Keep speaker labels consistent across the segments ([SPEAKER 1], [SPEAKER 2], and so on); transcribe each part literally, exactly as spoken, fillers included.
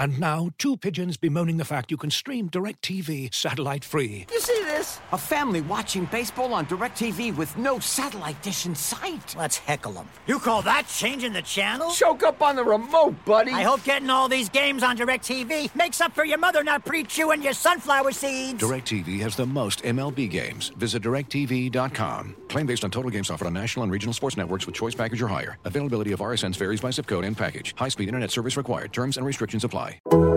[SPEAKER 1] And now, two pigeons bemoaning the fact you can stream DirecTV satellite-free.
[SPEAKER 2] You see this? A family watching baseball on DirecTV with no satellite dish in sight.
[SPEAKER 3] Let's heckle them.
[SPEAKER 4] You call that changing the channel?
[SPEAKER 2] Choke up on the remote, buddy.
[SPEAKER 4] I hope getting all these games on DirecTV makes up for your mother not pre-chewing your sunflower seeds.
[SPEAKER 1] DirecTV has the most M L B games. Visit direct T V dot com. Claim based on total games offered on national and regional sports networks with choice package or higher. Availability of R S Ns varies by zip code and package. High-speed internet service required. Terms and restrictions apply.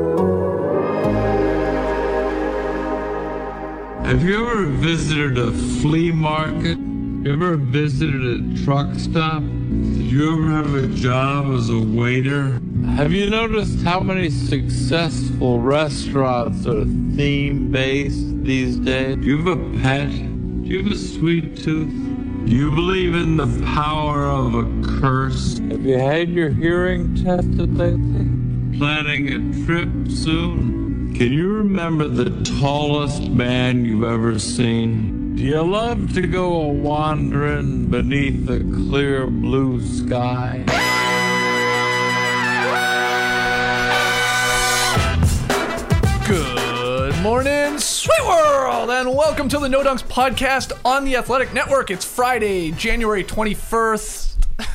[SPEAKER 5] Have you ever visited a flea market? You ever visited a truck stop? Did you ever have a job as a waiter? Have you noticed how many successful restaurants are theme-based these days? Do you have a pet? Do you have a sweet tooth? Do you believe in the power of a curse? Have you had your hearing tested lately? Planning a trip soon? Can you remember the tallest man you've ever seen? Do you love to go a-wandering beneath a clear blue sky?
[SPEAKER 6] Good morning, sweet world, and welcome to the No Dunks podcast on the Athletic Network. It's Friday, January twenty-first.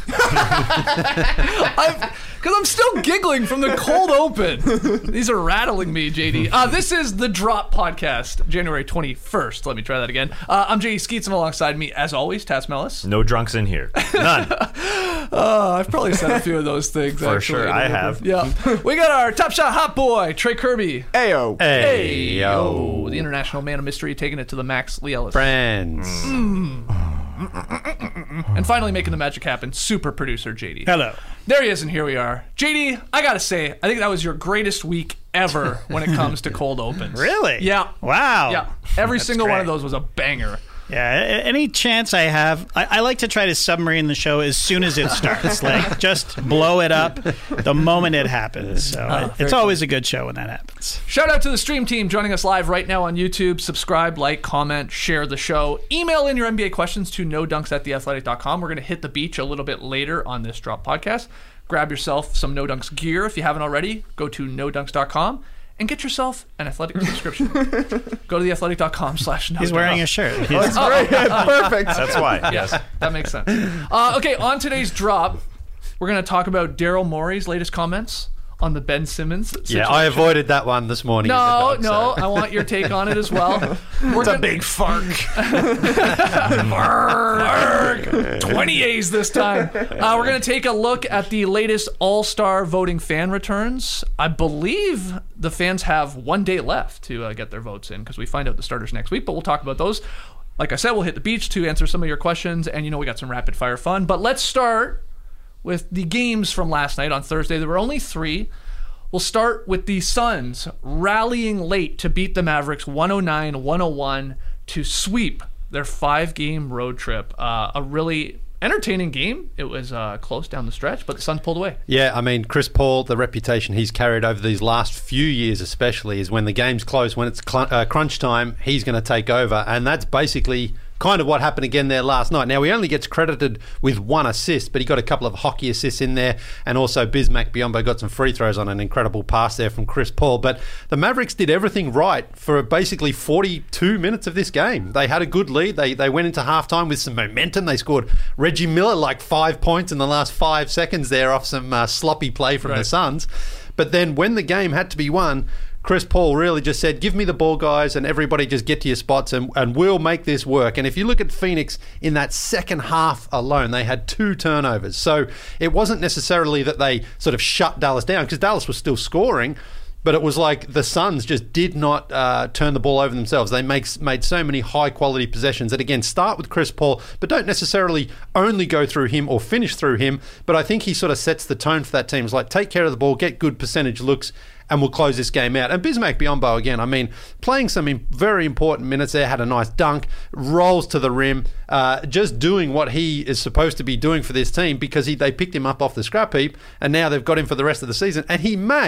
[SPEAKER 6] Because I'm still giggling from the cold open. These are rattling me, J D. Uh, this is the Drop Podcast, January twenty-first. Let me try that again. Uh, I'm J D Skeets, and alongside me, as always, Tass Mellis.
[SPEAKER 7] No drunks in here. None.
[SPEAKER 6] uh, I've probably said a few of those things.
[SPEAKER 7] For
[SPEAKER 6] actually.
[SPEAKER 7] sure, I have.
[SPEAKER 6] Yeah. We got our Top Shot hot boy, Trey Kirby.
[SPEAKER 8] Ayo.
[SPEAKER 7] Hey,
[SPEAKER 6] yo. The international man of mystery, taking it to the max, Lee Ellis.
[SPEAKER 8] Friends.
[SPEAKER 6] Mm. And finally making the magic happen, super producer J D.
[SPEAKER 8] Hello.
[SPEAKER 6] There he is, and here we are. J D, I gotta say, I think that was your greatest week ever when it comes to cold opens.
[SPEAKER 8] Really?
[SPEAKER 6] Yeah.
[SPEAKER 8] Wow.
[SPEAKER 6] Yeah. Every
[SPEAKER 8] That's
[SPEAKER 6] single
[SPEAKER 8] great.
[SPEAKER 6] one of those was a banger.
[SPEAKER 8] Yeah, any chance I have, I, I like to try to submarine the show as soon as it starts. Like, just blow it up the moment it happens. So
[SPEAKER 6] Oh,
[SPEAKER 8] it's
[SPEAKER 6] cool.
[SPEAKER 8] always a good show when that happens.
[SPEAKER 6] Shout out to the stream team joining us live right now on YouTube. Subscribe, like, comment, share the show. Email in your N B A questions to no dunks at the athletic dot com. We're going to hit the beach a little bit later on this Drop podcast. Grab yourself some No Dunks gear if you haven't already. Go to no dunks dot com. And get yourself an Athletic subscription. Go to the athletic dot com slash no.
[SPEAKER 8] He's wearing a shirt. He's,
[SPEAKER 6] That's great.
[SPEAKER 7] Perfect. That's why.
[SPEAKER 6] Yes, that makes sense. Uh, okay, on today's Drop, we're going to talk about Daryl Morey's latest comments on the Ben Simmons situation.
[SPEAKER 9] Yeah, I avoided that one this morning.
[SPEAKER 6] No,
[SPEAKER 9] in the
[SPEAKER 6] no,
[SPEAKER 9] dog, so.
[SPEAKER 6] I want your take on it as well. We're
[SPEAKER 7] It's
[SPEAKER 6] gonna,
[SPEAKER 7] a big fark.
[SPEAKER 6] Fark. twenty A's this time. Uh, we're going to take a look at the latest All-Star voting fan returns. I believe the fans have one day left to uh, get their votes in because we find out the starters next week, but we'll talk about those. Like I said, we'll hit the beach to answer some of your questions, and you know we got some rapid-fire fun. But let's start with the games from last night on Thursday. There were only three. We'll start with the Suns rallying late to beat the Mavericks one oh nine one oh one to sweep their five-game road trip. Uh, a really entertaining game. It was uh, close down the stretch, but the Suns pulled away.
[SPEAKER 9] Yeah, I mean, Chris Paul, the reputation he's carried over these last few years especially is when the game's close, when it's cl- uh, crunch time, he's going to take over. And that's basically kind of what happened again there last night. Now, he only gets credited with one assist, but he got a couple of hockey assists in there, and also Bismack Biyombo got some free throws on an incredible pass there from Chris Paul. But the Mavericks did everything right for basically forty-two minutes of this game. They had a good lead. They they went into halftime with some momentum. They scored Reggie Miller like five points in the last five seconds there off some uh, sloppy play from
[SPEAKER 6] Right.
[SPEAKER 9] the Suns. But then when the game had to be won, Chris Paul really just said, give me the ball, guys, and everybody just get to your spots and, and we'll make this work. And if you look at Phoenix in that second half alone, they had two turnovers. So it wasn't necessarily that they sort of shut Dallas down because Dallas was still scoring, but it was like the Suns just did not uh, turn the ball over themselves. They make, made so many high-quality possessions that, again, start with Chris Paul, but don't necessarily only go through him or finish through him. But I think he sort of sets the tone for that team. It's like, take care of the ball, get good percentage looks, and we'll close this game out. And Bismack Biyombo, again, I mean, playing some im- very important minutes there, had a nice dunk, rolls to the rim, uh, just doing what he is supposed to be doing for this team because he, they picked him up off the scrap heap, and now they've got him for the rest of the season. And he may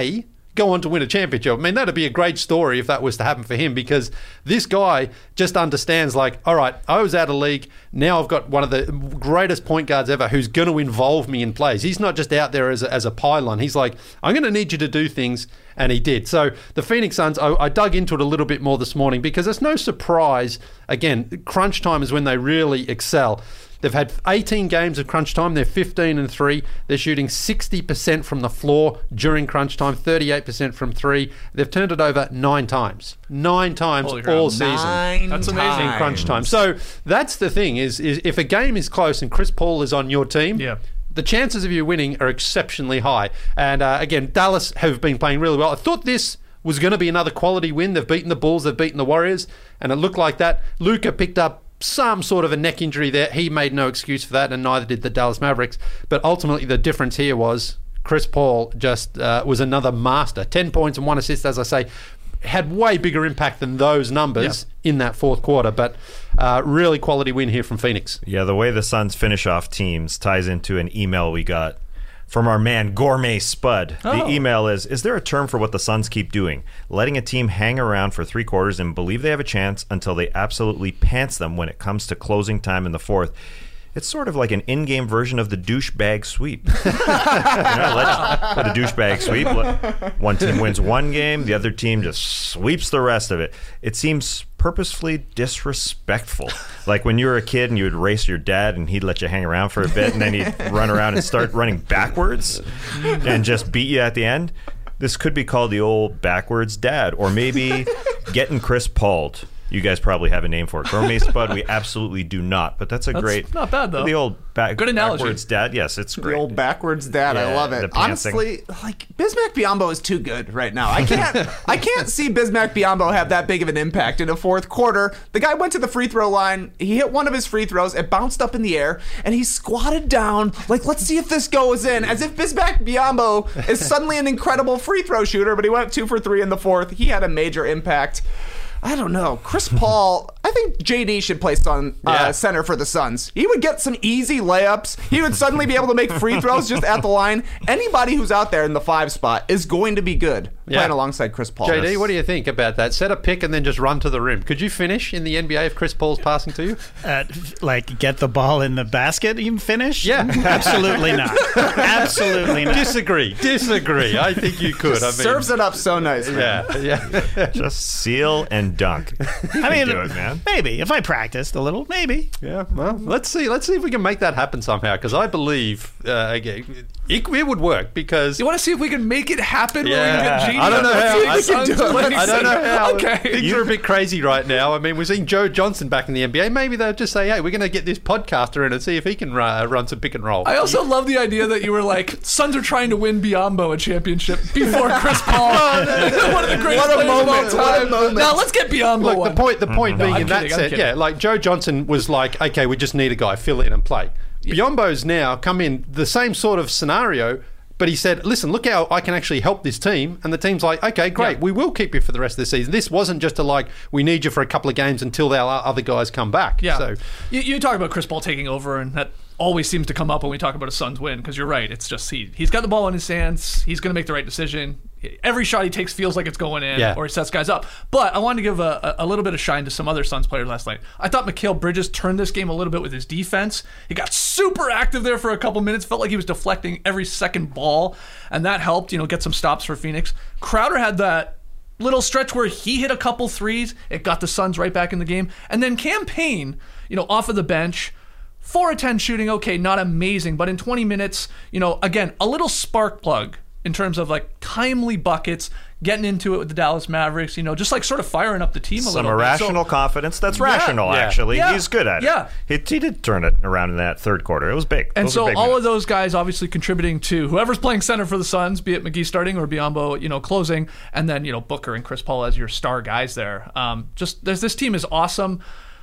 [SPEAKER 9] go on to win a championship. I mean, that'd be a great story if that was to happen for him, because this guy just understands, like, all right, I was out of league. Now I've got one of the greatest point guards ever who's going to involve me in plays. He's not just out there as a, as a pylon. He's like, I'm going to need you to do things, and he did. So the Phoenix Suns, I, I dug into it a little bit more this morning because it's no surprise. Again, crunch time is when they really excel. They've had eighteen games of crunch time. They're fifteen and three. They're shooting sixty percent from the floor during crunch time, thirty-eight percent from three. They've turned it over nine times. Nine times
[SPEAKER 6] Holy
[SPEAKER 9] all
[SPEAKER 6] crap.
[SPEAKER 9] season.
[SPEAKER 3] Nine
[SPEAKER 6] That's amazing.
[SPEAKER 9] In crunch time. So that's the thing is, is if a game is close and Chris Paul is on your team,
[SPEAKER 6] Yeah.
[SPEAKER 9] the chances of you winning are exceptionally high. And uh, again, Dallas have been playing really well. I thought this was going to be another quality win. They've beaten the Bulls, they've beaten the Warriors, and it looked like that. Luka picked up some sort of a neck injury there. He made no excuse for that, and neither did the Dallas Mavericks. But ultimately, the difference here was Chris Paul just uh, was another master. ten points and one assist, as I say, had way bigger impact than those numbers
[SPEAKER 6] Yeah.
[SPEAKER 9] in that fourth quarter. But uh, really quality win here from Phoenix.
[SPEAKER 7] Yeah, the way the Suns finish off teams ties into an email we got from our man Gourmet Spud.
[SPEAKER 6] Oh.
[SPEAKER 7] The email is, is there a term for what the Suns keep doing? Letting a team hang around for three quarters and believe they have a chance until they absolutely pants them when it comes to closing time in the fourth. It's sort of like an in-game version of the douchebag sweep. you know, let's put a douchebag sweep. One team wins one game, the other team just sweeps the rest of it. It seems purposefully disrespectful. Like when you were a kid and you would race your dad and he'd let you hang around for a bit and then he'd run around and start running backwards and just beat you at the end. This could be called the old backwards dad, or maybe getting Chris Paul'd. You guys probably have a name for it. Gourmet Spud, we absolutely do not. But that's a
[SPEAKER 6] That's
[SPEAKER 7] great...
[SPEAKER 6] not bad, though.
[SPEAKER 7] The old back,
[SPEAKER 6] Good analogy.
[SPEAKER 7] backwards dad. Yes, it's
[SPEAKER 3] The
[SPEAKER 7] great.
[SPEAKER 3] old backwards dad. I
[SPEAKER 7] Yeah,
[SPEAKER 3] love
[SPEAKER 7] the
[SPEAKER 3] it.
[SPEAKER 7] pantsing.
[SPEAKER 3] Honestly, like Bismack Biyombo is too good right now. I can't I can't see Bismack Biyombo have that big of an impact in a fourth quarter. The guy went to the free throw line. He hit one of his free throws. It bounced up in the air, and he squatted down like, let's see if this goes in. As if Bismack Biyombo is suddenly an incredible free throw shooter, but he went two for three in the fourth. He had a major impact. I don't know. Chris Paul, I think J D should play Sun, uh,
[SPEAKER 9] Yeah.
[SPEAKER 3] center for the Suns. He would get some easy layups. He would suddenly be able to make free throws just at the line. Anybody who's out there in the five spot is going to be good
[SPEAKER 9] Yeah.
[SPEAKER 3] playing alongside Chris Paul.
[SPEAKER 9] J D, what do you think about that? Set a pick and then just run to the rim. Could you finish in the N B A if Chris Paul's passing to you?
[SPEAKER 8] Uh, like, get the ball in the basket, even finish?
[SPEAKER 9] Yeah.
[SPEAKER 8] Absolutely not. Absolutely not.
[SPEAKER 9] Disagree. Disagree. I think you could. I mean,
[SPEAKER 3] Serves it up so nice, man.
[SPEAKER 9] yeah, yeah.
[SPEAKER 7] Just seal and dunk.
[SPEAKER 8] I mean,
[SPEAKER 7] do it, man.
[SPEAKER 8] maybe. If I practiced a little, maybe.
[SPEAKER 9] Yeah, well, let's see. Let's see if we can make that happen somehow. Because I believe uh, again, it, it would work. Because
[SPEAKER 6] You want to see if we can make it happen?
[SPEAKER 9] Yeah.
[SPEAKER 6] Where we can get Genie
[SPEAKER 9] I don't know
[SPEAKER 6] on the
[SPEAKER 9] how.
[SPEAKER 6] Phoenix
[SPEAKER 9] I-
[SPEAKER 6] Suns playing
[SPEAKER 9] I don't know
[SPEAKER 6] center?
[SPEAKER 9] how.
[SPEAKER 6] Okay.
[SPEAKER 9] Things are a bit crazy right now. I mean, we're seeing Joe Johnson back in the N B A. Maybe they'll just say, "Hey, we're going to get this podcaster in and see if he can uh, run some pick and roll."
[SPEAKER 6] I also love the idea that you were like, Suns are trying to win Biyombo a championship before Chris Paul. One of the greatest
[SPEAKER 3] What a
[SPEAKER 6] players of all
[SPEAKER 3] moment, what a
[SPEAKER 6] time.
[SPEAKER 3] moment.
[SPEAKER 6] Now let's get Biyombo
[SPEAKER 9] Look,
[SPEAKER 6] one.
[SPEAKER 9] the point. The point being
[SPEAKER 6] I'm
[SPEAKER 9] in that
[SPEAKER 6] kidding, I'm
[SPEAKER 9] set,
[SPEAKER 6] kidding.
[SPEAKER 9] yeah, like Joe Johnson was like, "Okay, we just need a guy, fill in and play." Biyombo's now come in the same sort of scenario. But he said, listen, look how I can actually help this team. And the team's like, okay, great.
[SPEAKER 6] Yeah.
[SPEAKER 9] We will keep you for the rest of the season. This wasn't just a like, we need you for a couple of games until our other guys come back.
[SPEAKER 6] Yeah.
[SPEAKER 9] So,
[SPEAKER 6] You, you talk about Chris Paul taking over, and that always seems to come up when we talk about a Suns win, because you're right. It's just he, he's got the ball in his hands. He's going to make the right decision. Every shot he takes feels like it's going in,
[SPEAKER 9] Yeah.
[SPEAKER 6] or he sets guys up. But I wanted to give a, a, a little bit of shine to some other Suns players last night. I thought Mikal Bridges turned this game a little bit with his defense. He got super active there for a couple minutes. Felt like he was deflecting every second ball, and that helped, you know, get some stops for Phoenix. Crowder had that little stretch where he hit a couple threes. It got the Suns right back in the game. And then Cam Payne, you know, off of the bench, four of ten shooting, okay, not amazing, but in twenty minutes, you know, again, a little spark plug in terms of like timely buckets, getting into it with the Dallas Mavericks, you know, just like sort of firing up the team a
[SPEAKER 7] Some
[SPEAKER 6] little bit.
[SPEAKER 7] irrational
[SPEAKER 6] So-
[SPEAKER 7] confidence. That's
[SPEAKER 6] Yeah.
[SPEAKER 7] rational,
[SPEAKER 9] Yeah.
[SPEAKER 7] actually.
[SPEAKER 6] Yeah.
[SPEAKER 7] He's good at it.
[SPEAKER 6] Yeah.
[SPEAKER 7] He, he did turn it around in that third quarter. It was big.
[SPEAKER 6] And
[SPEAKER 7] Those
[SPEAKER 6] so
[SPEAKER 7] were big
[SPEAKER 6] all
[SPEAKER 7] minutes.
[SPEAKER 6] of those guys obviously contributing to whoever's playing center for the Suns, be it McGee starting or Biyombo, you know, closing, and then, you know, Booker and Chris Paul as your star guys there. Um, just there's this team is awesome.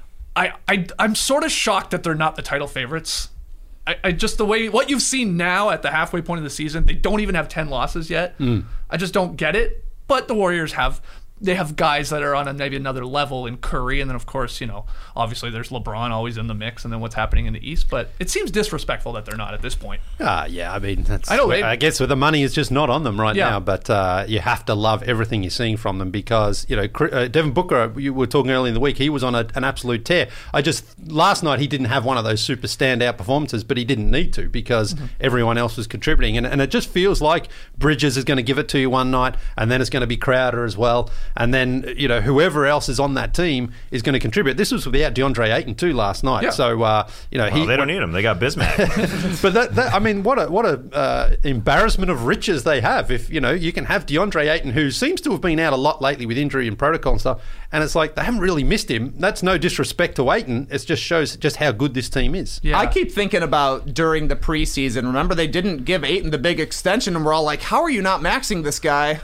[SPEAKER 6] I, I I'm sort of shocked that they're not the title favorites. I, I just the way what you've seen now at the halfway point of the season, they don't even have ten losses yet. I just don't get it. But the Warriors have they have guys that are on a, maybe another level in Curry, and then of course, you know, obviously there's LeBron always in the mix, and then what's happening in the East. But it seems disrespectful that they're not at this point.
[SPEAKER 9] Ah, yeah. I mean, that's,
[SPEAKER 6] I know. They,
[SPEAKER 9] I guess the money is just not on them right
[SPEAKER 6] Yeah.
[SPEAKER 9] now. But uh, you have to love everything you're seeing from them because you know Cr- uh, Devin Booker. You were talking earlier in the week. He was on a, an absolute tear. I just last night he didn't have one of those super standout performances, but he didn't need to because mm-hmm. everyone else was contributing, and and it just feels like Bridges is going to give it to you one night, and then it's going to be Crowder as well, and then you know whoever else is on that team is going to contribute. This was without DeAndre Ayton too last night,
[SPEAKER 6] yeah.
[SPEAKER 9] so uh, you know
[SPEAKER 7] well,
[SPEAKER 9] he
[SPEAKER 7] they don't need him. They got Bismack.
[SPEAKER 9] But that, that I mean, what a what a uh, embarrassment of riches they have. If you know you can have DeAndre Ayton, who seems to have been out a lot lately with injury and protocol and stuff, and it's like they haven't really missed him. That's no disrespect to Ayton. It just shows just how good this team is.
[SPEAKER 6] Yeah.
[SPEAKER 3] I keep thinking about during the preseason. Remember, they didn't give Ayton the big extension, and we're all like, "How are you not maxing this guy?"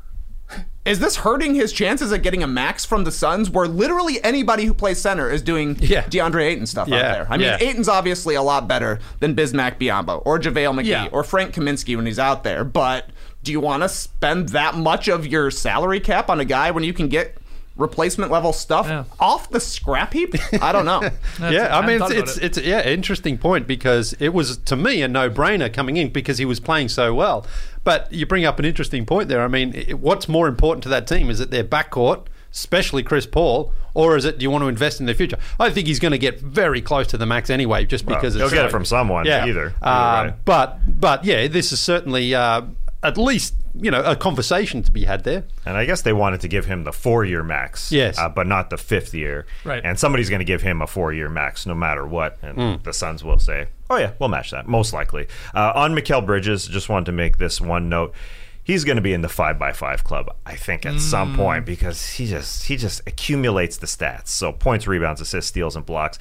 [SPEAKER 3] Is this hurting his chances at getting a max from the Suns, where literally anybody who plays center is doing
[SPEAKER 9] Yeah.
[SPEAKER 3] DeAndre Ayton stuff
[SPEAKER 9] Yeah,
[SPEAKER 3] out there? I mean,
[SPEAKER 9] yeah.
[SPEAKER 3] Ayton's obviously a lot better than Bismack Biyombo or JaVale McGee
[SPEAKER 6] Yeah.
[SPEAKER 3] or Frank Kaminsky when he's out there, but do you want to spend that much of your salary cap on a guy when you can get replacement level stuff
[SPEAKER 6] Yeah.
[SPEAKER 3] off the scrap heap? I don't know.
[SPEAKER 9] Yeah, I
[SPEAKER 6] I
[SPEAKER 9] mean,
[SPEAKER 6] hadn't
[SPEAKER 9] it's
[SPEAKER 6] thought
[SPEAKER 9] it's,
[SPEAKER 6] about
[SPEAKER 9] it's yeah, interesting point because it was to me a no-brainer coming in because he was playing so well. But you bring up an interesting point there. I mean, it, what's more important to that team? Is it their backcourt, especially Chris Paul, or is it do you want to invest in their future? I think he's going to get very close to the max anyway, just
[SPEAKER 7] Well,
[SPEAKER 9] because
[SPEAKER 7] he'll
[SPEAKER 9] it's
[SPEAKER 7] get
[SPEAKER 9] so-
[SPEAKER 7] it from someone.
[SPEAKER 9] Yeah,
[SPEAKER 7] Either.
[SPEAKER 9] Uh,
[SPEAKER 7] Either way.
[SPEAKER 9] but but yeah, this is certainly uh, at least you know a conversation to be had there.
[SPEAKER 7] And I guess they wanted to give him the four-year max,
[SPEAKER 9] Yes.
[SPEAKER 7] uh, but not the fifth year.
[SPEAKER 6] Right.
[SPEAKER 7] And somebody's going to give him a four-year max no matter what. And the Suns will say, oh, yeah, we'll match that, most likely. Uh, on Mikal Bridges, just wanted to make this one note. He's going to be in the five by five club, I think, at some point because he just he just accumulates the stats. So points, rebounds, assists, steals, and blocks.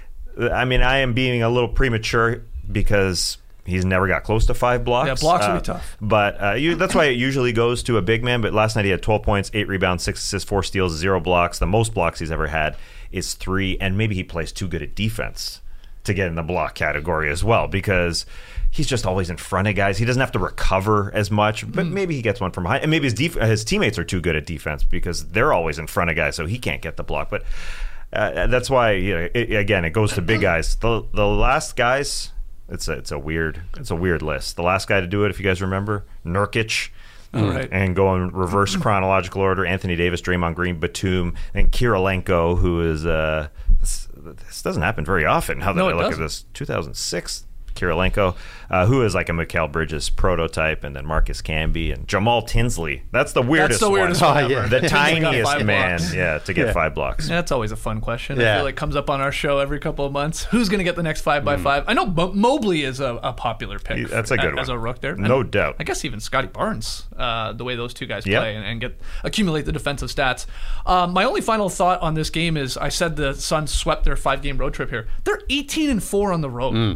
[SPEAKER 7] I mean, I am being a little premature because he's never got close to five blocks.
[SPEAKER 6] Yeah, blocks
[SPEAKER 7] uh,
[SPEAKER 6] will be tough.
[SPEAKER 7] But uh, you, that's why it usually goes to a big man. But last night he had twelve points, eight rebounds, six assists, four steals, zero blocks. The most blocks he's ever had is three, and maybe he plays too good at defense to get in the block category as well because he's just always in front of guys. He doesn't have to recover as much, but maybe he gets one from behind. And maybe his def- his teammates are too good at defense because they're always in front of guys, so he can't get the block. But uh, that's why, you know, it, again, it goes to big guys. The the last guys, it's a it's a weird it's a weird list. The last guy to do it, if you guys remember, Nurkic.
[SPEAKER 6] All right.
[SPEAKER 7] And go in reverse chronological order: Anthony Davis, Draymond Green, Batum, and Kirilenko, who is uh, this, this doesn't happen very often. Now that
[SPEAKER 6] No,
[SPEAKER 7] I
[SPEAKER 6] it
[SPEAKER 7] look
[SPEAKER 6] doesn't.
[SPEAKER 7] at this, two thousand six. Kirilenko, uh, who is like a Mikal Bridges prototype, and then Marcus Camby and Jamal Tinsley. That's the weirdest,
[SPEAKER 6] That's the weirdest
[SPEAKER 7] one.
[SPEAKER 6] one.
[SPEAKER 9] Oh, yeah.
[SPEAKER 6] ever.
[SPEAKER 7] The
[SPEAKER 6] Tinsley got
[SPEAKER 7] tiniest
[SPEAKER 6] five
[SPEAKER 7] man,
[SPEAKER 6] blocks.
[SPEAKER 7] yeah, to get
[SPEAKER 9] Yeah.
[SPEAKER 7] five blocks.
[SPEAKER 6] That's always a fun question. I
[SPEAKER 9] Yeah.
[SPEAKER 6] feel like it comes up on our show every couple of months. Who's going to get the next five by five? I know Mo- Mobley is a, a popular pick.
[SPEAKER 7] He- that's a
[SPEAKER 6] for-
[SPEAKER 7] good
[SPEAKER 6] as
[SPEAKER 7] one.
[SPEAKER 6] a rook there.
[SPEAKER 7] No
[SPEAKER 6] And
[SPEAKER 7] doubt.
[SPEAKER 6] I guess even Scotty Barnes, uh, the way those two guys
[SPEAKER 7] Yep.
[SPEAKER 6] play and, and get accumulate the defensive stats. Um, my only final thought on this game is I said the Suns swept their five game road trip here. They're eighteen and four on the road.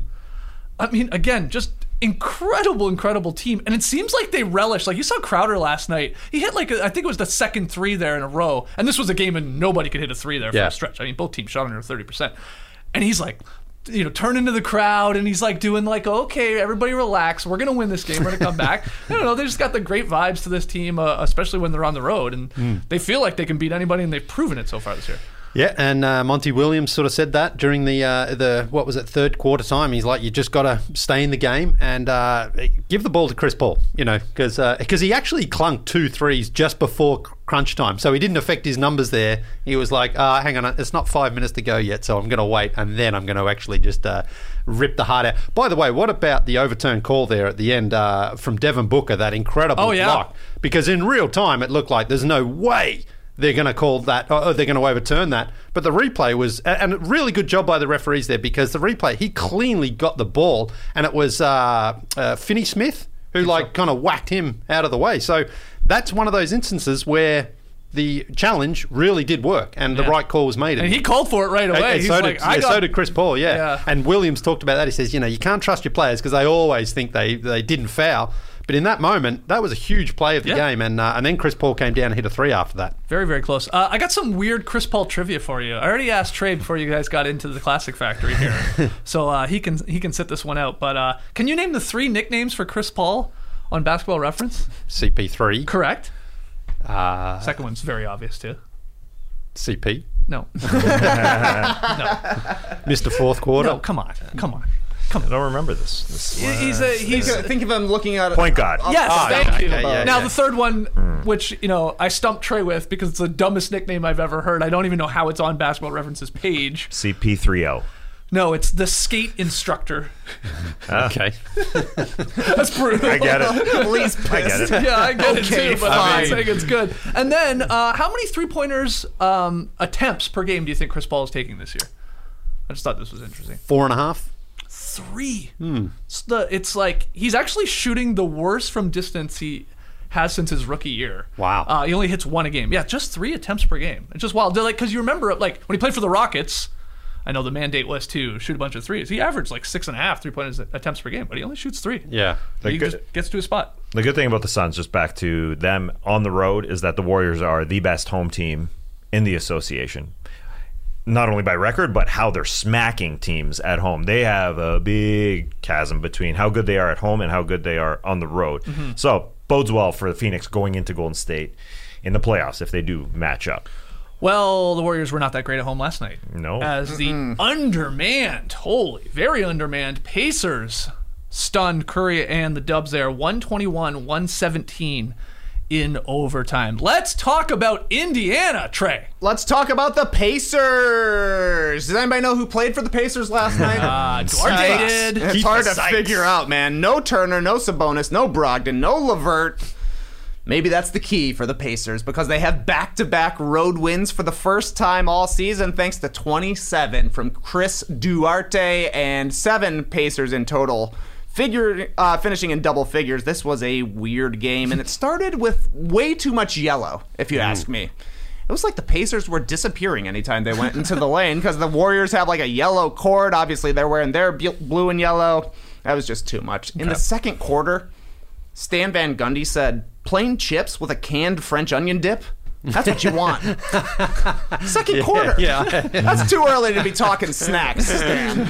[SPEAKER 6] I mean, again, just incredible, incredible team. And it seems like they relish. Like you saw Crowder last night. He hit like, a, I think it was the second three there in a row. And this was a game and nobody could hit a three there for
[SPEAKER 9] Yeah.
[SPEAKER 6] a stretch. I mean, both teams shot under thirty percent. And he's like, you know, turning to the crowd and he's like doing like, okay, everybody relax. We're going to win this game. We're going to come back. I don't know. They just got the great vibes to this team, uh, especially when they're on the road. And they feel like they can beat anybody, and they've proven it so far this year.
[SPEAKER 9] Yeah, and uh, Monty Williams sort of said that during the uh, the what was it third quarter time. He's like, you just got to stay in the game and uh, give the ball to Chris Paul, you know, because because he actually clunked two threes just before crunch time, so he didn't affect his numbers there. He was like, uh, hang on, it's not five minutes to go yet, so I'm going to wait, and then I'm going to actually just uh, rip the heart out. By the way, what about the overturned call there at the end uh, from Devin Booker? That incredible
[SPEAKER 6] Oh, yeah.
[SPEAKER 9] block, because in real time it looked like there's no way they're going to call that, or they're going to overturn that. But the replay was, and a really good job by the referees there, because the replay, he cleanly got the ball, and it was uh, uh, Finney Smith who like kind of whacked him out of the way. So that's one of those instances where the challenge really did work, and the
[SPEAKER 6] Yeah.
[SPEAKER 9] right call was made.
[SPEAKER 6] And he called for it right away.
[SPEAKER 9] And- and
[SPEAKER 6] He's
[SPEAKER 9] so,
[SPEAKER 6] like,
[SPEAKER 9] did,
[SPEAKER 6] I
[SPEAKER 9] yeah,
[SPEAKER 6] got
[SPEAKER 9] so did Chris Paul, yeah.
[SPEAKER 6] Yeah.
[SPEAKER 9] And Williams talked about that. He says, you know, you can't trust your players because they always think they, they didn't foul. But in that moment, that was a huge play of the
[SPEAKER 6] Yeah.
[SPEAKER 9] game, and uh, and then Chris Paul came down and hit a three after that.
[SPEAKER 6] Very, very close. Uh, I got some weird Chris Paul trivia for you. I already asked Trey before you guys got into the Classic Factory here, so uh, he can he can sit this one out. But uh, can you name the three nicknames for Chris Paul on Basketball Reference?
[SPEAKER 9] C P three.
[SPEAKER 6] Correct.
[SPEAKER 9] Uh,
[SPEAKER 6] Second one's very obvious too.
[SPEAKER 9] C P.
[SPEAKER 6] No.
[SPEAKER 9] Mister Fourth Quarter.
[SPEAKER 6] No, come on. Come on.
[SPEAKER 7] I don't remember this. this
[SPEAKER 6] He's a he's
[SPEAKER 3] Think, think of him looking at
[SPEAKER 7] Point guard.
[SPEAKER 6] Yes,
[SPEAKER 3] Ah,
[SPEAKER 6] thank
[SPEAKER 3] yeah,
[SPEAKER 6] you.
[SPEAKER 3] okay, yeah,
[SPEAKER 6] now
[SPEAKER 3] yeah.
[SPEAKER 6] the third one, which you know, I stumped Trey with because it's the dumbest nickname I've ever heard. I don't even know how it's on Basketball Reference's page.
[SPEAKER 7] C P three oh.
[SPEAKER 6] No, it's the skate instructor.
[SPEAKER 9] Okay.
[SPEAKER 6] That's brutal.
[SPEAKER 7] I get it.
[SPEAKER 3] Lee's
[SPEAKER 7] I get
[SPEAKER 3] pissed.
[SPEAKER 7] it.
[SPEAKER 6] Yeah, I get
[SPEAKER 3] Okay,
[SPEAKER 6] it too, but I'm not
[SPEAKER 3] fine.
[SPEAKER 6] saying it's good. And then, uh, how many three-pointers um, attempts per game do you think Chris Paul is taking this year? I just thought this was interesting.
[SPEAKER 9] Four and a half.
[SPEAKER 6] Three. It's, the, it's like he's actually shooting the worst from distance he has since his rookie year.
[SPEAKER 9] Wow.
[SPEAKER 6] Uh, he only hits one a game. Yeah, just three attempts per game. It's just wild. They're like, because you remember, like when he played for the Rockets, I know the mandate was to shoot a bunch of threes. He averaged like six and a half three-point attempts per game, but he only shoots three.
[SPEAKER 9] Yeah.
[SPEAKER 6] He
[SPEAKER 7] Like,
[SPEAKER 6] just gets to his spot.
[SPEAKER 7] The good thing about the Suns, just back to them on the road, is that the Warriors are the best home team in the association. Not only by record, but how they're smacking teams at home. They have a big chasm between how good they are at home and how good they are on the road.
[SPEAKER 6] Mm-hmm.
[SPEAKER 7] So bodes well for the Phoenix going into Golden State in the playoffs if they do match up.
[SPEAKER 6] Well, the Warriors were not that great at home last night.
[SPEAKER 7] No.
[SPEAKER 6] As the undermanned, holy, very undermanned Pacers stunned Curry and the Dubs there, one twenty-one one seventeen in overtime. Let's talk about Indiana, Trey.
[SPEAKER 3] Let's talk about the Pacers. Does anybody know who played for the Pacers last night?
[SPEAKER 6] Uh, Duarte did.
[SPEAKER 3] It's
[SPEAKER 7] Keith
[SPEAKER 3] hard to
[SPEAKER 7] Sykes.
[SPEAKER 3] figure out, man. No Turner, no Sabonis, no Brogdon, no LeVert. Maybe that's the key for the Pacers because they have back-to-back road wins for the first time all season thanks to twenty-seven from Chris Duarte and seven Pacers in total. Figure uh, finishing in double figures. This was a weird game, and it started with way too much yellow, if you ask me. It was like the Pacers were disappearing anytime they went into the lane because the Warriors have like a yellow cord. Obviously, they're wearing their bu- blue and yellow. That was just too much. In the second quarter, Stan Van Gundy said, plain chips with a canned French onion dip? That's what you want. Second quarter.
[SPEAKER 9] Yeah.
[SPEAKER 3] That's too early to be talking snacks, Stan.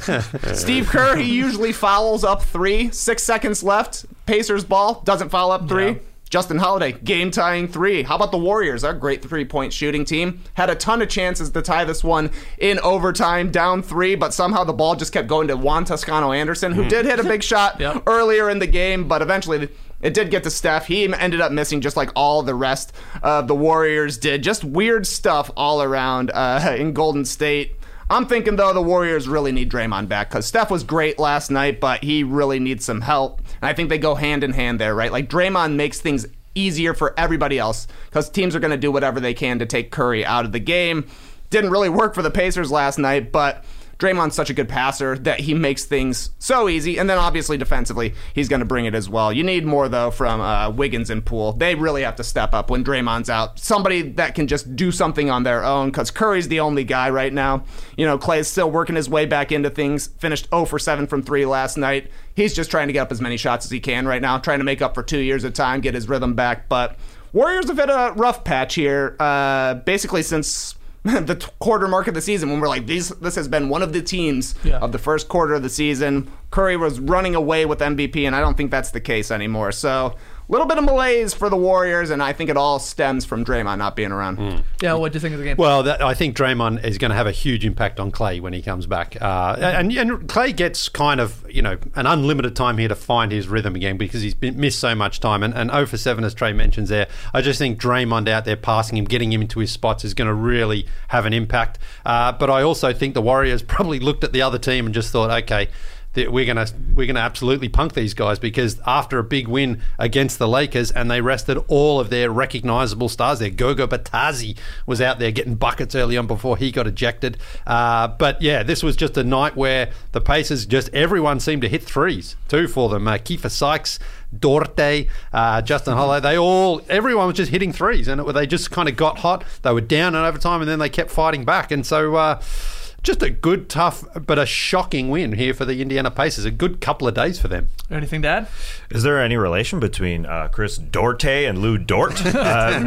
[SPEAKER 3] Steve Kerr, he usually fouls up three. Six seconds left. Pacers ball. Doesn't foul up three.
[SPEAKER 6] Yeah.
[SPEAKER 3] Justin Holiday, game-tying three. How about the Warriors? Our great three-point shooting team. Had a ton of chances to tie this one in overtime, down three, but somehow the ball just kept going to Juan Toscano-Anderson, who did hit a big shot
[SPEAKER 6] Yep.
[SPEAKER 3] earlier in the game, but eventually it did get to Steph. He ended up missing just like all the rest of the Warriors did. Just weird stuff all around uh, in Golden State. I'm thinking, though, the Warriors really need Draymond back because Steph was great last night, but he really needs some help. And I think they go hand in hand there, right? Like, Draymond makes things easier for everybody else because teams are going to do whatever they can to take Curry out of the game. Didn't really work for the Pacers last night, but Draymond's such a good passer that he makes things so easy. And then obviously defensively, he's going to bring it as well. You need more, though, from uh, Wiggins and Poole. They really have to step up when Draymond's out. Somebody that can just do something on their own because Curry's the only guy right now. You know, Clay's still working his way back into things. Finished zero for seven from three last night. He's just trying to get up as many shots as he can right now, trying to make up for two years of time, get his rhythm back. But Warriors have hit a rough patch here, uh, basically since the t- quarter mark of the season when we're like, these, this has been one of the teams
[SPEAKER 6] Yeah.
[SPEAKER 3] of the first quarter of the season. Curry was running away with M V P, and I don't think that's the case anymore. So a little bit of malaise for the Warriors, and I think it all stems from Draymond not being around.
[SPEAKER 6] Yeah, what do you think of the game?
[SPEAKER 9] Well, that, I think Draymond is going to have a huge impact on Clay when he comes back. Uh, and, and Clay gets kind of, you know, an unlimited time here to find his rhythm again because he's been, missed so much time. And, and zero for seven, as Trey mentions there, I just think Draymond out there passing him, getting him into his spots is going to really have an impact. Uh, but I also think the Warriors probably looked at the other team and just thought, okay, that we're gonna we're gonna absolutely punk these guys because after a big win against the Lakers and they rested all of their recognizable stars there. Gogo Batadze was out there getting buckets early on before he got ejected. Uh, but yeah, this was just a night where the Pacers just everyone seemed to hit threes too for them. Uh, Kiefer Sykes, Duarte, uh, Justin Holiday, they all everyone was just hitting threes and it, they just kind of got hot. They were down in overtime and then they kept fighting back and so. Uh, Just a good, tough, but a shocking win here for the Indiana Pacers. A good couple of days for them.
[SPEAKER 6] Anything, Dad?
[SPEAKER 7] Is there any relation between uh, Chris Duarte and Lou Dort? Uh,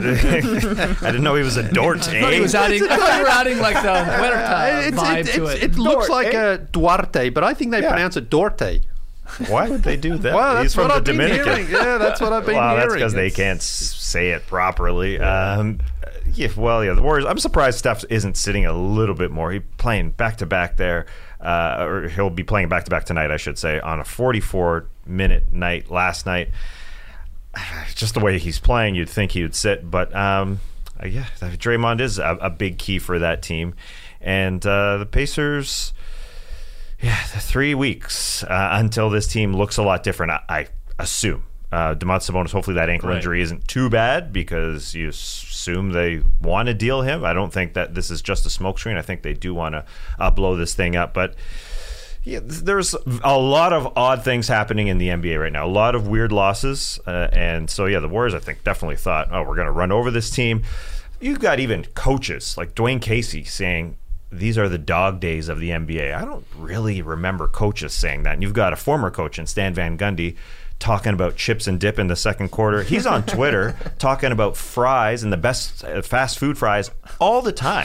[SPEAKER 7] I didn't know he was a Dort.
[SPEAKER 6] I thought he was adding, I thought you were adding like the wintertime
[SPEAKER 9] It's-
[SPEAKER 6] vibe
[SPEAKER 9] it's-
[SPEAKER 6] to
[SPEAKER 9] it's-
[SPEAKER 6] it.
[SPEAKER 9] It looks
[SPEAKER 3] Duarte.
[SPEAKER 9] like a Duarte, but I think they
[SPEAKER 3] Yeah.
[SPEAKER 9] pronounce it Duarte.
[SPEAKER 7] Why would they do that?
[SPEAKER 9] Well,
[SPEAKER 7] He's
[SPEAKER 9] that's
[SPEAKER 7] from
[SPEAKER 9] what
[SPEAKER 7] the
[SPEAKER 9] I've been
[SPEAKER 7] Dominican.
[SPEAKER 9] hearing. Yeah, that's what I've been
[SPEAKER 7] well,
[SPEAKER 9] hearing.
[SPEAKER 7] that's because they
[SPEAKER 9] It's-
[SPEAKER 7] can't s- say it properly. Um, yeah, well, yeah, the Warriors. I'm surprised Steph isn't sitting a little bit more. He's playing back to back there, uh, or he'll be playing back to back tonight, I should say, on a forty-four minute night last night. Just the way he's playing, you'd think he would sit, but um, uh, yeah, Draymond is a, a big key for that team, and uh, the Pacers. Yeah, the three weeks uh, until this team looks a lot different, I, I assume. Uh, Domantas Sabonis, hopefully that ankle
[SPEAKER 6] Right.
[SPEAKER 7] injury isn't too bad because you assume they want to deal him. I don't think that this is just a smokescreen. I think they do want to uh, blow this thing up. But yeah, there's a lot of odd things happening in the N B A right now. A lot of weird losses. Uh, and so, yeah, the Warriors, I think, definitely thought, oh, we're going to run over this team. You've got even coaches like Dwayne Casey saying, these are the dog days of the N B A. I don't really remember coaches saying that. And you've got a former coach in Stan Van Gundy talking about chips and dip in the second quarter. He's on Twitter talking about fries and the best uh, fast food fries all the time.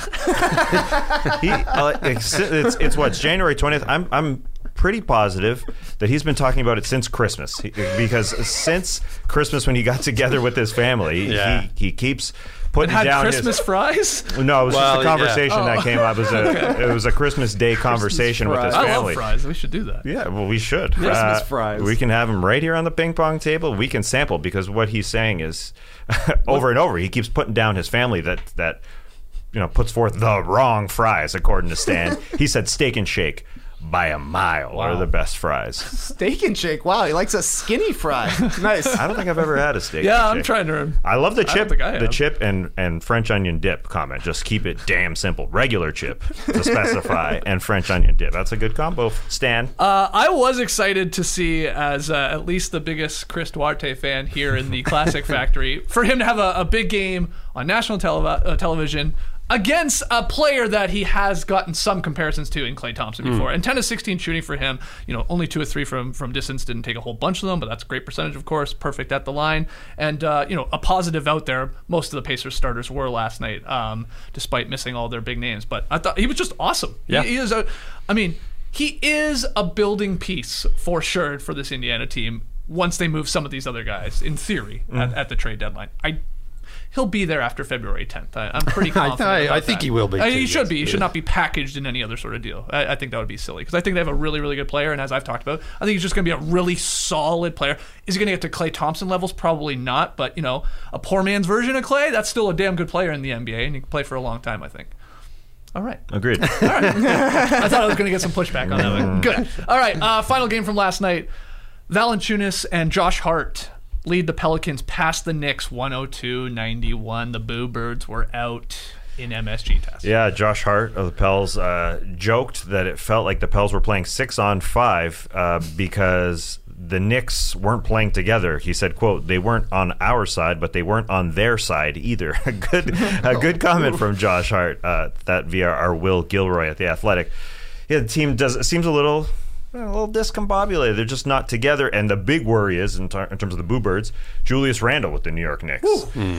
[SPEAKER 7] he, uh, it's, it's, it's what, it's January twentieth. I'm I'm pretty positive that he's been talking about it since Christmas, he, because since Christmas when he got together with his family,
[SPEAKER 9] Yeah.
[SPEAKER 7] he, he keeps putting
[SPEAKER 6] Had
[SPEAKER 7] down
[SPEAKER 6] Christmas
[SPEAKER 7] his,
[SPEAKER 6] fries?
[SPEAKER 7] No, it was
[SPEAKER 9] Well,
[SPEAKER 7] just a conversation
[SPEAKER 6] yeah.
[SPEAKER 7] that
[SPEAKER 6] Oh.
[SPEAKER 7] came up. It was a it was a Christmas Day conversation with his
[SPEAKER 6] I
[SPEAKER 7] family.
[SPEAKER 6] love fries. We should do that.
[SPEAKER 7] Yeah, well, we should.
[SPEAKER 3] Christmas fries.
[SPEAKER 7] We can have him right here on the ping pong table. We can sample because what he's saying is over and over. He keeps putting down his family that that you know puts forth the wrong fries according to Stan. He said Steak and Shake by a mile are the best fries.
[SPEAKER 3] Steak and Shake. Wow, he likes a skinny fry. Nice.
[SPEAKER 7] I don't think I've ever had a steak.
[SPEAKER 6] Yeah,
[SPEAKER 7] and
[SPEAKER 6] I'm
[SPEAKER 7] shake.
[SPEAKER 6] trying to.
[SPEAKER 7] I love the
[SPEAKER 6] I don't
[SPEAKER 7] chip,
[SPEAKER 6] think I
[SPEAKER 7] the
[SPEAKER 6] have.
[SPEAKER 7] chip and, and French onion dip comment. Just keep it damn simple. Regular chip to specify and French onion dip. That's a good combo, Stan.
[SPEAKER 6] Uh, I was excited to see, as uh, at least the biggest Chris Duarte fan here in the Classic Factory, for him to have a, a big game on national telev- uh, television against a player that he has gotten some comparisons to in Klay Thompson before. And ten of sixteen shooting for him, you know, only two or three from, from distance, didn't take a whole bunch of them, but that's a great percentage, of course, perfect at the line. And, uh, you know, a positive out there, most of the Pacers starters were last night, um, despite missing all their big names. But I thought he was just awesome.
[SPEAKER 9] Yeah.
[SPEAKER 6] He, he is a, I mean, he is a building piece for sure for this Indiana team once they move some of these other guys, in theory, at, at the trade deadline. I He'll be there after February tenth. I, I'm pretty confident.
[SPEAKER 9] I-
[SPEAKER 6] about
[SPEAKER 9] I think
[SPEAKER 6] that.
[SPEAKER 9] he will be,
[SPEAKER 6] I,
[SPEAKER 9] too,
[SPEAKER 6] he should
[SPEAKER 9] yes.
[SPEAKER 6] be. He should not be packaged in any other sort of deal. I, I think that would be silly because I think they have a really, really good player. And as I've talked about, I think he's just going to be a really solid player. Is he going to get to Klay Thompson levels? Probably not. But, you know, a poor man's version of Klay, that's still a damn good player in the N B A. And he can play for a long time, I think. All right.
[SPEAKER 7] Agreed.
[SPEAKER 6] I thought I was going to get some pushback on that one. Good. All right. Uh, final game from last night. Valanciunas and Josh Hart lead the Pelicans past the Knicks one oh two ninety-one. The Boo Birds were out in M S G test.
[SPEAKER 7] Yeah, Josh Hart of the Pels uh, joked that it felt like the Pels were playing six on five uh, because the Knicks weren't playing together. He said, quote, they weren't on our side, but they weren't on their side either. a good a good comment from Josh Hart, uh, that via our Will Gilroy at The Athletic. Yeah, the team does it seems a little a little discombobulated. They're just not together. And the big worry is, in, tar- in terms of the Boo Birds, Julius Randle with the New York Knicks.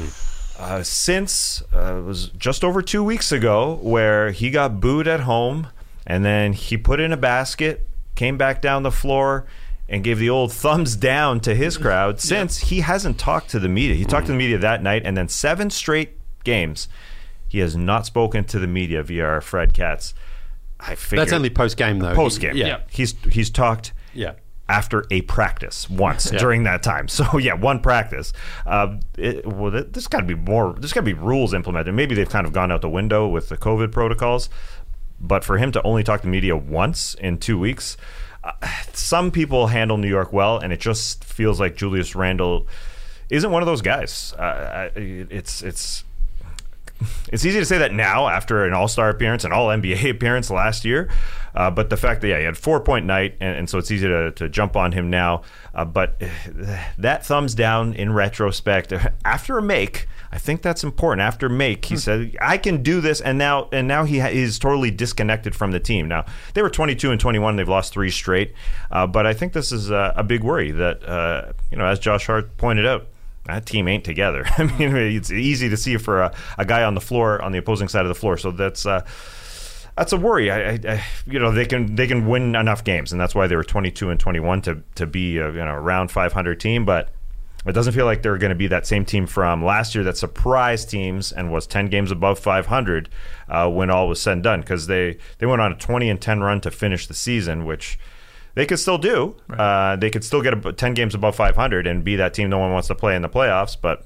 [SPEAKER 7] Uh, since uh, it was just over two weeks ago where he got booed at home and then he put in a basket, came back down the floor, and gave the old thumbs down to his crowd. Since he hasn't talked to the media. He talked to the media that night, and then seven straight games, he has not spoken to the media via our Fred Katz. I figured
[SPEAKER 9] That's only post game though.
[SPEAKER 7] post game.
[SPEAKER 9] Yeah.
[SPEAKER 7] He's he's talked
[SPEAKER 9] Yeah.
[SPEAKER 7] after a practice once
[SPEAKER 9] Yeah.
[SPEAKER 7] during that time. So yeah, one practice. Uh, it, well, th- there's got to be more. There's got to be rules implemented. Maybe they've kind of gone out the window with the COVID protocols. But for him to only talk to media once in two weeks, uh, some people handle New York well, and it just feels like Julius Randle isn't one of those guys. Uh, I- it's it's. It's easy to say that now after an All-Star appearance, an All-N B A appearance last year, uh, but the fact that yeah, he had four-point night, and, and so it's easy to, to jump on him now. Uh, but that thumbs down in retrospect, after a make, I think that's important. After make, he said, "I can do this," and now and now he ha- is totally disconnected from the team. Now they were twenty-two and twenty-one; they've lost three straight. Uh, but I think this is a, a big worry that uh, you know, as Josh Hart pointed out, that team ain't together. I mean, it's easy to see for a, a guy on the floor, on the opposing side of the floor. So that's, uh, that's a worry. I, I, I, you know, they can they can win enough games, and that's why they were twenty-two and twenty-one to to be a, you know, around five hundred team. But it doesn't feel like they're going to be that same team from last year that surprised teams and was ten games above five hundred uh, when all was said and done, because they they went on a twenty and ten run to finish the season, which they could still do. Right. Uh, they could still get a, ten games above five hundred and be that team no one wants to play in the playoffs, but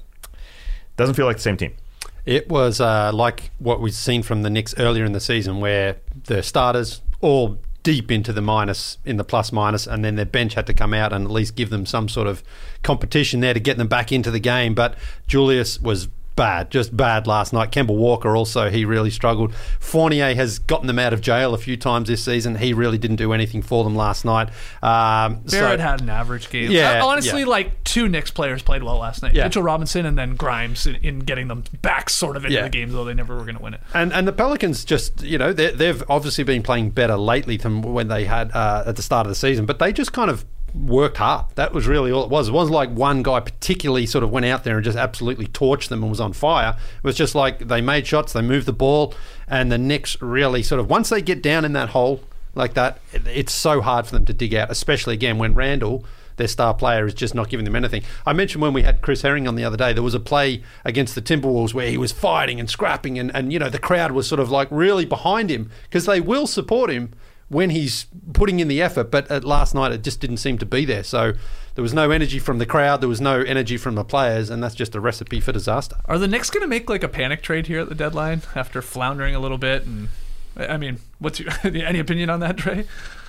[SPEAKER 7] it doesn't feel like the same team.
[SPEAKER 9] It was uh, like what we've seen from the Knicks earlier in the season, where the starters all deep into the minus, in the plus minus, and then their bench had to come out and at least give them some sort of competition there to get them back into the game. But Julius was bad, just bad last night. Kemba Walker also, he really struggled. Fournier has gotten them out of jail a few times this season. He really didn't do anything for them last night. Um,
[SPEAKER 6] Barrett
[SPEAKER 9] so,
[SPEAKER 6] had an average game.
[SPEAKER 9] Yeah,
[SPEAKER 6] Uh, honestly,
[SPEAKER 9] yeah.
[SPEAKER 6] like two Knicks players played well last night.
[SPEAKER 9] Yeah.
[SPEAKER 6] Mitchell Robinson and then Grimes in, in getting them back sort of into
[SPEAKER 9] Yeah.
[SPEAKER 6] the game, though they never were going to win it.
[SPEAKER 9] And and the Pelicans just, you know, they've obviously been playing better lately than when they had uh, at the start of the season, but they just kind of worked hard. That was really all it was. It wasn't like one guy particularly sort of went out there and just absolutely torched them and was on fire. It was just like they made shots, they moved the ball, and the Knicks really sort of, once they get down in that hole like that, it, it's so hard for them to dig out, especially again when Randall, their star player, is just not giving them anything. I mentioned when we had Chris Herring on the other day, there was a play against the Timberwolves where he was fighting and scrapping, and, and you know, the crowd was sort of like really behind him because they will support him when he's putting in the effort, but at last night it just didn't seem to be there. So there was no energy from the crowd, there was no energy from the players, and that's just a recipe for disaster.
[SPEAKER 6] Are the Knicks going to make like a panic trade here at the deadline after floundering a little bit? And I mean, what's your any opinion on that, Trey?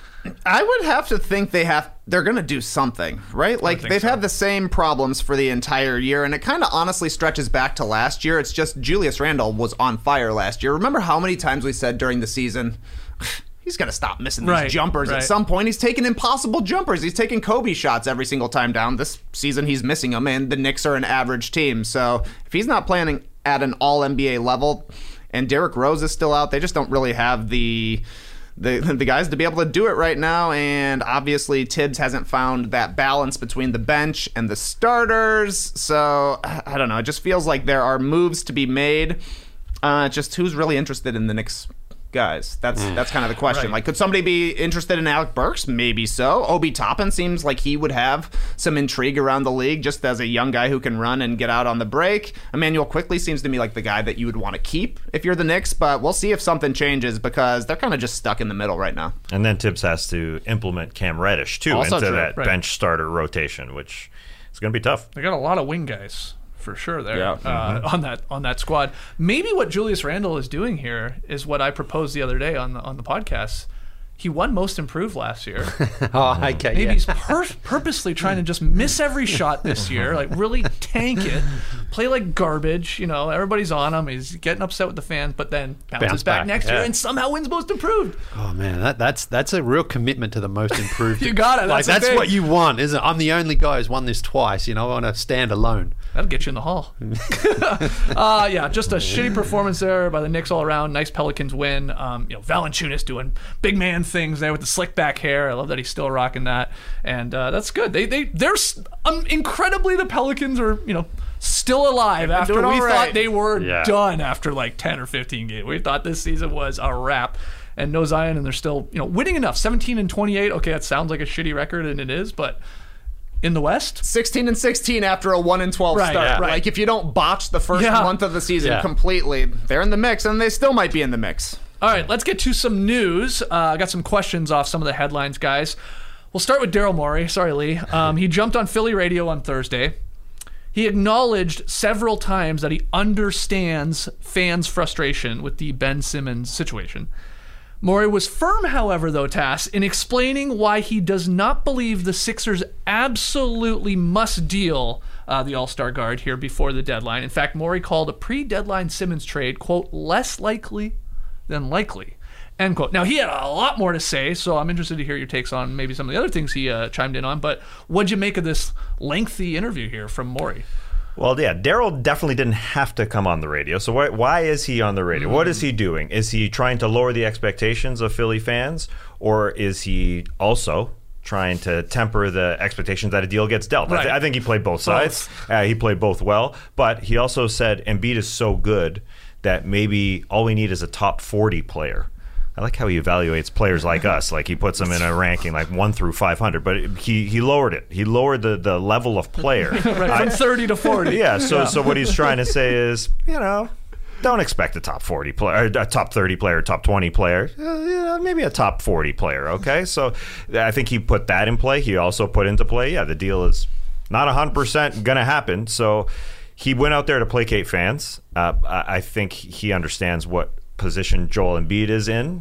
[SPEAKER 3] I would have to think they have they're going to do something, right? Like they've
[SPEAKER 6] so.
[SPEAKER 3] had the same problems for the entire year, and it kind of honestly stretches back to last year. It's just Julius Randle was on fire last year. Remember how many times we said during the season, he's got to stop missing these
[SPEAKER 6] Right,
[SPEAKER 3] jumpers.
[SPEAKER 6] right.
[SPEAKER 3] At some point, he's taking impossible jumpers. He's taking Kobe shots every single time down. This season, he's missing them, and the Knicks are an average team. So if he's not playing at an all N B A level, and Derrick Rose is still out, they just don't really have the the the guys to be able to do it right now. And obviously, Tibbs hasn't found that balance between the bench and the starters. So I don't know. It just feels like there are moves to be made. Uh, just who's really interested in the Knicks guys? That's that's kind of the question.
[SPEAKER 6] Right.
[SPEAKER 3] Like, could somebody be interested in Alec Burks? Maybe so. Obi Toppin seems like he would have some intrigue around the league just as a young guy who can run and get out on the break. Emmanuel Quickley seems to me like the guy that you would want to keep if you're the Knicks, but we'll see if something changes because they're kind of just stuck in the middle right now.
[SPEAKER 7] And then Tibbs has to implement Cam Reddish, too,
[SPEAKER 3] Also
[SPEAKER 7] into
[SPEAKER 3] true.
[SPEAKER 7] that
[SPEAKER 6] Right.
[SPEAKER 7] bench starter rotation, which is going to be tough.
[SPEAKER 6] They got a lot of wing guys for sure there
[SPEAKER 3] Yeah.
[SPEAKER 6] uh, on that on that squad. Maybe what Julius Randle is doing here is what I proposed the other day on the on the podcast. He won Most Improved last year.
[SPEAKER 9] Oh, okay,
[SPEAKER 6] Maybe
[SPEAKER 9] yeah.
[SPEAKER 6] he's pur- purposely trying to just miss every shot this year, like really tank it, play like garbage. You know, everybody's on him. He's getting upset with the fans, but then bounces
[SPEAKER 9] Bounce
[SPEAKER 6] back,
[SPEAKER 9] back,
[SPEAKER 6] next
[SPEAKER 9] yeah.
[SPEAKER 6] year and somehow wins Most Improved.
[SPEAKER 9] Oh man, that, that's that's a real commitment to the most improved.
[SPEAKER 6] You got it.
[SPEAKER 9] Like
[SPEAKER 6] That's the
[SPEAKER 9] that's
[SPEAKER 6] thing.
[SPEAKER 9] what you want, isn't it? I'm the only guy who's won this twice. You know, I want to stand alone.
[SPEAKER 6] That'll get you in the hall. uh, yeah, just a shitty performance there by the Knicks all around. Nice Pelicans win. Um, you know, Valanciunas doing big man things there with the slick back hair. I love that he's still rocking that, and uh, that's good. They they they're s- um, incredibly the Pelicans are you know still alive
[SPEAKER 3] been
[SPEAKER 6] after we
[SPEAKER 3] doing all
[SPEAKER 6] thought
[SPEAKER 3] right.
[SPEAKER 6] they were
[SPEAKER 7] Yeah.
[SPEAKER 6] done after like ten or fifteen games. We thought this season was a wrap. And no Zion, and they're still you know winning enough. seventeen and twenty-eight. Okay, that sounds like a shitty record, and it is, but in the West,
[SPEAKER 3] sixteen and sixteen after a one and twelve
[SPEAKER 6] Right,
[SPEAKER 3] start.
[SPEAKER 6] yeah. right.
[SPEAKER 3] Like if you don't botch the first
[SPEAKER 6] Yeah.
[SPEAKER 3] month of the season
[SPEAKER 9] Yeah.
[SPEAKER 3] completely, they're in the mix, and they still might be in the mix.
[SPEAKER 6] All right, let's get to some news. Uh, I got some questions off some of the headlines, guys. We'll start with Daryl Morey. Sorry, Lee. Um, he jumped on Philly radio on Thursday. He acknowledged several times that he understands fans' frustration with the Ben Simmons situation. Morey was firm, however, though, Tass, in explaining why he does not believe the Sixers absolutely must deal uh, the All-Star guard here before the deadline. In fact, Morey called a pre-deadline Simmons trade, quote, less likely than likely, end quote. Now, he had a lot more to say, so I'm interested to hear your takes on maybe some of the other things he uh, chimed in on, but what'd you make of this lengthy interview here from Morey?
[SPEAKER 7] Well, yeah, Daryl definitely didn't have to come on the radio. So why, why is he on the radio? What is he doing? Is he trying to lower the expectations of Philly fans? Or is he also trying to temper the expectations that a deal gets dealt? I,
[SPEAKER 6] Right.
[SPEAKER 7] th- I think he played both sides. Uh, he played both well. But he also said Embiid is so good that maybe all we need is a top forty player. I like how he evaluates players like us. Like he puts them in a ranking like one through five hundred, but he, he lowered it. He lowered the, the level of player.
[SPEAKER 6] Right,
[SPEAKER 7] I,
[SPEAKER 6] from thirty to forty.
[SPEAKER 7] Yeah, so
[SPEAKER 6] Yeah.
[SPEAKER 7] so what he's trying to say is, you know, don't expect a top forty player, a top thirty player, top twenty player, uh, yeah, maybe a top forty player, okay? So I think he put that in play. He also put into play, yeah, the deal is not one hundred percent going to happen. So he went out there to placate fans. Uh, I I think he understands what position Joel Embiid is in.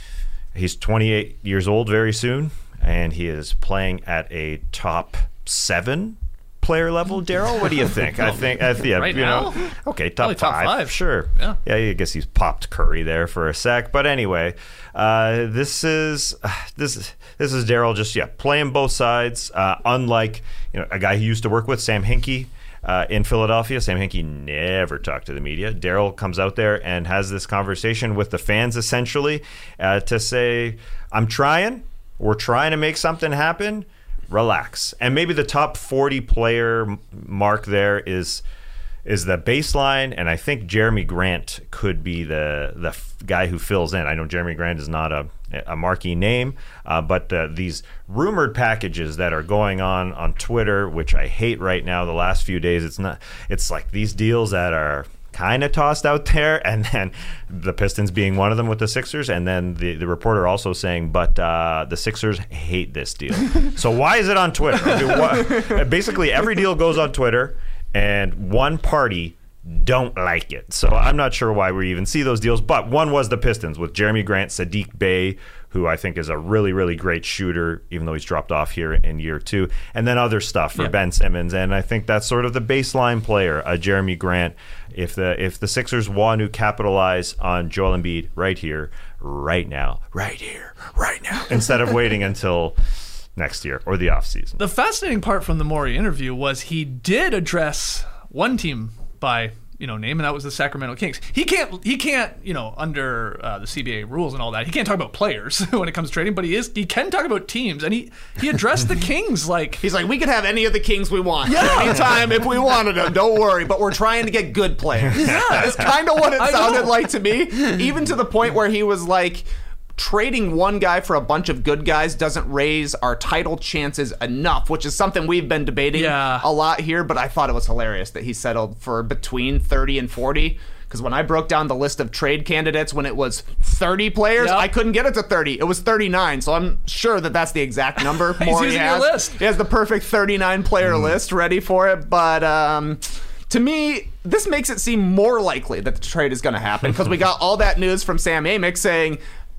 [SPEAKER 7] He's twenty-eight years old very soon, and he is playing at a top seven player level. Daryl, what do you think? I think, I, yeah,
[SPEAKER 6] Right
[SPEAKER 7] you
[SPEAKER 6] now?
[SPEAKER 7] know, okay, top
[SPEAKER 6] Probably top
[SPEAKER 7] five,
[SPEAKER 6] five.
[SPEAKER 7] sure.
[SPEAKER 6] Yeah.
[SPEAKER 7] yeah, I guess he's popped Curry there for a sec, but anyway, uh, this is uh, this is this is Daryl just yeah playing both sides. Uh, unlike you know a guy he used to work with, Sam Hinkie. Uh, in Philadelphia, Sam Hinkie never talked to the media. Daryl comes out there and has this conversation with the fans, essentially, uh, to say, I'm trying. We're trying to make something happen. Relax. And maybe the top forty player m- mark there is is the baseline, and I think Jeremy Grant could be the the f- guy who fills in. I know Jeremy Grant is not a a marquee name, uh, but uh, these rumored packages that are going on on Twitter, which I hate right now, the last few days, it's not. It's like these deals that are kind of tossed out there, and then the Pistons being one of them with the Sixers, and then the, the reporter also saying, but uh, the Sixers hate this deal. So why is it on Twitter? I mean, what, basically, every deal goes on Twitter, and one party don't like it. So I'm not sure why we even see those deals, but one was the Pistons with Jeremy Grant, Sadiq Bey, who I think is a really, really great shooter, even though he's dropped off here in year two, and then other stuff for
[SPEAKER 6] Yeah.
[SPEAKER 7] Ben Simmons. And I think that's sort of the baseline player, uh, Jeremy Grant. If the if the Sixers want to capitalize on Joel Embiid right here, right now, right here, right now, instead of waiting until next year or the offseason.
[SPEAKER 6] The fascinating part from the Morey interview was he did address one team by you know name, and that was the Sacramento Kings. He can't he can't you know under uh, the C B A rules and all that, he can't talk about players when it comes to trading, but he is he can talk about teams, and he he addressed the Kings like
[SPEAKER 3] He's like, we could have any of the Kings we want.
[SPEAKER 6] Yeah.
[SPEAKER 3] Anytime if we wanted them, don't worry. But we're trying to get good players.
[SPEAKER 6] Yeah.
[SPEAKER 3] That's kind of what it
[SPEAKER 6] I
[SPEAKER 3] sounded
[SPEAKER 6] know.
[SPEAKER 3] like to me. Even to the point where he was like, trading one guy for a bunch of good guys doesn't raise our title chances enough, which is something we've been debating
[SPEAKER 6] Yeah.
[SPEAKER 3] a lot here. But I thought it was hilarious that he settled for between thirty and forty. Because when I broke down the list of trade candidates when it was thirty players,
[SPEAKER 6] Yep.
[SPEAKER 3] I couldn't get it to thirty. It was thirty-nine. So I'm sure that that's the exact number.
[SPEAKER 6] He's
[SPEAKER 3] Morey
[SPEAKER 6] using your
[SPEAKER 3] has.
[SPEAKER 6] list.
[SPEAKER 3] He has the perfect thirty-nine player list ready for it. But um, to me, this makes it seem more likely that the trade is going to happen because we got all that news from Sam Amick saying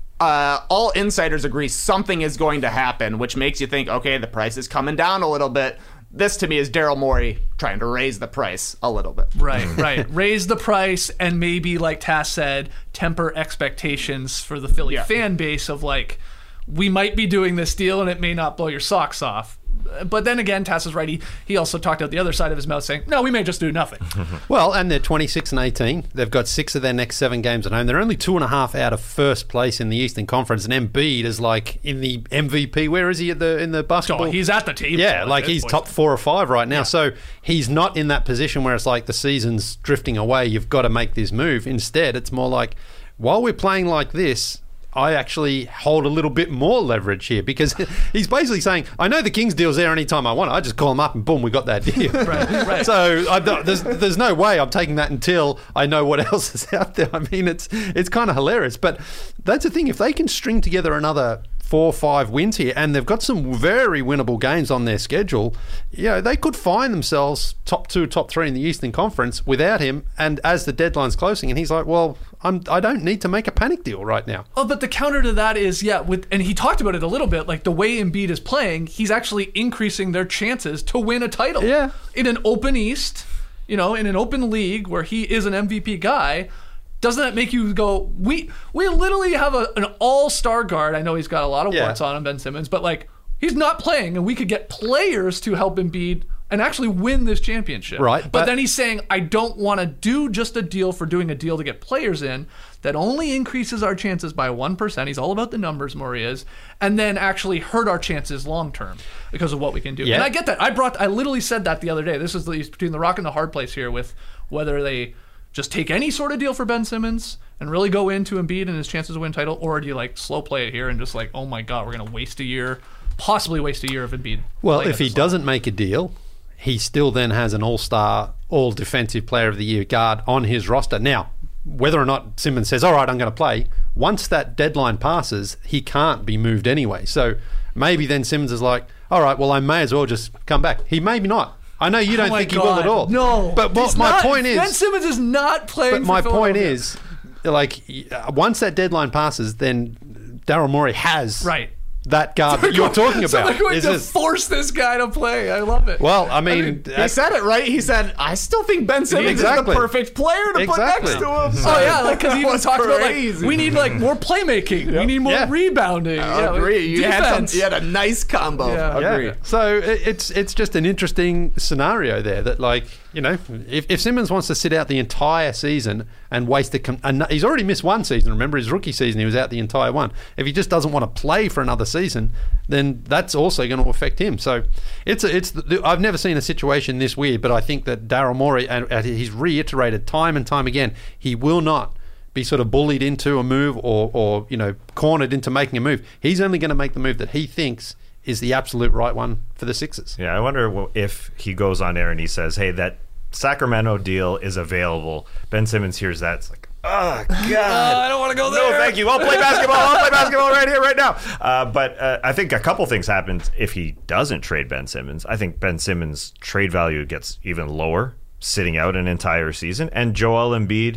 [SPEAKER 3] uh, all insiders agree something is going to happen, which makes you think, okay, the price is coming down a little bit. This, to me, is Daryl Morey trying to raise the price a little bit.
[SPEAKER 6] Right, right. Raise the price and maybe, like Tass said, temper expectations for the Philly
[SPEAKER 3] Yeah.
[SPEAKER 6] fan base of like, we might be doing this deal and it may not blow your socks off. But then again, Tass is right. He, he also talked out the other side of his mouth saying, no, we may just do nothing.
[SPEAKER 9] Well, and they're twenty-six and eighteen. They've got six of their next seven games at home. They're only two and a half out of first place in the Eastern Conference. And Embiid is like in the M V P. Where is he at the in the basketball?
[SPEAKER 6] Oh, he's at the table.
[SPEAKER 9] Yeah,
[SPEAKER 6] at
[SPEAKER 9] like
[SPEAKER 6] this
[SPEAKER 9] he's
[SPEAKER 6] point.
[SPEAKER 9] top four or five right now. So he's not in that position where it's like the season's drifting away. You've got to make this move. Instead, it's more like, while we're playing like this, I actually hold a little bit more leverage here because he's basically saying, I know the Kings deal's there anytime I want it. I just call them up and boom, we got that deal.
[SPEAKER 6] Right, right.
[SPEAKER 9] So I, don't- there's there's no way I'm taking that until I know what else is out there. I mean, it's it's kind of hilarious. But that's the thing. If they can string together another four or five wins here, and they've got some very winnable games on their schedule, you know, they could find themselves top two, top three in the Eastern Conference without him. And as the deadline's closing, and he's like, well, I'm, I don't need to make a panic deal right now.
[SPEAKER 6] Oh, but the counter to that is, yeah, with and he talked about it a little bit, like the way Embiid is playing, he's actually increasing their chances to win a title.
[SPEAKER 9] Yeah.
[SPEAKER 6] In an open East, you know, in an open league where he is an M V P guy, doesn't that make you go, we we literally have a, an all-star guard. I know he's got a lot of
[SPEAKER 9] Yeah.
[SPEAKER 6] warts on him, Ben Simmons, but like he's not playing and we could get players to help Embiid and actually win this championship.
[SPEAKER 9] Right,
[SPEAKER 6] But,
[SPEAKER 9] but-
[SPEAKER 6] then he's saying, I don't want to do just a deal for doing a deal to get players in. That only increases our chances by one percent. He's all about the numbers, Morey is. And then actually hurt our chances long term because of what we can do.
[SPEAKER 9] Yeah.
[SPEAKER 6] And I get that. I brought, I literally said that the other day. This is the, between the rock and the hard place here with whether they just take any sort of deal for Ben Simmons and really go into Embiid and his chances to win title, or do you like slow play it here and just like, oh my God, we're going to waste a year, possibly waste a year of Embiid?
[SPEAKER 9] Well, if he doesn't make a deal, he still then has an all-star, all-defensive player of the year guard on his roster. Now, whether or not Simmons says, all right, I'm going to play, once that deadline passes, he can't be moved anyway. So maybe then Simmons is like, all right, well, I may as well just come back. He maybe not. I know you don't
[SPEAKER 6] oh
[SPEAKER 9] think
[SPEAKER 6] God.
[SPEAKER 9] he will at all.
[SPEAKER 6] No.
[SPEAKER 9] But what my
[SPEAKER 6] not,
[SPEAKER 9] point is...
[SPEAKER 6] Ben Simmons is not playing
[SPEAKER 9] But my
[SPEAKER 6] for
[SPEAKER 9] point
[SPEAKER 6] Philadelphia.
[SPEAKER 9] is, like, once that deadline passes, then Daryl Morey has...
[SPEAKER 6] Right.
[SPEAKER 9] that guard that you're talking
[SPEAKER 6] So
[SPEAKER 9] about.
[SPEAKER 6] they're going
[SPEAKER 9] Is
[SPEAKER 6] to
[SPEAKER 9] this-
[SPEAKER 6] force this guy to play. I love it.
[SPEAKER 9] well, I mean,
[SPEAKER 3] He
[SPEAKER 9] that's-
[SPEAKER 3] said it right. He said, "I still think Ben Simmons
[SPEAKER 9] Exactly.
[SPEAKER 3] is the perfect player to
[SPEAKER 9] Exactly.
[SPEAKER 3] put next to him."
[SPEAKER 6] Oh yeah, like because he even
[SPEAKER 3] That's
[SPEAKER 6] talked about like
[SPEAKER 3] crazy.
[SPEAKER 6] we need like more playmaking, we need more
[SPEAKER 9] Yeah.
[SPEAKER 6] rebounding.
[SPEAKER 3] I
[SPEAKER 6] yeah,
[SPEAKER 3] agree. You had, some,
[SPEAKER 6] defense.
[SPEAKER 3] you had a nice combo.
[SPEAKER 6] Yeah.
[SPEAKER 9] Yeah.
[SPEAKER 3] Agree.
[SPEAKER 9] So it- it's it's just an interesting scenario there that, like, you know, if, if Simmons wants to sit out the entire season and waste the com- and he's already missed one season. Remember his rookie season, he was out the entire one. If he just doesn't want to play for another season, then that's also going to affect him. So it's a, it's the, I've never seen a situation this weird, but I think that Daryl Morey, and, and he's reiterated time and time again, he will not be sort of bullied into a move or or you know cornered into making a move. He's only going to make the move that he thinks is the absolute right one for the Sixers.
[SPEAKER 7] Yeah, I wonder if he goes on air and he says, hey, that Sacramento deal is available. Ben Simmons hears that. It's like, oh, God.
[SPEAKER 6] Uh, I don't want to go there.
[SPEAKER 7] No, thank you. I'll play basketball. I'll play basketball right here, right now. Uh, but uh, I think a couple things happen if he doesn't trade Ben Simmons. I think Ben Simmons' trade value gets even lower, sitting out an entire season. And Joel Embiid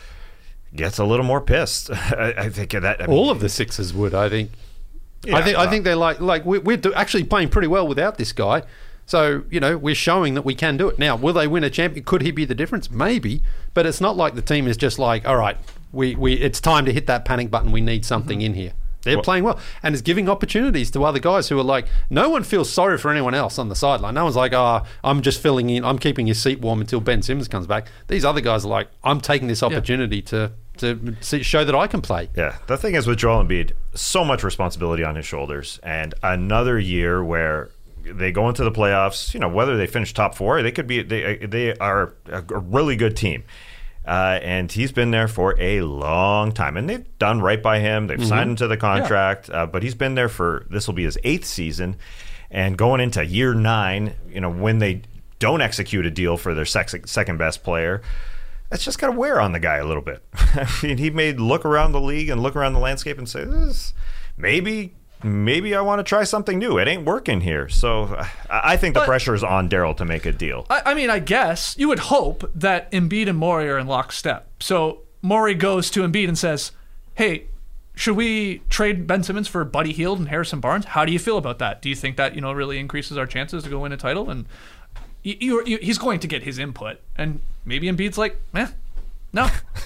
[SPEAKER 7] gets a little more pissed. I, I think that... I mean,
[SPEAKER 9] All of the Sixers would, I think.
[SPEAKER 7] Yeah,
[SPEAKER 9] I think I
[SPEAKER 7] well-
[SPEAKER 9] think they're like like we're, we're do- actually playing pretty well without this guy. So, you know, we're showing that we can do it. Now, will they win a champion? Could he be the difference? Maybe. But it's not like the team is just like, all right, we, we it's time to hit that panic button. We need something in here. They're
[SPEAKER 7] Well-
[SPEAKER 9] playing well. And it's giving opportunities to other guys who are like, no one feels sorry for anyone else on the sideline. No one's like, oh, I'm just filling in. I'm keeping your seat warm until Ben Simmons comes back. These other guys are like, I'm taking this opportunity to, to see, show that I can play.
[SPEAKER 7] Yeah, the thing is with Joel Embiid, so much responsibility on his shoulders, and another year where they go into the playoffs. You know, whether they finish top four, they could be. They they are a, a really good team, uh, and he's been there for a long time, and they've done right by him. They've signed him to the contract, uh, but he's been there for this will be his eighth season, and going into year nine, you know, when they don't execute a deal for their sex, second best player. That's just got to wear on the guy a little bit. I mean, he may look around the league and look around the landscape and say, this, maybe maybe I want to try something new. It ain't working here. So I I think the
[SPEAKER 6] But-
[SPEAKER 7] pressure is on Daryl to make a deal.
[SPEAKER 6] I, I mean, I guess you would hope that Embiid and Morey are in lockstep. So Morey goes to Embiid and says, hey, should we trade Ben Simmons for Buddy Hield and Harrison Barnes? How do you feel about that? Do you think that, you know, really increases our chances to go win a title? And you, you, you, he's going to get his input. And maybe Embiid's like, eh, no.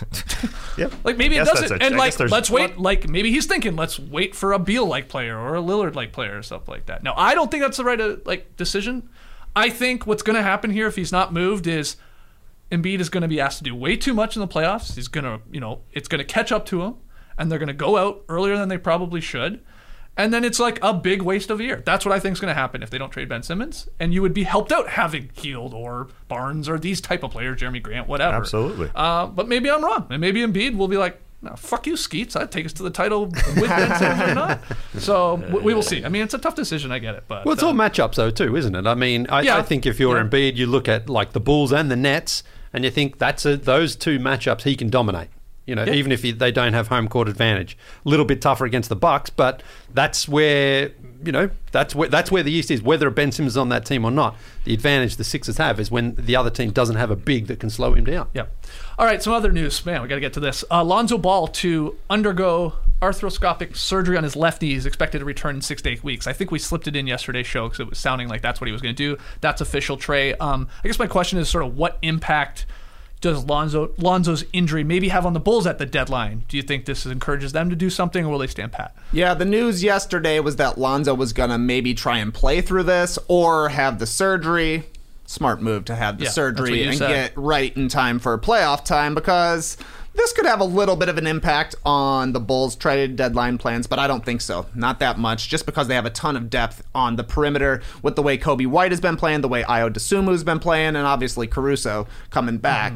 [SPEAKER 7] Yep.
[SPEAKER 6] Like maybe it
[SPEAKER 7] Guess that's
[SPEAKER 6] doesn't.
[SPEAKER 7] a-
[SPEAKER 6] And
[SPEAKER 7] I
[SPEAKER 6] like
[SPEAKER 7] guess there's-
[SPEAKER 6] let's wait. Like maybe he's thinking let's wait for a Beal like player or a Lillard like player or stuff like that. Now I don't think that's the right uh, like decision. I think what's going to happen here if he's not moved is Embiid is going to be asked to do way too much in the playoffs. He's going to, you know, it's going to catch up to him, and they're going to go out earlier than they probably should. And then it's like a big waste of a year. That's what I think is going to happen if they don't trade Ben Simmons. And you would be helped out having Hield or Barnes or these type of players, Jeremy Grant, whatever.
[SPEAKER 7] Absolutely.
[SPEAKER 6] Uh, but maybe I'm wrong. And maybe Embiid will be like, no, fuck you, Skeets. I'd take us to the title with Ben Simmons or not. So w- we will see. I mean, it's a tough decision. I get it. But
[SPEAKER 9] Well, it's
[SPEAKER 6] uh,
[SPEAKER 9] all matchups, though, too, isn't it? I mean, I,
[SPEAKER 6] Yeah.
[SPEAKER 9] I think if you're
[SPEAKER 6] Yeah.
[SPEAKER 9] Embiid, you look at like the Bulls and the Nets, and you think that's a, those two matchups he can dominate. You know,
[SPEAKER 6] Yeah.
[SPEAKER 9] even if he, they don't have home court advantage, a little bit tougher against the Bucks, but that's where you know that's where that's where the East is. Whether Ben Simmons is on that team or not, the advantage the Sixers have is when the other team doesn't have a big that can slow him down.
[SPEAKER 6] Yeah. All right, some other news. Man, we got to get to this. Uh, Lonzo Ball to undergo arthroscopic surgery on his left knee is expected to return in six to eight weeks. I think we slipped it in yesterday's show because it was sounding like that's what he was going to do. That's official, Trey. Um, I guess my question is sort of what impact does Lonzo Lonzo's injury maybe have on the Bulls at the deadline? Do you think this encourages them to do something, or will they stand pat?
[SPEAKER 3] Yeah, the news yesterday was that Lonzo was going to maybe try and play through this or have the surgery. Smart move to have the
[SPEAKER 6] Yeah, that's what
[SPEAKER 3] surgery
[SPEAKER 6] you
[SPEAKER 3] and
[SPEAKER 6] said.
[SPEAKER 3] get right in time for playoff time, because this could have a little bit of an impact on the Bulls' trade deadline plans, but I don't think so. Not that much, just because they have a ton of depth on the perimeter with the way Kobe White has been playing, the way Io DeSumo has been playing, and obviously Caruso coming back.
[SPEAKER 6] Mm-hmm.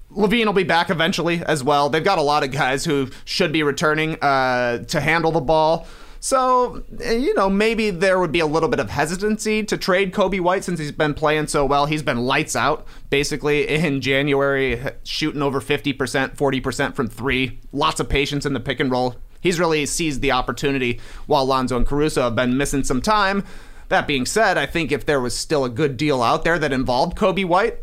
[SPEAKER 3] Levine will be back eventually as well. They've got a lot of guys who should be returning uh, to handle the ball. So, you know, maybe there would be a little bit of hesitancy to trade Coby White since he's been playing so well. He's been lights out, basically, in January, shooting over fifty percent, forty percent from three. Lots of patience in the pick and roll. He's really seized the opportunity while Lonzo and Caruso have been missing some time. That being said, I think if there was still a good deal out there that involved Coby White,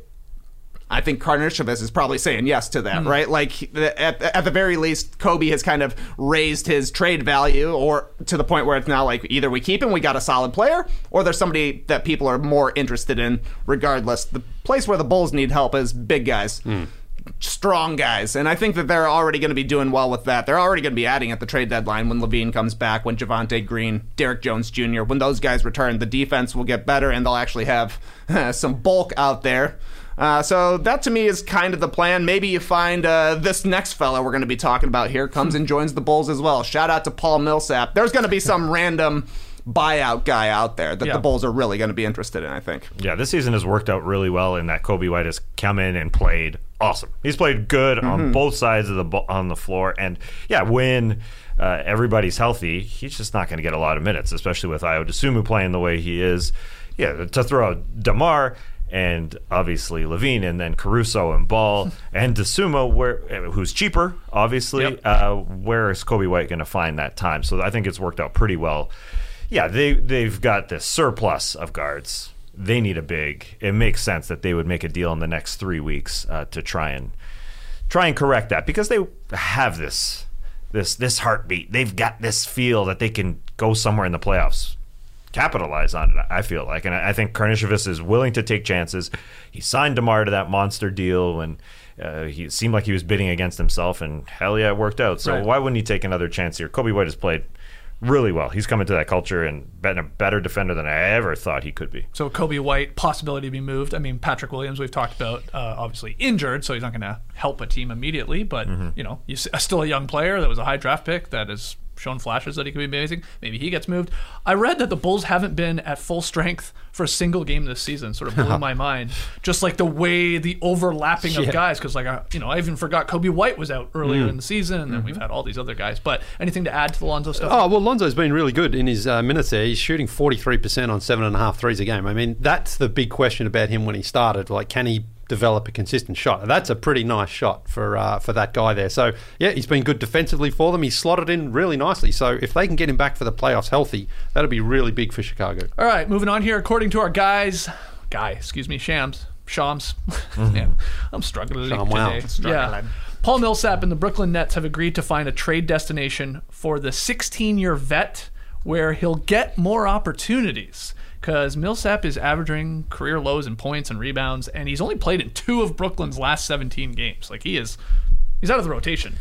[SPEAKER 3] I think Karnisovas is probably saying yes to that, mm. right? Like, at, at the very least, Coby has kind of raised his trade value, or to the point where it's now like either we keep him, we got a solid player, or there's somebody that people are more interested in regardless. The place where the Bulls need help is big guys. Mm. Strong guys, and I think that they're already going to be doing well with that. They're already going to be adding at the trade deadline when Levine comes back, when Javonte Green, Derrick Jones Junior When those guys return, the defense will get better, and they'll actually have uh, some bulk out there. Uh, so that to me is kind of the plan. Maybe you find uh, this next fella we're going to be talking about here comes and joins the Bulls as well. Shout out to Paul Millsap. There's going to be some random buyout guy out there that yeah. the Bulls are really going to be interested in, I think.
[SPEAKER 7] Yeah, this season has worked out really well in that Coby White has come in and played awesome. He's played good mm-hmm. on both sides of the bo- on the floor, and yeah, when uh, everybody's healthy, he's just not going to get a lot of minutes, especially with Ayo Dosunmu playing the way he is. Yeah, to throw out DeMar and obviously Levine, and then Caruso and Ball and Dosunmu, where who's cheaper, obviously. Yep. Uh, where is Coby White going to find that time? So I think it's worked out pretty well. Yeah, they they've got this surplus of guards. They need a big. It makes sense that they would make a deal in the next three weeks uh, to try and try and correct that, because they have this this this heartbeat. They've got this feel that they can go somewhere in the playoffs. Capitalize on it, I feel like. And I think Karnisovas is willing to take chances. He signed DeMar to that monster deal when uh, he seemed like he was bidding against himself, and hell yeah, it worked out. So right. why wouldn't he take another chance here? Coby White has played really well. He's come into that culture and been a better defender than I ever thought he could be.
[SPEAKER 6] So Coby White, possibility to be moved. I mean, Patrick Williams, we've talked about, uh, obviously injured, so he's not going to help a team immediately. But, mm-hmm. you know, he's still a young player that was a high draft pick that is shown flashes that he could be amazing. Maybe he gets moved. I read that the Bulls haven't been at full strength for a single game this season. Sort of blew my mind. Just like the way the overlapping yeah. of guys, because like I, you know, I even forgot Coby White was out earlier mm. in the season, and then mm-hmm. we've had all these other guys. But anything to add to the Lonzo stuff?
[SPEAKER 9] Oh well, Lonzo's been really good in his uh, minutes there. He's shooting forty-three percent on seven and a half threes a game. I mean, that's the big question about him when he started. Like, can he develop a consistent shot? That's a pretty nice shot for uh, for that guy there. So yeah, he's been good defensively for them. He's slotted in really nicely. So if they can get him back for the playoffs healthy, that'll be really big for Chicago.
[SPEAKER 6] All right, moving on here. According to our guys, guy, excuse me, Shams, Shams. Mm-hmm. Man, I'm struggling
[SPEAKER 9] Sham,
[SPEAKER 6] today.
[SPEAKER 9] wow.
[SPEAKER 6] Yeah. Paul Millsap and the Brooklyn Nets have agreed to find a trade destination for the sixteen-year vet where he'll get more opportunities. Because Millsap is averaging career lows in points and rebounds, and he's only played in two of Brooklyn's last seventeen games. Like, he is, he's out of the rotation.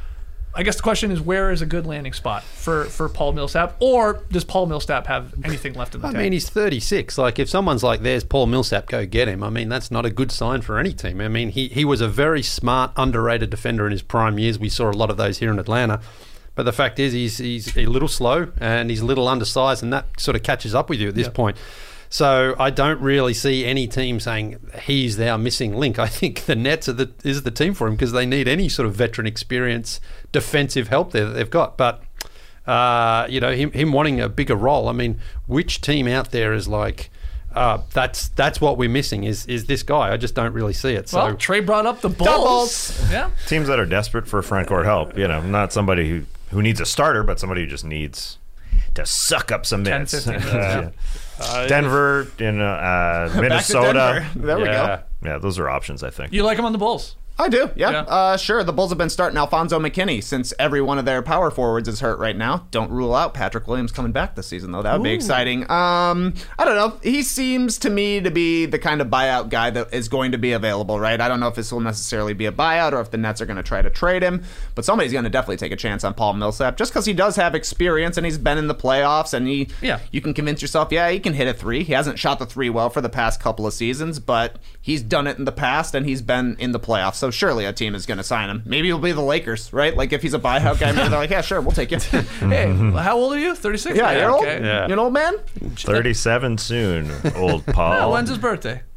[SPEAKER 6] I guess the question is, where is a good landing spot for, for Paul Millsap? Or does Paul Millsap have anything left in the
[SPEAKER 9] I
[SPEAKER 6] tank?
[SPEAKER 9] mean, he's thirty-six. Like, if someone's like, there's Paul Millsap, go get him. I mean, that's not a good sign for any team. I mean, he, he was a very smart, underrated defender in his prime years. We saw a lot of those here in Atlanta. But the fact is, he's he's a little slow and he's a little undersized, and that sort of catches up with you at this yep. point. So I don't really see any team saying he's our missing link. I think the Nets are the, is the team for him, because they need any sort of veteran experience, defensive help there that they've got. But uh, you know, him him wanting a bigger role. I mean, which team out there is like, Uh, that's that's what we're missing is is this guy? I just don't really see it. So
[SPEAKER 6] well, Trey brought up the Bulls.
[SPEAKER 3] Doubles.
[SPEAKER 6] Yeah,
[SPEAKER 7] teams that are desperate for front court help. You know, not somebody who, who needs a starter, but somebody who just needs to suck up some minutes.
[SPEAKER 6] ten, fifteen minutes.
[SPEAKER 7] uh, Denver, you know, uh, Minnesota.
[SPEAKER 3] There we
[SPEAKER 7] yeah.
[SPEAKER 3] go.
[SPEAKER 7] Yeah, those are options, I think.
[SPEAKER 6] You like him on the Bulls?
[SPEAKER 3] I do, yeah.
[SPEAKER 6] yeah.
[SPEAKER 3] Uh, sure, the Bulls have been starting Alfonso McKinney since every one of their power forwards is hurt right now. Don't rule out Patrick Williams coming back this season, though. That would be exciting. Um, I don't know. He seems to me to be the kind of buyout guy that is going to be available, right? I don't know if this will necessarily be a buyout or if the Nets are going to try to trade him, but somebody's going to definitely take a chance on Paul Millsap just because he does have experience and he's been in the playoffs, and he,
[SPEAKER 6] yeah.
[SPEAKER 3] you can convince yourself, yeah, he can hit a three. He hasn't shot the three well for the past couple of seasons, but he's done it in the past and he's been in the playoffs, so surely a team is going to sign him. Maybe it'll be the Lakers, right? Like, if he's a buyout guy, maybe they're like, yeah, sure, we'll take you.
[SPEAKER 6] Hey, how old are you? thirty-six?
[SPEAKER 3] Yeah, you're old.
[SPEAKER 6] Okay.
[SPEAKER 7] Yeah.
[SPEAKER 3] You're an old man?
[SPEAKER 7] thirty-seven soon, old Paul.
[SPEAKER 6] Yeah, when's his birthday?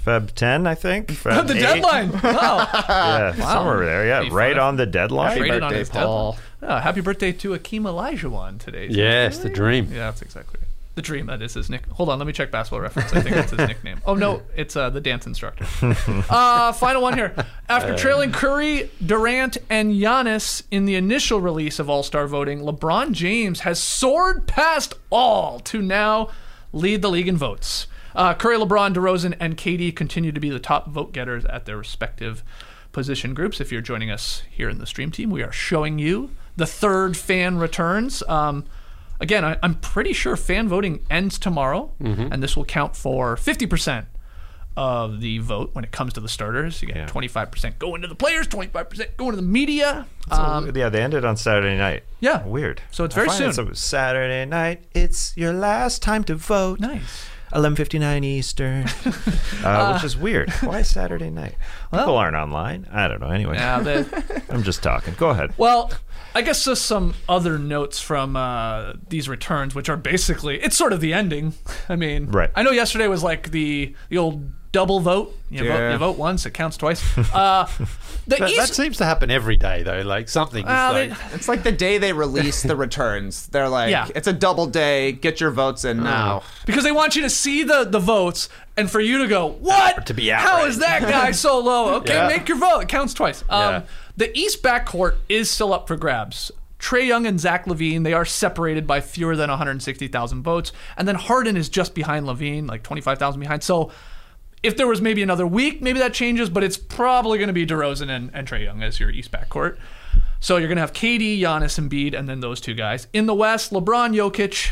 [SPEAKER 7] February tenth, I think. Feb
[SPEAKER 6] the
[SPEAKER 7] eight.
[SPEAKER 6] deadline. Oh,
[SPEAKER 7] Yeah, somewhere over there. Yeah,
[SPEAKER 6] Happy
[SPEAKER 7] right
[SPEAKER 6] birthday.
[SPEAKER 7] on the deadline.
[SPEAKER 6] Rated on
[SPEAKER 3] birthday,
[SPEAKER 6] his
[SPEAKER 3] Paul.
[SPEAKER 6] deadline. Oh, happy birthday to Akeem Olajuwon today.
[SPEAKER 9] Yes, the dream.
[SPEAKER 6] Yeah, that's exactly right. The Dream, that is his nick. Hold on, let me check Basketball Reference. I think that's his nickname. Oh, no, it's uh, the dance instructor. uh, final one here. After trailing Curry, Durant, and Giannis in the initial release of All-Star voting, LeBron James has soared past all to now lead the league in votes. Uh, Curry, LeBron, DeRozan, and K D continue to be the top vote getters at their respective position groups. If you're joining us here in the stream team, we are showing you the third fan returns. Um, again, I, I'm pretty sure fan voting ends tomorrow,
[SPEAKER 9] Mm-hmm.
[SPEAKER 6] and this will count for fifty percent of the vote when it comes to the starters. You get
[SPEAKER 7] Yeah.
[SPEAKER 6] twenty-five percent going to the players, twenty-five percent going to the media. Um,
[SPEAKER 7] yeah, they ended on Saturday night.
[SPEAKER 6] Yeah.
[SPEAKER 7] Weird.
[SPEAKER 6] So it's
[SPEAKER 7] I
[SPEAKER 6] very
[SPEAKER 7] find
[SPEAKER 6] soon.
[SPEAKER 7] It's a Saturday night. It's your last time to vote.
[SPEAKER 6] nice.
[SPEAKER 7] eleven fifty-nine Eastern, uh, which is weird. Why Saturday night? People aren't online. I don't know. Anyway,
[SPEAKER 6] Yeah, the,
[SPEAKER 7] I'm just talking. Go ahead.
[SPEAKER 6] Well, I guess just some other notes from uh, these returns, which are basically, it's sort of the ending. I mean,
[SPEAKER 7] Right.
[SPEAKER 6] I know yesterday was like the the old double vote. You, vote,
[SPEAKER 3] Yeah.
[SPEAKER 6] you vote once, it counts twice. Uh, the
[SPEAKER 9] That, that
[SPEAKER 6] East,
[SPEAKER 9] seems to happen every day, though. Like something. is
[SPEAKER 6] Well,
[SPEAKER 9] like,
[SPEAKER 6] they-
[SPEAKER 3] It's like the day they release the returns. They're like,
[SPEAKER 6] Yeah.
[SPEAKER 3] it's a double day. Get your votes in now.
[SPEAKER 6] because they want you to see the, the votes and for you to go, what?
[SPEAKER 9] To be
[SPEAKER 6] How
[SPEAKER 9] outraged.
[SPEAKER 6] is that guy so low? Okay,
[SPEAKER 9] Yeah.
[SPEAKER 6] make your vote. It counts twice. Um,
[SPEAKER 9] Yeah.
[SPEAKER 6] The East backcourt is still up for grabs. Trae Young and Zach LaVine, they are separated by fewer than one hundred sixty thousand votes. And then Harden is just behind LaVine, like twenty-five thousand behind. So if there was maybe another week, maybe that changes, but it's probably going to be DeRozan and, and Trae Young as your East backcourt. So you're going to have K D, Giannis, Embiid, and then those two guys. In the West, LeBron, Jokic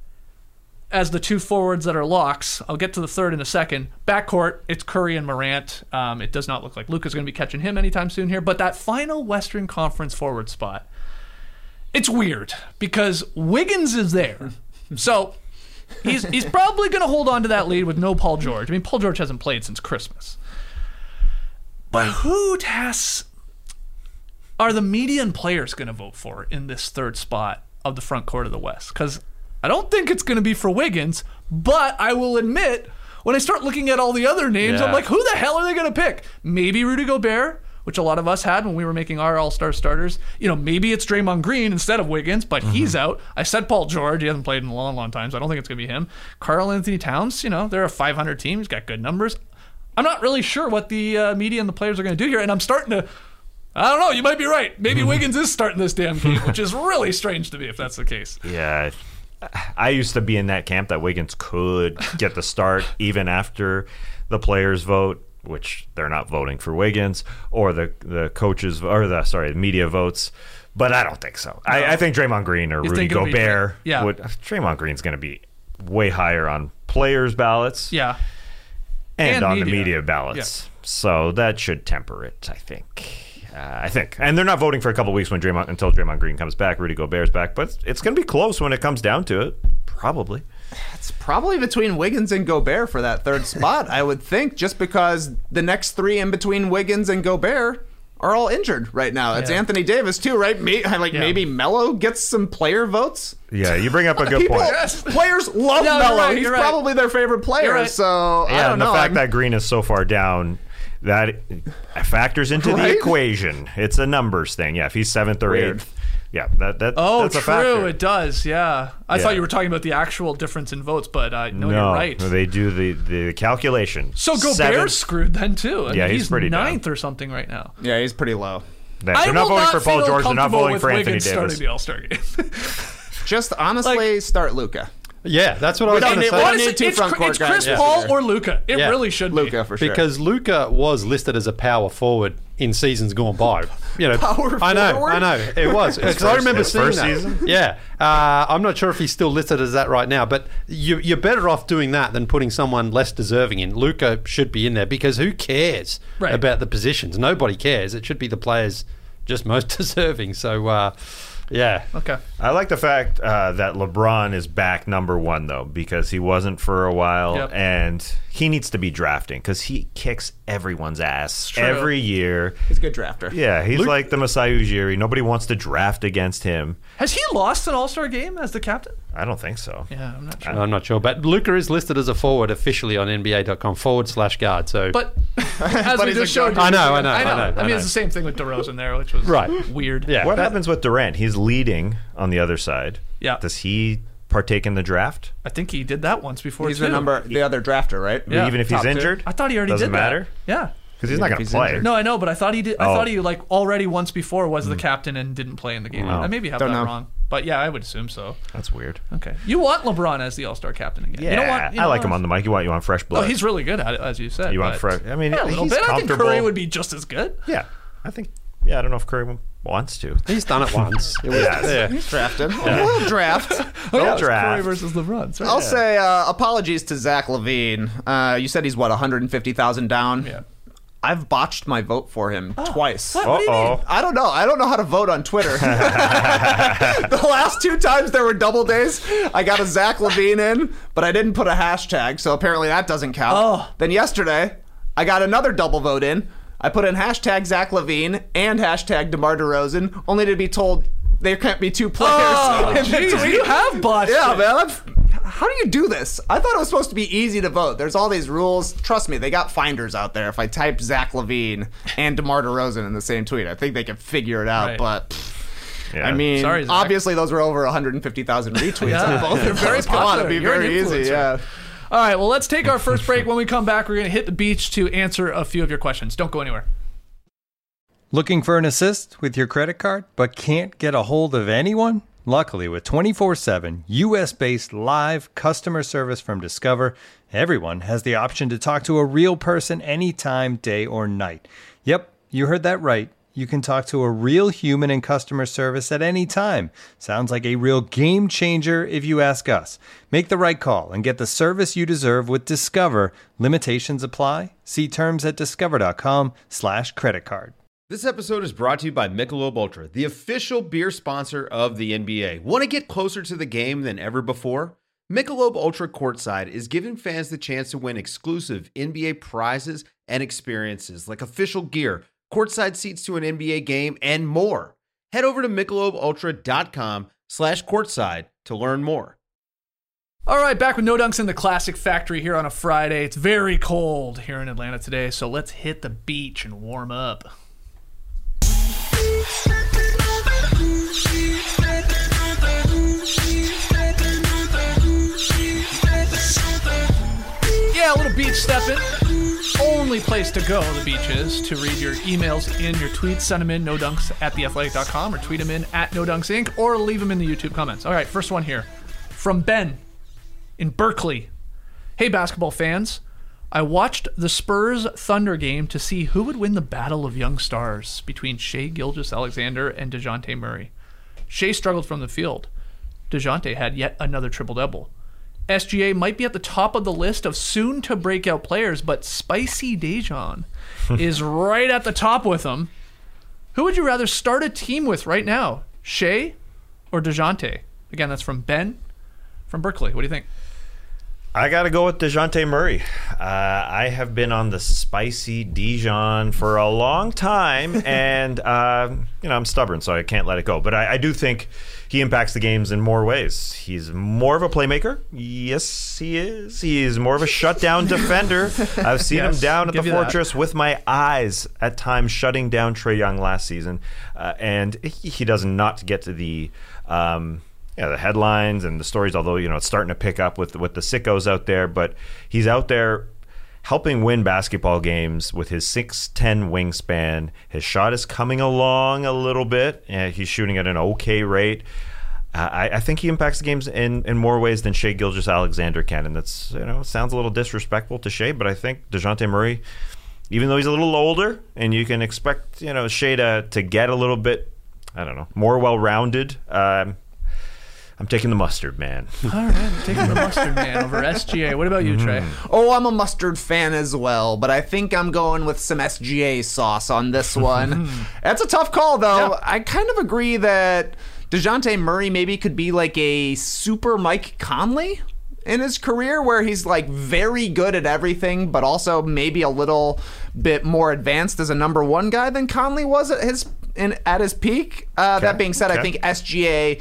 [SPEAKER 6] as the two forwards that are locks. I'll get to the third in a second. Backcourt, it's Curry and Morant. Um, it does not look like Luka's going to be catching him anytime soon here. But that final Western Conference forward spot, it's weird because Wiggins is there. So he's he's probably going to hold on to that lead with no Paul George. I mean, Paul George hasn't played since Christmas. But who tasks are the median players going to vote for in this third spot of the front court of the West? Because I don't think it's going to be for Wiggins, but I will admit, when I start looking at all the other names, I'm
[SPEAKER 7] Yeah.
[SPEAKER 6] like, who the hell are they going to pick? Maybe Rudy Gobert, which a lot of us had when we were making our All-Star starters. You know, maybe it's Draymond Green instead of Wiggins, but he's out. I said Paul George. He hasn't played in a long, long time, so I don't think it's going to be him. Karl Anthony Towns, you know, they're a five hundred team. He's got good numbers. I'm not really sure what the uh, media and the players are going to do here, and I'm starting to... I don't know. You might be right. Maybe Wiggins is starting this damn game, which is really strange to me if that's the case.
[SPEAKER 7] Yeah, I used to be in that camp that Wiggins could get the start even after the players vote, which they're not voting for Wiggins, or the the coaches or the sorry the media votes. But I don't think so. I, I think Draymond Green or
[SPEAKER 6] You
[SPEAKER 7] Rudy
[SPEAKER 6] think it'll be
[SPEAKER 7] Gobert.
[SPEAKER 6] Dray- yeah.
[SPEAKER 7] would, Draymond Green's going to be way higher on players' ballots.
[SPEAKER 6] Yeah.
[SPEAKER 7] and,
[SPEAKER 6] And
[SPEAKER 7] on the
[SPEAKER 6] media.
[SPEAKER 7] media ballots. So that should temper it, I think. Uh, I think. And they're not voting for a couple weeks when Draymond until Draymond Green comes back, Rudy Gobert's back, but it's, it's going to be close when it comes down to it. Probably.
[SPEAKER 3] It's probably between Wiggins and Gobert for that third spot, I would think, just because the next three in between Wiggins and Gobert are all injured right now. It's
[SPEAKER 6] Yeah.
[SPEAKER 3] Anthony Davis, too, right? May, like
[SPEAKER 6] Yeah.
[SPEAKER 3] maybe Melo gets some player votes.
[SPEAKER 7] Yeah, you bring up a good
[SPEAKER 3] People,
[SPEAKER 7] point.
[SPEAKER 3] Players love
[SPEAKER 6] No, you're
[SPEAKER 3] Melo.
[SPEAKER 6] right,
[SPEAKER 3] He's
[SPEAKER 6] you're right.
[SPEAKER 3] probably their favorite player.
[SPEAKER 6] You're right.
[SPEAKER 3] So I
[SPEAKER 7] Yeah,
[SPEAKER 3] don't
[SPEAKER 7] and the
[SPEAKER 3] know.
[SPEAKER 7] fact
[SPEAKER 3] I'm-
[SPEAKER 7] that Green is so far down, that factors into
[SPEAKER 3] Right?
[SPEAKER 7] the equation. It's a numbers thing. Yeah, if he's seventh or
[SPEAKER 3] Weird.
[SPEAKER 7] eighth, yeah, that that
[SPEAKER 6] Oh,
[SPEAKER 7] that's a
[SPEAKER 6] true.
[SPEAKER 7] factor.
[SPEAKER 6] It does. Yeah. I
[SPEAKER 7] Yeah.
[SPEAKER 6] thought you were talking about the actual difference in votes, but uh, no,
[SPEAKER 7] no,
[SPEAKER 6] you're right.
[SPEAKER 7] they do the the calculation.
[SPEAKER 6] So Gobert's
[SPEAKER 7] Seventh-
[SPEAKER 6] screwed then too. I
[SPEAKER 7] Yeah,
[SPEAKER 6] mean,
[SPEAKER 7] he's
[SPEAKER 6] he's,
[SPEAKER 7] pretty down.
[SPEAKER 6] ninth or something right now.
[SPEAKER 3] yeah, he's pretty low.
[SPEAKER 7] They're
[SPEAKER 6] I
[SPEAKER 7] not
[SPEAKER 6] will
[SPEAKER 7] voting
[SPEAKER 6] not
[SPEAKER 7] for Paul
[SPEAKER 6] feel
[SPEAKER 7] George. They're not
[SPEAKER 6] comfortable
[SPEAKER 7] voting
[SPEAKER 6] with
[SPEAKER 7] for Anthony
[SPEAKER 6] Wiggins
[SPEAKER 7] Davis.
[SPEAKER 6] starting the All-Star game.
[SPEAKER 3] Just honestly,
[SPEAKER 6] Like-
[SPEAKER 3] start Luka.
[SPEAKER 9] Yeah, that's what I was
[SPEAKER 3] don't
[SPEAKER 9] going to
[SPEAKER 3] need-
[SPEAKER 9] say.
[SPEAKER 3] we don't
[SPEAKER 6] Honestly,
[SPEAKER 3] need two
[SPEAKER 6] it's,
[SPEAKER 3] front
[SPEAKER 6] Chris-
[SPEAKER 3] court
[SPEAKER 6] it's
[SPEAKER 3] guys
[SPEAKER 6] Chris
[SPEAKER 3] this
[SPEAKER 6] Paul
[SPEAKER 3] year.
[SPEAKER 6] or Luka. It
[SPEAKER 9] Yeah.
[SPEAKER 6] really should be.
[SPEAKER 3] Luka for sure.
[SPEAKER 9] Because Luka was listed as a power forward in seasons gone by. You know,
[SPEAKER 3] Power
[SPEAKER 9] I know,
[SPEAKER 3] forward?
[SPEAKER 9] I know, it was because I
[SPEAKER 7] first-
[SPEAKER 9] remember
[SPEAKER 7] his
[SPEAKER 9] seeing
[SPEAKER 7] first
[SPEAKER 9] that.
[SPEAKER 7] season?
[SPEAKER 9] Yeah, uh, I'm not sure if he's still listed as that right now, but you, you're better off doing that than putting someone less deserving in. Luka should be in there because who cares
[SPEAKER 6] Right.
[SPEAKER 9] about the positions? Nobody cares. It should be the players just most deserving. So, uh, yeah,
[SPEAKER 6] Okay.
[SPEAKER 7] I like the fact uh, that LeBron is back number one, though, because he wasn't for a while,
[SPEAKER 6] Yep.
[SPEAKER 7] and he needs to be drafting because he kicks everyone's ass
[SPEAKER 6] true.
[SPEAKER 7] every year.
[SPEAKER 3] He's a good drafter.
[SPEAKER 7] Yeah, he's like the Masai Ujiri. Nobody wants to draft against him.
[SPEAKER 6] Has he lost an All-Star game as the captain?
[SPEAKER 7] I don't think so.
[SPEAKER 6] Yeah, I'm not sure.
[SPEAKER 9] I'm not sure. But Luka is listed as a forward officially on N B A dot com, forward slash guard. So,
[SPEAKER 6] But as
[SPEAKER 3] But
[SPEAKER 6] we
[SPEAKER 3] he's
[SPEAKER 6] just
[SPEAKER 3] a
[SPEAKER 6] showed you.
[SPEAKER 9] I know, I know,
[SPEAKER 6] I know.
[SPEAKER 9] I know, I
[SPEAKER 6] I mean,
[SPEAKER 9] know.
[SPEAKER 6] it's the same thing with DeRozan there, which was
[SPEAKER 9] Right.
[SPEAKER 6] weird.
[SPEAKER 9] yeah.
[SPEAKER 7] What
[SPEAKER 9] that-
[SPEAKER 7] happens with Durant? He's leading on the other side.
[SPEAKER 6] Yeah.
[SPEAKER 7] Does he partake in the draft?
[SPEAKER 6] I think he did that once before,
[SPEAKER 3] He's
[SPEAKER 6] too.
[SPEAKER 3] the number, the other drafter, right?
[SPEAKER 6] Yeah.
[SPEAKER 7] Even if he's
[SPEAKER 3] Top two.
[SPEAKER 7] injured?
[SPEAKER 6] I thought he already
[SPEAKER 7] Doesn't
[SPEAKER 6] did that.
[SPEAKER 7] matter?
[SPEAKER 6] Yeah.
[SPEAKER 7] Because he's not
[SPEAKER 3] Even
[SPEAKER 7] going
[SPEAKER 3] if
[SPEAKER 7] to
[SPEAKER 3] he's
[SPEAKER 7] play.
[SPEAKER 3] injured.
[SPEAKER 6] No, I know, but I thought he did. I
[SPEAKER 7] Oh.
[SPEAKER 6] thought he like already once before was the captain and didn't play in the game. I maybe have
[SPEAKER 3] Don't
[SPEAKER 6] that
[SPEAKER 3] know.
[SPEAKER 6] wrong, but yeah, I would assume so.
[SPEAKER 7] That's weird.
[SPEAKER 6] Okay, you want LeBron as the All Star captain again?
[SPEAKER 7] Yeah,
[SPEAKER 6] you don't want, you
[SPEAKER 7] I
[SPEAKER 6] know,
[SPEAKER 7] like him on the mic. You want you want fresh blood.
[SPEAKER 6] Oh, he's really good at it, as you said.
[SPEAKER 7] You want
[SPEAKER 6] but-
[SPEAKER 7] fresh? I mean,
[SPEAKER 6] yeah, a little
[SPEAKER 7] he's
[SPEAKER 6] bit. I think
[SPEAKER 7] comfortable.
[SPEAKER 6] Curry would be just as good.
[SPEAKER 7] Yeah, I think. Yeah, I don't know if Curry wants to.
[SPEAKER 9] He's done it once. It was,
[SPEAKER 7] Yes.
[SPEAKER 9] yeah.
[SPEAKER 3] He's drafted. We'll draft.
[SPEAKER 6] Oh, yeah,
[SPEAKER 7] Don't
[SPEAKER 6] it's
[SPEAKER 7] draft.
[SPEAKER 6] Curry versus LeBron. That's right.
[SPEAKER 3] I'll say uh, apologies to Zach LaVine. Uh, you said he's, what, one hundred fifty thousand down?
[SPEAKER 6] Yeah.
[SPEAKER 3] I've botched my vote for him twice.
[SPEAKER 6] What? What do you mean?
[SPEAKER 7] Uh-oh.
[SPEAKER 3] I don't know. I don't know how to vote on Twitter. The last two times there were double days, I got a Zach Levine in, but I didn't put a hashtag, so apparently that doesn't count.
[SPEAKER 6] Oh.
[SPEAKER 3] Then yesterday, I got another double vote in. I put in hashtag Zach Levine and hashtag DeMar DeRozan, only to be told there can't be two players.
[SPEAKER 6] Oh,
[SPEAKER 3] in the
[SPEAKER 6] jeez,
[SPEAKER 3] tweet.
[SPEAKER 6] you have botched
[SPEAKER 3] Yeah,
[SPEAKER 6] it.
[SPEAKER 3] man. That's, how do you do this? I thought it was supposed to be easy to vote. There's all these rules. Trust me, they got finders out there. If I type Zach Levine and DeMar DeRozan in the same tweet, I think they can figure it out.
[SPEAKER 6] Right.
[SPEAKER 3] But pff,
[SPEAKER 7] Yeah.
[SPEAKER 3] I mean,
[SPEAKER 6] Sorry, Zach.
[SPEAKER 3] obviously those were over one hundred fifty thousand retweets
[SPEAKER 6] Yeah.
[SPEAKER 3] on both.
[SPEAKER 6] They're
[SPEAKER 3] of
[SPEAKER 6] very
[SPEAKER 3] those. Come on,
[SPEAKER 6] popular.
[SPEAKER 3] it'd be
[SPEAKER 6] You're an
[SPEAKER 3] very easy.
[SPEAKER 6] influencer.
[SPEAKER 3] Yeah.
[SPEAKER 6] All right, well, let's take our first break. When we come back, we're going to hit the beach to answer a few of your questions. Don't go anywhere.
[SPEAKER 10] Looking for an assist with your credit card, but can't get a hold of anyone? Luckily, with twenty-four seven U S-based live customer service from Discover, everyone has the option to talk to a real person anytime, day or night. Yep, you heard that right. You can talk to a real human in customer service at any time. Sounds like a real game changer if you ask us. Make the right call and get the service you deserve with Discover. Limitations apply. See terms at discover.com slash credit card.
[SPEAKER 11] This episode is brought to you by Michelob Ultra, the official beer sponsor of the N B A. Want to get closer to the game than ever before? Michelob Ultra Courtside is giving fans the chance to win exclusive N B A prizes and experiences like official gear, courtside seats to an N B A game, and more. Head over to michelobultra.com slash courtside to learn more.
[SPEAKER 6] All right, back with No Dunks in the Classic Factory here on a Friday. It's very cold here in Atlanta today, so let's hit the beach and warm up. Yeah, a little beach stepping. Only place to go, the beach is, to read your emails in your tweets. Send them in, no dunks at the athletic dot com, or tweet them in at no dunks inc, or leave them in the YouTube comments. All right, first one here from Ben in Berkeley. Hey, basketball fans. I watched the Spurs Thunder game to see who would win the battle of young stars between Shai Gilgeous-Alexander and DeJounte Murray. Shai struggled from the field. DeJounte had yet another triple-double. S G A might be at the top of the list of soon-to-breakout players, but Spicy Dejan is right at the top with them. Who would you rather start a team with right now, Shai or DeJounte? Again, that's from Ben from Berkeley. What do you think?
[SPEAKER 7] I got to go with DeJounte Murray. Uh, I have been on the Spicy Dijon for a long time, and uh, you know I'm stubborn, so I can't let it go. But I, I do think he impacts the games in more ways. He's more of a playmaker. Yes, he is. He is more of a shutdown defender. I've seen
[SPEAKER 6] Yes,
[SPEAKER 7] him down at the
[SPEAKER 6] give you that.
[SPEAKER 7] Fortress with my eyes at times, shutting down Trae Young last season, uh, and he, he does not get to the. Um, Yeah, the headlines and the stories, although, you know, it's starting to pick up with, with the sickos out there, but he's out there helping win basketball games with his six ten wingspan. His shot is coming along a little bit, and he's shooting at an okay rate. Uh, I, I think he impacts the games in, in more ways than Shai Gilgeous-Alexander can, and that's, you know, sounds a little disrespectful to Shai, but I think DeJounte Murray, even though he's a little older, and you can expect, you know, Shai to, to get a little bit, I don't know, more well-rounded, um, I'm taking the mustard man.
[SPEAKER 6] All right, I'm taking the mustard man over S G A. What about you, Trey?
[SPEAKER 3] Oh, I'm a mustard fan as well, but I think I'm going with some S G A sauce on this one. That's a tough call, though.
[SPEAKER 6] Yeah.
[SPEAKER 3] I kind of agree that DeJounte Murray maybe could be like a super Mike Conley in his career, where he's like very good at everything, but also maybe a little bit more advanced as a number one guy than Conley was at his in, at his peak. Uh,
[SPEAKER 7] Okay.
[SPEAKER 3] That being said,
[SPEAKER 7] Okay.
[SPEAKER 3] I think S G A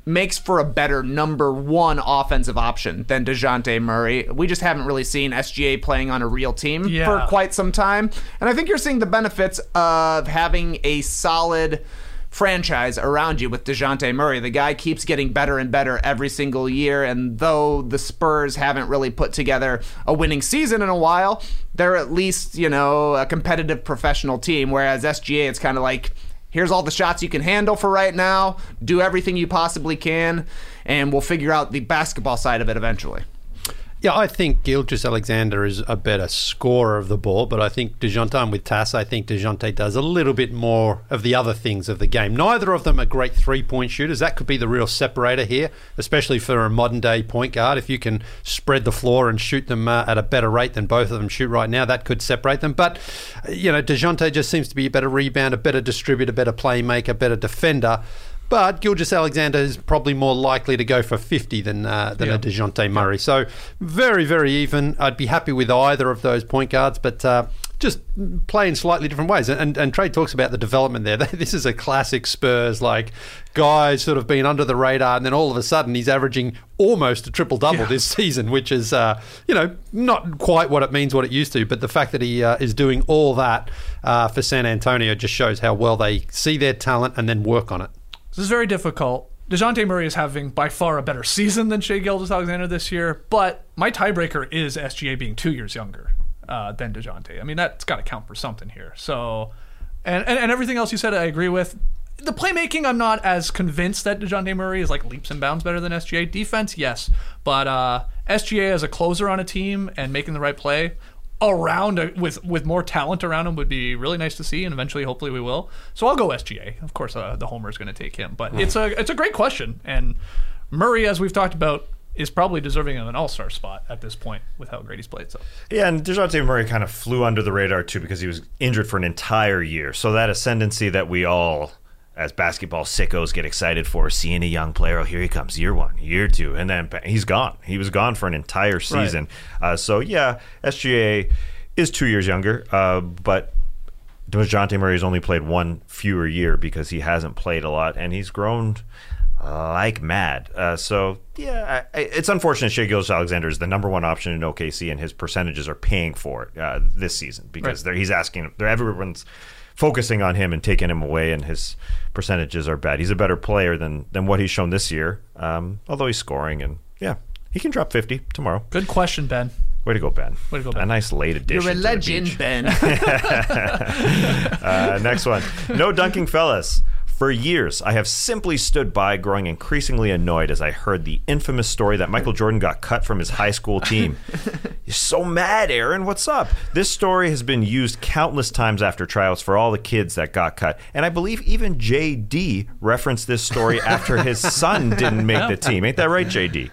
[SPEAKER 3] makes for a better number one offensive option than DeJounte Murray. We just haven't really seen S G A playing on a real team
[SPEAKER 6] Yeah.
[SPEAKER 3] for quite some time. And I think you're seeing the benefits of having a solid franchise around you with DeJounte Murray. The guy keeps getting better and better every single year, and though the Spurs haven't really put together a winning season in a while, they're at least, you know, a competitive professional team, whereas S G A, it's kind of like, here's all the shots you can handle for right now, do everything you possibly can, and we'll figure out the basketball side of it eventually.
[SPEAKER 9] Yeah, I think Gilgeous-Alexander is a better scorer of the ball, but I think DeJounte, I'm with Tass, I think DeJounte does a little bit more of the other things of the game. Neither of them are great three-point shooters. That could be the real separator here, especially for a modern-day point guard. If you can spread the floor and shoot them uh, at a better rate than both of them shoot right now, that could separate them. But, you know, DeJounte just seems to be a better rebounder, better distributor, better playmaker, better defender. But Gilgeous-Alexander is probably more likely to go for fifty than uh, than
[SPEAKER 6] Yeah.
[SPEAKER 9] a DeJounte Murray. So very, very even. I'd be happy with either of those point guards, but uh, just play in slightly different ways. And, and Trey talks about the development there. This is a classic Spurs, like, guys sort of been under the radar, and then all of a sudden he's averaging almost a triple-double
[SPEAKER 6] Yeah.
[SPEAKER 9] this season, which is, uh, you know, not quite what it means what it used to, but the fact that he uh, is doing all that uh, for San Antonio just shows how well they see their talent and then work on it.
[SPEAKER 6] This is very difficult. DeJounte Murray is having by far a better season than Shai Gilgeous-Alexander this year, but my tiebreaker is S G A being two years younger uh, than DeJounte. I mean, that's got to count for something here. So, and, and, and everything else you said, I agree with. The playmaking, I'm not as convinced that DeJounte Murray is like leaps and bounds better than S G A. Defense, yes, but uh, S G A as a closer on a team and making the right play around a, with with more talent around him would be really nice to see, and eventually, hopefully, we will. So I'll go S G A. Of course, uh, the homer is going to take him, but it's a it's a great question. And Murray, as we've talked about, is probably deserving of an all-star spot at this point with how great he's played. So
[SPEAKER 7] Yeah, and DeJounte Murray kind of flew under the radar too because he was injured for an entire year. So that ascendancy that we all, as basketball sickos, get excited for, seeing a young player, oh, here he comes, year one, year two, and then he's gone. He was gone for an entire season. Right. Uh, so, yeah, S G A is two years younger, uh, but DeJounte Murray's only played one fewer year because he hasn't played a lot, and he's grown like mad. Uh, so, yeah, I, it's unfortunate Shai Gilgeous-Alexander is the number one option in O K C, and his percentages are paying for it uh, this season because right. they're, he's asking, they're, everyone's focusing on him and taking him away, and his percentages are bad. He's a better player than than what he's shown this year, um, although he's scoring, and yeah, he can drop fifty tomorrow.
[SPEAKER 6] good question, Ben.
[SPEAKER 7] Way to go, Ben.
[SPEAKER 6] Way to go, Ben.
[SPEAKER 7] A nice late addition.
[SPEAKER 3] You're a
[SPEAKER 7] to the
[SPEAKER 3] legend,
[SPEAKER 7] beach.
[SPEAKER 3] Ben.
[SPEAKER 7] uh, next one. No dunking, fellas. For years, I have simply stood by growing increasingly annoyed as I heard the infamous story that Michael Jordan got cut from his high school team. You're so mad, Aaron. What's up? This story has been used countless times after tryouts for all the kids that got cut. And I believe even J D referenced this story after his son didn't make the team. Ain't that right, J D?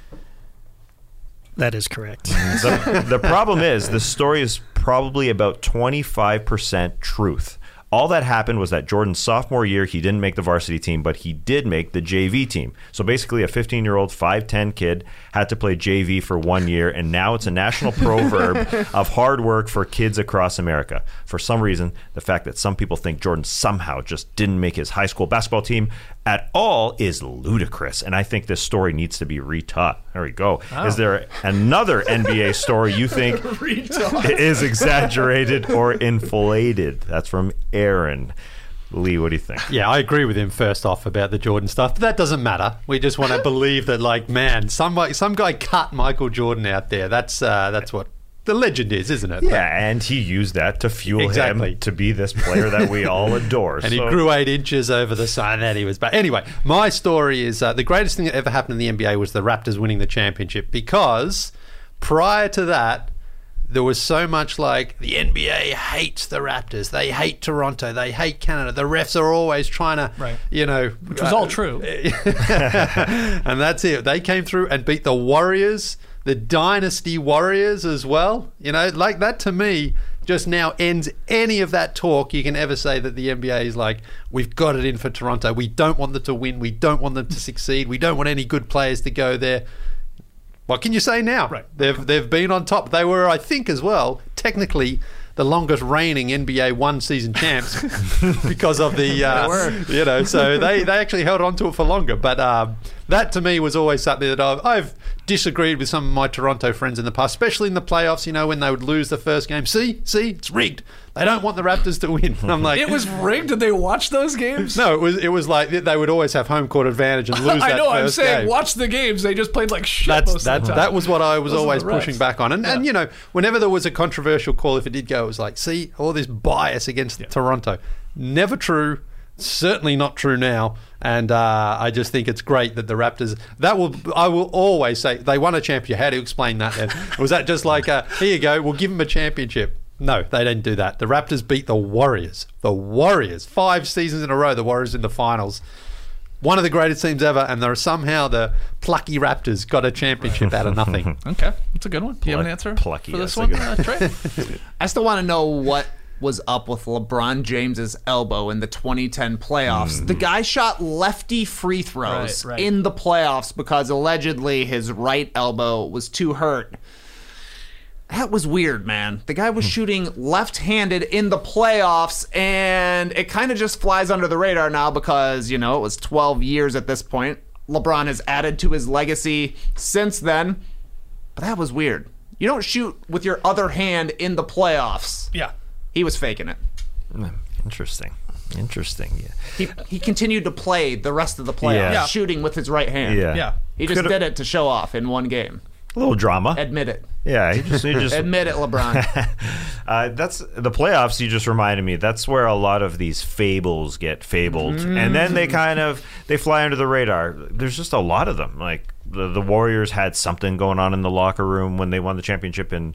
[SPEAKER 8] That is correct.
[SPEAKER 7] The, the problem is the story is probably about twenty-five percent truth. All that happened was that Jordan's sophomore year, he didn't make the varsity team, but he did make the J V team. So basically a fifteen-year-old, five ten kid had to play J V for one year, and now it's a national proverb of hard work for kids across America. For some reason, the fact that some people think Jordan somehow just didn't make his high school basketball team at all is ludicrous, and I think this story needs to be retaught. There we go.
[SPEAKER 6] Oh.
[SPEAKER 7] Is there another N B A story you think is exaggerated or inflated? That's from Aaron. Lee, what do you think?
[SPEAKER 9] Yeah, I agree with him first off about the Jordan stuff, but that doesn't matter. We just want to believe that, like, man, some some guy cut Michael Jordan out there. That's uh, that's what the legend is, isn't it?
[SPEAKER 7] Yeah, and he used that to fuel
[SPEAKER 9] Exactly.
[SPEAKER 7] him to be this player that we all adore.
[SPEAKER 9] And
[SPEAKER 7] so.
[SPEAKER 9] he grew eight inches over the sun, and he was back. Anyway, my story is uh, the greatest thing that ever happened in the N B A was the Raptors winning the championship, because prior to that, there was so much like the N B A hates the Raptors, they hate Toronto, they hate Canada. The refs are always trying to,
[SPEAKER 6] Right.
[SPEAKER 9] you know,
[SPEAKER 6] Which was all true.
[SPEAKER 9] and that's it. They came through and beat the Warriors, the Dynasty Warriors as well. You know, like that to me just now ends any of that talk you can ever say that the N B A is like, we've got it in for Toronto. We don't want them to win. We don't want them to succeed. We don't want any good players to go there. What can you say now?
[SPEAKER 6] Right.
[SPEAKER 9] They've they've been on top. They were, I think, as well, technically the longest reigning N B A one season champs because of the, uh, you know, so they, they actually held on to it for longer. But um, that to me was always something that I've, I've disagreed with some of my Toronto friends in the past, especially in the playoffs, you know, when they would lose the first game. See, see, it's rigged. They don't want the Raptors to win. And I'm like,
[SPEAKER 6] it was rigged. Did they watch those games?
[SPEAKER 9] No, it was it was like they would always have home court advantage and lose that
[SPEAKER 6] I know.
[SPEAKER 9] first
[SPEAKER 6] I'm saying
[SPEAKER 9] game.
[SPEAKER 6] watch the games. They just played like shit
[SPEAKER 9] That's,
[SPEAKER 6] most
[SPEAKER 9] that,
[SPEAKER 6] of the time.
[SPEAKER 9] that was what I was
[SPEAKER 6] Those are
[SPEAKER 9] always
[SPEAKER 6] the refs.
[SPEAKER 9] pushing back on. And,
[SPEAKER 6] Yeah.
[SPEAKER 9] and, you know, whenever there was a controversial call, if it did go, it was like, see, all this bias against
[SPEAKER 6] Yeah.
[SPEAKER 9] Toronto. Never true. Certainly not true now. And uh, I just think it's great that the Raptors, that will, I will always say, they won a championship. How do you explain that then? Was that just like, uh, here you go, we'll give them a championship? No, they didn't do that. The Raptors beat the Warriors. The Warriors. Five seasons in a row, the Warriors in the finals. One of the greatest teams ever, and there are somehow the plucky Raptors got a championship out of nothing.
[SPEAKER 6] Okay, that's a good one. Do you have an answer
[SPEAKER 7] plucky,
[SPEAKER 6] for this
[SPEAKER 7] that's a
[SPEAKER 6] one,
[SPEAKER 7] good
[SPEAKER 6] uh, Trey?
[SPEAKER 3] I still want to know what was up with LeBron James's elbow in the twenty ten playoffs. The guy shot lefty free throws
[SPEAKER 6] Right, right.
[SPEAKER 3] in the playoffs because allegedly his right elbow was too hurt. That was weird, man. The guy was shooting left-handed in the playoffs, and it kind of just flies under the radar now because, you know, it was twelve years at this point. LeBron has added to his legacy since then, but that was weird. You don't shoot with your other hand in the playoffs.
[SPEAKER 6] Yeah.
[SPEAKER 3] He was faking it.
[SPEAKER 7] Interesting. Interesting. Yeah.
[SPEAKER 3] He he continued to play the rest of the playoffs,
[SPEAKER 7] Yeah.
[SPEAKER 6] Yeah.
[SPEAKER 3] shooting with his right hand.
[SPEAKER 7] Yeah.
[SPEAKER 6] Yeah.
[SPEAKER 3] He just
[SPEAKER 7] Could've-
[SPEAKER 3] did it to show off in one game.
[SPEAKER 7] A little drama.
[SPEAKER 3] Admit it.
[SPEAKER 7] Yeah, he just, he just
[SPEAKER 3] Admit it, LeBron.
[SPEAKER 7] uh, that's the playoffs. You just reminded me. That's where a lot of these fables get fabled, and then they kind of they fly under the radar. There's just a lot of them. Like the, the Warriors had something going on in the locker room when they won the championship in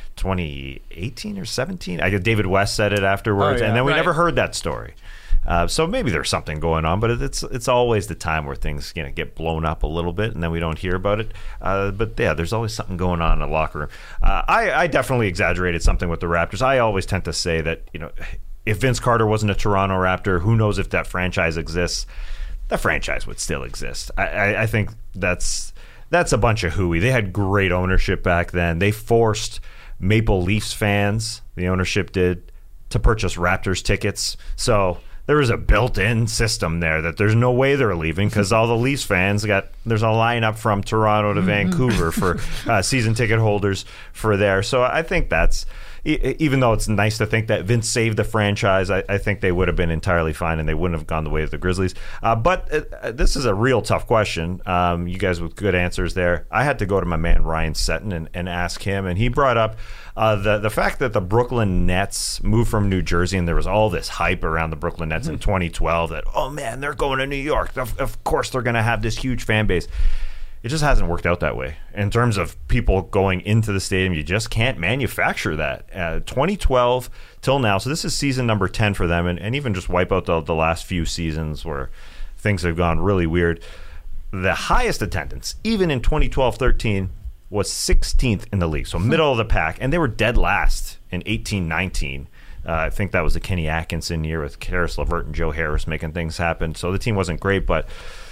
[SPEAKER 7] twenty eighteen or seventeen. I David West said it afterwards,
[SPEAKER 3] Oh, yeah.
[SPEAKER 7] and then we
[SPEAKER 6] Right.
[SPEAKER 7] never heard that story. Uh, so maybe there's something going on, but it's it's always the time where things you know get blown up a little bit, and then we don't hear about it. Uh, but yeah, there's always something going on in the locker room. Uh, I, I definitely exaggerated something with the Raptors. I always tend to say that you know if Vince Carter wasn't a Toronto Raptor, who knows if that franchise exists? The franchise would still exist. I, I, I think that's that's a bunch of hooey. They had great ownership back then. They forced Maple Leafs fans, the ownership did, to purchase Raptors tickets. So there was a built-in system there that there's no way they're leaving because all the Leafs fans got there's a lineup from Toronto to Vancouver for uh, season ticket holders for there. So I think that's e- even though it's nice to think that Vince saved the franchise, I, I think they would have been entirely fine and they wouldn't have gone the way of the Grizzlies. Uh, but uh, this is a real tough question. Um, you guys with good answers there. I had to go to my man Ryan Setton and, and ask him, and he brought up Uh, the the fact that the Brooklyn Nets moved from New Jersey and there was all this hype around the Brooklyn Nets in twenty twelve that, oh man, they're going to New York. Of, of course they're going to have this huge fan base. It just hasn't worked out that way. In terms of people going into the stadium, you just can't manufacture that. Uh, twenty twelve till now, so this is season number ten for them, and, and even just wipe out the, the last few seasons where things have gone really weird. The highest attendance, even in twenty twelve thirteen, was sixteenth in the league, so middle of the pack, and they were dead last in eighteen nineteen. Uh, I think that was the Kenny Atkinson year with Karis LeVert and Joe Harris making things happen. So the team wasn't great, but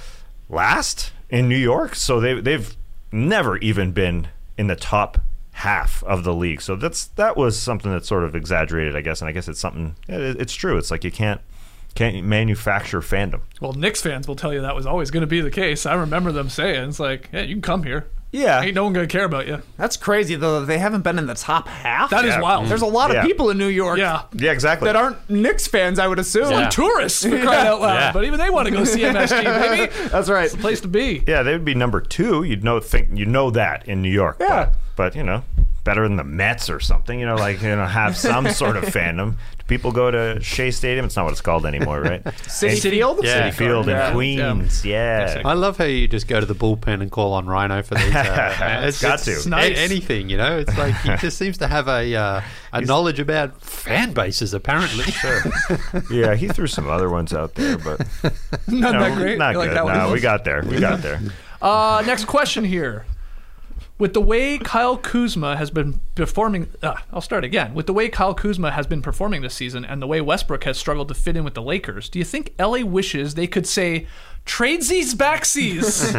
[SPEAKER 7] last in New York, so they, they've never even been in the top half of the league. So that's that was something that's sort of exaggerated, I guess, and I guess it's something. It, it's true. It's like you can't can't manufacture fandom.
[SPEAKER 6] Well, Knicks fans will tell you that was always going to be the case. I remember them saying, it's like, yeah, you can come here.
[SPEAKER 7] Yeah.
[SPEAKER 6] Ain't no one going to care about you.
[SPEAKER 3] That's crazy, though. They haven't been in the top half.
[SPEAKER 6] That is
[SPEAKER 7] Yeah.
[SPEAKER 6] wild.
[SPEAKER 3] There's a lot
[SPEAKER 7] Yeah.
[SPEAKER 3] of people in New York
[SPEAKER 6] Yeah.
[SPEAKER 7] Yeah, exactly.
[SPEAKER 3] that aren't Knicks fans, I would assume.
[SPEAKER 6] Some tourists, for crying out loud.
[SPEAKER 7] Yeah.
[SPEAKER 6] But even they want to go see M S G, baby.
[SPEAKER 3] That's right.
[SPEAKER 6] It's the place to be.
[SPEAKER 7] Yeah, they would be number two. You'd know think you know that in New York.
[SPEAKER 3] Yeah.
[SPEAKER 7] But, but you know, better than the Mets or something. You know, like you know, have some sort of fandom. Do people go to Shea Stadium? It's not what it's called anymore, right?
[SPEAKER 3] City
[SPEAKER 7] And-
[SPEAKER 3] Field?
[SPEAKER 7] City
[SPEAKER 9] Yeah.
[SPEAKER 7] Field in
[SPEAKER 3] Yeah.
[SPEAKER 7] Queens. Yeah.
[SPEAKER 9] I love how you just go to the bullpen and call on Rhino for these. Uh,
[SPEAKER 7] It's got to.
[SPEAKER 9] a-
[SPEAKER 6] nice.
[SPEAKER 9] anything, you know. It's like he just seems to have a uh, a knowledge about fan bases, apparently.
[SPEAKER 7] Sure. Yeah, he threw some other ones out there, but
[SPEAKER 6] Not
[SPEAKER 7] no,
[SPEAKER 6] that great.
[SPEAKER 7] not
[SPEAKER 6] You like
[SPEAKER 7] good.
[SPEAKER 6] that one?
[SPEAKER 7] No, we got there. We got there.
[SPEAKER 6] Uh, next question here. With the way Kyle Kuzma has been performing, uh, I'll start again. With the way Kyle Kuzma has been performing this season and the way Westbrook has struggled to fit in with the Lakers, do you think L A wishes they could say, tradesies backsies?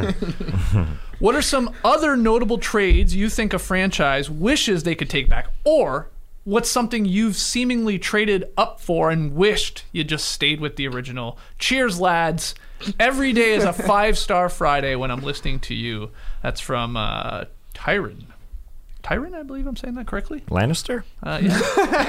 [SPEAKER 6] What are some other notable trades you think a franchise wishes they could take back? Or what's something you've seemingly traded up for and wished you just stayed with the original? Cheers, lads. Every day is a five-star Friday when I'm listening to you. That's from uh, Tyron. Tyron, I believe I'm saying that correctly.
[SPEAKER 7] Lannister?
[SPEAKER 6] Uh, yeah.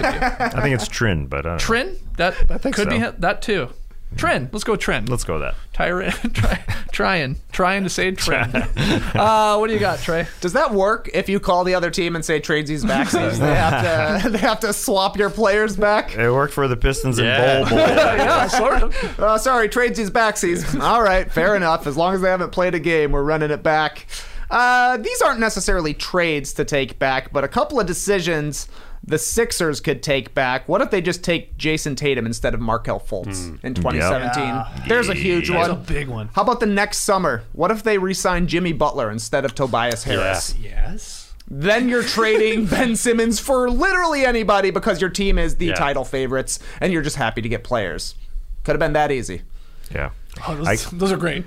[SPEAKER 7] I think it's Trin, but I don't know.
[SPEAKER 6] Trin? That
[SPEAKER 7] I think
[SPEAKER 6] could
[SPEAKER 7] so.
[SPEAKER 6] be that too. Trin. Let's go Trin.
[SPEAKER 7] Let's go with that.
[SPEAKER 6] Tyron. Try, trying. Trying to say Trin. uh, what do you got, Trey?
[SPEAKER 3] Does that work if you call the other team and say tradesies backsies? they have to they have to swap your players back?
[SPEAKER 7] It worked for the Pistons
[SPEAKER 9] Yeah.
[SPEAKER 7] in Bowl Bowl.
[SPEAKER 6] Yeah, sort of.
[SPEAKER 3] Uh, sorry, tradesies backsies. All right, fair enough. As long as they haven't played a game, we're running it back. Uh, these aren't necessarily trades to take back, but a couple of decisions the Sixers could take back. What if they just take Jason Tatum instead of Markelle Fultz
[SPEAKER 9] Mm.
[SPEAKER 3] in twenty seventeen?
[SPEAKER 6] Yeah.
[SPEAKER 3] There's a huge
[SPEAKER 6] That's
[SPEAKER 3] one.
[SPEAKER 6] a big one.
[SPEAKER 3] How about the next summer? What if they re-sign Jimmy Butler instead of Tobias Harris?
[SPEAKER 6] Yes.
[SPEAKER 3] Then you're trading Ben Simmons for literally anybody because your team is the
[SPEAKER 9] Yeah.
[SPEAKER 3] title favorites and you're just happy to get players. Could have been that easy.
[SPEAKER 7] Yeah.
[SPEAKER 6] Oh, those,
[SPEAKER 7] I-
[SPEAKER 6] those are great.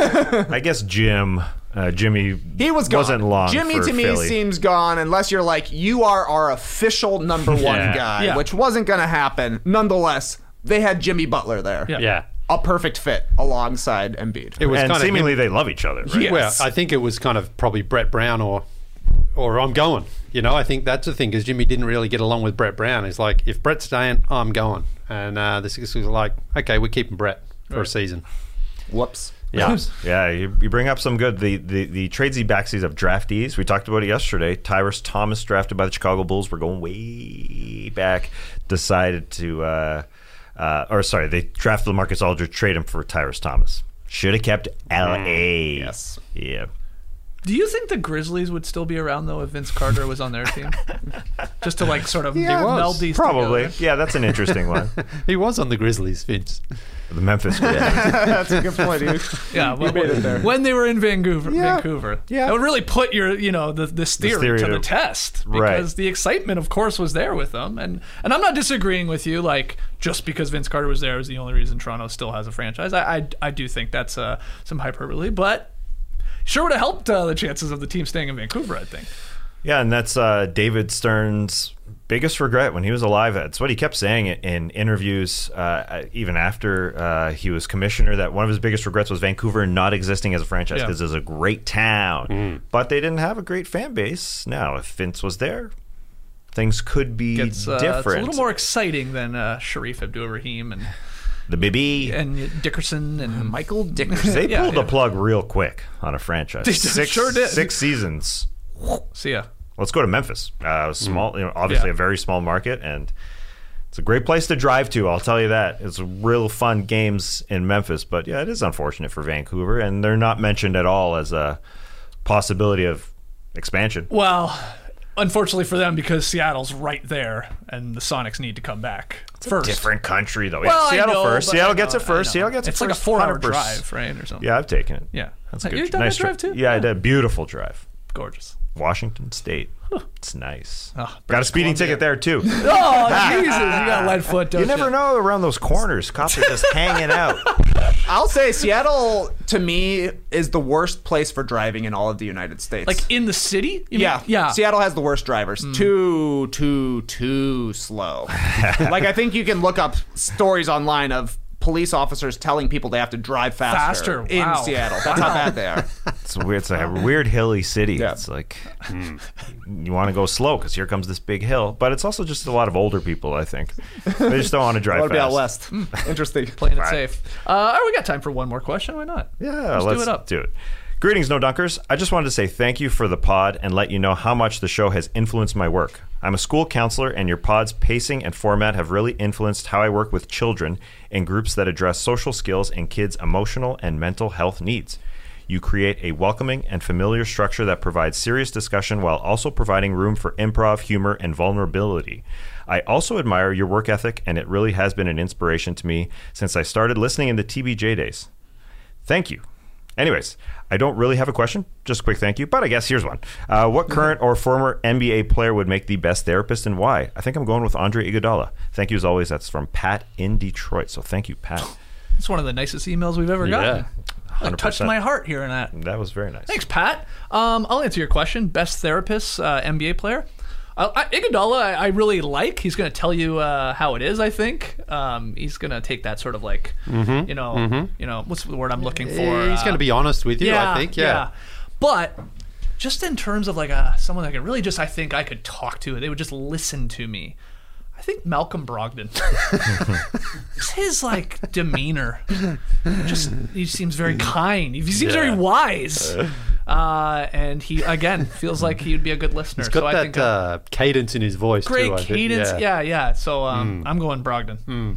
[SPEAKER 7] I guess Jim, uh, Jimmy
[SPEAKER 3] He was gone.
[SPEAKER 7] wasn't long
[SPEAKER 3] Jimmy
[SPEAKER 7] for
[SPEAKER 3] to me
[SPEAKER 7] Philly.
[SPEAKER 3] seems gone unless you're like, you are our official number one
[SPEAKER 9] Yeah.
[SPEAKER 3] guy,
[SPEAKER 6] Yeah.
[SPEAKER 3] which wasn't going to happen. Nonetheless, they had Jimmy Butler there.
[SPEAKER 6] Yeah.
[SPEAKER 9] Yeah.
[SPEAKER 3] A perfect fit alongside Embiid.
[SPEAKER 9] It was
[SPEAKER 7] and
[SPEAKER 9] kind
[SPEAKER 7] seemingly
[SPEAKER 9] of
[SPEAKER 7] they love each other, right?
[SPEAKER 3] Yeah.
[SPEAKER 9] Well,
[SPEAKER 3] Yes.
[SPEAKER 9] I think it was kind of probably Brett Brown or or I'm going. You know, I think that's the thing because Jimmy didn't really get along with Brett Brown. It's like, if Brett's staying, I'm going. And uh, the Sixers were like, okay, we're keeping Brett for a season.
[SPEAKER 3] Whoops.
[SPEAKER 7] Yeah, yeah. You, you bring up some good the the the tradesy backsies of draftees. We talked about it yesterday. Tyrus Thomas, drafted by the Chicago Bulls. We're going way back. Decided to, uh, uh, or sorry, they drafted LaMarcus Aldridge, trade him for Tyrus Thomas. Should have kept L A.
[SPEAKER 3] Yes.
[SPEAKER 7] Yeah.
[SPEAKER 6] Do you think the Grizzlies would still be around though if Vince Carter was on their team? Just to like sort of
[SPEAKER 9] Yeah,
[SPEAKER 6] meld
[SPEAKER 9] was.
[SPEAKER 6] these
[SPEAKER 7] Probably.
[SPEAKER 6] together?
[SPEAKER 7] Yeah, that's an interesting one.
[SPEAKER 9] He was on the Grizzlies, Vince.
[SPEAKER 7] The Memphis Grizzlies.
[SPEAKER 3] That's a good point, dude.
[SPEAKER 6] Yeah, well,
[SPEAKER 3] made it there.
[SPEAKER 6] when they were in Vancouver,
[SPEAKER 3] Yeah.
[SPEAKER 6] Vancouver,
[SPEAKER 3] Yeah.
[SPEAKER 6] it would really put your, you know, the, this theory,
[SPEAKER 7] theory
[SPEAKER 6] to
[SPEAKER 7] to-
[SPEAKER 6] the test
[SPEAKER 7] Right.
[SPEAKER 6] because the excitement, of course, was there with them, and and I'm not disagreeing with you. Like just because Vince Carter was there is the only reason Toronto still has a franchise. I I, I do think that's uh, some hyperbole, but sure would have helped uh, the chances of the team staying in Vancouver. I think.
[SPEAKER 7] Yeah, and that's uh, David Stern's biggest regret when he was alive. That's what he kept saying in interviews, uh, even after uh, he was commissioner, that one of his biggest regrets was Vancouver not existing as a franchise
[SPEAKER 6] Yeah.
[SPEAKER 7] because it's a great town. But they didn't have a great fan base. Now, if Vince was there, things could be
[SPEAKER 6] It's, uh,
[SPEAKER 7] different.
[SPEAKER 6] it's a little more exciting than uh, Sharif Abdul-Rahim and
[SPEAKER 7] the baby.
[SPEAKER 6] and Dickerson and
[SPEAKER 3] Michael Dickerson.
[SPEAKER 7] They
[SPEAKER 6] Yeah,
[SPEAKER 7] pulled
[SPEAKER 6] yeah.
[SPEAKER 7] the plug real quick on a franchise.
[SPEAKER 6] They
[SPEAKER 7] six,
[SPEAKER 6] sure did.
[SPEAKER 7] Six seasons.
[SPEAKER 6] See ya.
[SPEAKER 7] Let's go to Memphis. Uh, small, you know, obviously
[SPEAKER 6] Yeah.
[SPEAKER 7] a very small market, and it's a great place to drive to. I'll tell you that. It's real fun games in Memphis, but yeah, it is unfortunate for Vancouver, and they're not mentioned at all as a possibility of expansion.
[SPEAKER 6] Well, unfortunately for them, because Seattle's right there, and the Sonics need to come back first.
[SPEAKER 7] Different country, though.
[SPEAKER 6] Well,
[SPEAKER 7] yeah, Seattle
[SPEAKER 6] I know,
[SPEAKER 7] first.
[SPEAKER 6] but
[SPEAKER 7] Seattle
[SPEAKER 6] I
[SPEAKER 7] gets
[SPEAKER 6] know,
[SPEAKER 7] it first.
[SPEAKER 6] I know.
[SPEAKER 7] Seattle gets
[SPEAKER 6] it's
[SPEAKER 7] it
[SPEAKER 6] like
[SPEAKER 7] first.
[SPEAKER 6] a four-hour
[SPEAKER 7] one hundred percent.
[SPEAKER 6] drive, right, or something.
[SPEAKER 7] Yeah, I've taken it.
[SPEAKER 6] Yeah.
[SPEAKER 7] That's a good.
[SPEAKER 6] You've done
[SPEAKER 7] nice
[SPEAKER 6] that drive too?
[SPEAKER 7] Yeah, I did. Beautiful drive.
[SPEAKER 6] Gorgeous.
[SPEAKER 7] Washington State. It's nice.
[SPEAKER 6] Oh,
[SPEAKER 7] Got a
[SPEAKER 6] British
[SPEAKER 7] speeding
[SPEAKER 6] Columbia.
[SPEAKER 7] ticket there too.
[SPEAKER 6] Oh, Jesus! You got lead foot, don't
[SPEAKER 7] You
[SPEAKER 6] you?
[SPEAKER 7] never know around those corners. Cops are just hanging out.
[SPEAKER 3] I'll say Seattle, to me, is the worst place for driving in all of the United States.
[SPEAKER 6] Like in the city? You
[SPEAKER 3] yeah,
[SPEAKER 6] mean? Yeah.
[SPEAKER 3] Seattle has the worst drivers. Too, too, too slow. Like, I think you can look up stories online of police officers telling people they have to drive faster,
[SPEAKER 6] Faster,
[SPEAKER 3] in
[SPEAKER 6] wow.
[SPEAKER 3] Seattle. That's how bad they are.
[SPEAKER 7] It's a weird. It's a weird hilly city.
[SPEAKER 3] Yeah.
[SPEAKER 7] It's like you want to go slow because here comes this big hill. But it's also just a lot of older people. I think they just don't want to drive
[SPEAKER 3] I want to be out
[SPEAKER 7] fast.
[SPEAKER 3] west. Interesting.
[SPEAKER 6] Playing it
[SPEAKER 7] Right.
[SPEAKER 6] safe. Uh, all right, we got time for one more question. Why not?
[SPEAKER 7] Yeah,
[SPEAKER 6] let's,
[SPEAKER 7] let's
[SPEAKER 6] do it up.
[SPEAKER 7] do it. Greetings, No Dunkers. I just wanted to say thank you for the pod and let you know how much the show has influenced my work. I'm a school counselor, and your pod's pacing and format have really influenced how I work with children in groups that address social skills and kids' emotional and mental health needs. You create a welcoming and familiar structure that provides serious discussion while also providing room for improv, humor, and vulnerability. I also admire your work ethic, and it really has been an inspiration to me since I started listening in the T B J days. Thank you. Anyways, I don't really have a question, just a quick thank you, but I guess here's one. Uh, what current or former N B A player would make the best therapist and why? I think I'm going with Andre Iguodala. Thank you as always. That's from Pat in Detroit. So thank you, Pat.
[SPEAKER 6] It's one of the nicest emails we've ever
[SPEAKER 7] Yeah,
[SPEAKER 6] gotten.
[SPEAKER 7] one
[SPEAKER 6] It
[SPEAKER 7] hundred
[SPEAKER 6] touched
[SPEAKER 7] percent.
[SPEAKER 6] my heart hearing that.
[SPEAKER 7] That was very nice.
[SPEAKER 6] Thanks, Pat. Um, I'll answer your question. Best therapist, uh, N B A player. I, I, Iguodala, I, I really like. He's going to tell you uh, how it is. I think um, he's going to take that sort of like,
[SPEAKER 9] Mhm.
[SPEAKER 6] you know,
[SPEAKER 9] Mhm.
[SPEAKER 6] you know, what's the word I'm looking for?
[SPEAKER 9] Yeah, he's
[SPEAKER 6] Uh,
[SPEAKER 9] going to be honest with you,
[SPEAKER 6] yeah,
[SPEAKER 9] I think. Yeah.
[SPEAKER 6] But just in terms of like a someone that could really just, I think I could talk to, they would just listen to me. I think Malcolm Brogdon. Just his like demeanor, just he seems very kind. He seems
[SPEAKER 9] Yeah.
[SPEAKER 6] very wise, uh, and he again feels like he would be a good listener.
[SPEAKER 9] He's got
[SPEAKER 6] so I
[SPEAKER 9] that
[SPEAKER 6] think uh,
[SPEAKER 9] uh, cadence in his voice,
[SPEAKER 6] great
[SPEAKER 9] too. I think.
[SPEAKER 6] cadence. Yeah, yeah. So um,
[SPEAKER 9] Mm.
[SPEAKER 6] I'm going Brogdon.
[SPEAKER 9] Mm.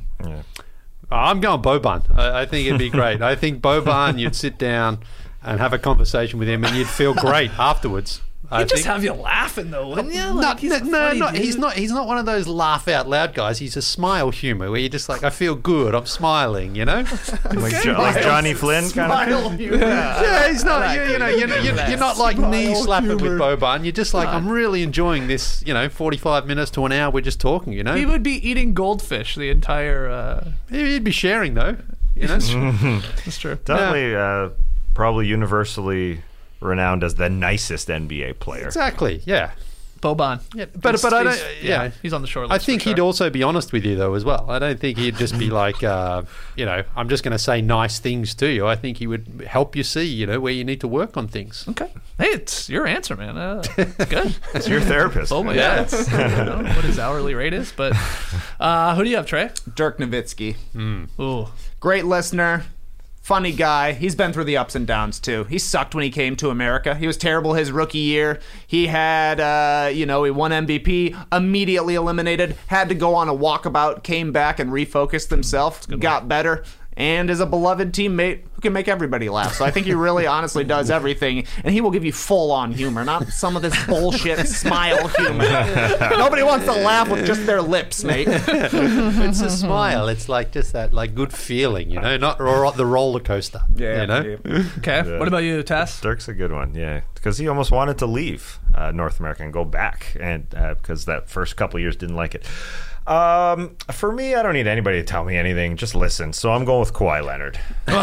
[SPEAKER 9] I'm going Boban. I, I think it'd be great. I think Boban, you'd sit down and have a conversation with him, and you'd feel great afterwards. I
[SPEAKER 6] He'd just
[SPEAKER 9] think.
[SPEAKER 6] have you laughing though, wouldn't you?
[SPEAKER 9] No,
[SPEAKER 6] Like, he's
[SPEAKER 9] no,
[SPEAKER 6] a
[SPEAKER 9] no,
[SPEAKER 6] funny
[SPEAKER 9] no,
[SPEAKER 6] dude.
[SPEAKER 9] he's not. He's not one of those laugh out loud guys. He's a smile humor where you're just like, I feel good. I'm smiling. You know,
[SPEAKER 7] Like, Jo- like Johnny Flynn kind of thing?
[SPEAKER 9] Yeah, he's not. You, you know, you're, not- you're, you're not like knee slapping with
[SPEAKER 6] humor.
[SPEAKER 9] Boban. You're just like, I'm really enjoying this. You know, forty-five minutes to an hour. We're just talking. You know,
[SPEAKER 6] He would be eating goldfish the entire. Uh,
[SPEAKER 9] he'd be sharing though. You know,
[SPEAKER 6] That's true.
[SPEAKER 7] Definitely, uh, probably universally renowned as the nicest N B A player.
[SPEAKER 9] exactly. Yeah.
[SPEAKER 6] Boban.
[SPEAKER 9] Yeah, but but I don't.
[SPEAKER 6] He's-
[SPEAKER 9] Yeah,
[SPEAKER 6] he's on the short
[SPEAKER 9] I
[SPEAKER 6] list.
[SPEAKER 9] think
[SPEAKER 6] for
[SPEAKER 9] he'd
[SPEAKER 6] sure.
[SPEAKER 9] also be honest with you though as well. I don't think he'd just be like, uh, you know, I'm just going to say nice things to you. I think he would help you see, you know, where you need to work on things.
[SPEAKER 6] Okay. Hey, it's your answer, man. Uh, good.
[SPEAKER 7] It's your therapist.
[SPEAKER 6] Oh my
[SPEAKER 9] Yeah.
[SPEAKER 6] god. It's, I don't know what his hourly rate is, but uh, who do you have, Trey?
[SPEAKER 3] Dirk Nowitzki.
[SPEAKER 6] Ooh.
[SPEAKER 3] Great listener. Funny guy. He's been through the ups and downs too. He sucked when he came to America. He was terrible his rookie year. He had, uh, you know, he won M V P, immediately eliminated, had to go on a walkabout, came back and refocused himself, got better, and is a beloved teammate who can make everybody laugh. So I think he really honestly does everything, and he will give you full-on humor, not some of this bullshit smile humor. Nobody wants to laugh with just their lips, mate.
[SPEAKER 9] It's a smile. It's like just that like good feeling, you know, not ro- the roller coaster.
[SPEAKER 3] Yeah,
[SPEAKER 9] you know.
[SPEAKER 3] yeah.
[SPEAKER 6] Okay.
[SPEAKER 7] Yeah.
[SPEAKER 6] What about you, Tess?
[SPEAKER 7] Dirk's a good one, yeah, because he almost wanted to leave uh, North America and go back, and uh, because that first couple of years didn't like it. Um, for me, I don't need anybody to tell me anything. Just listen. So I'm going with Kawhi Leonard.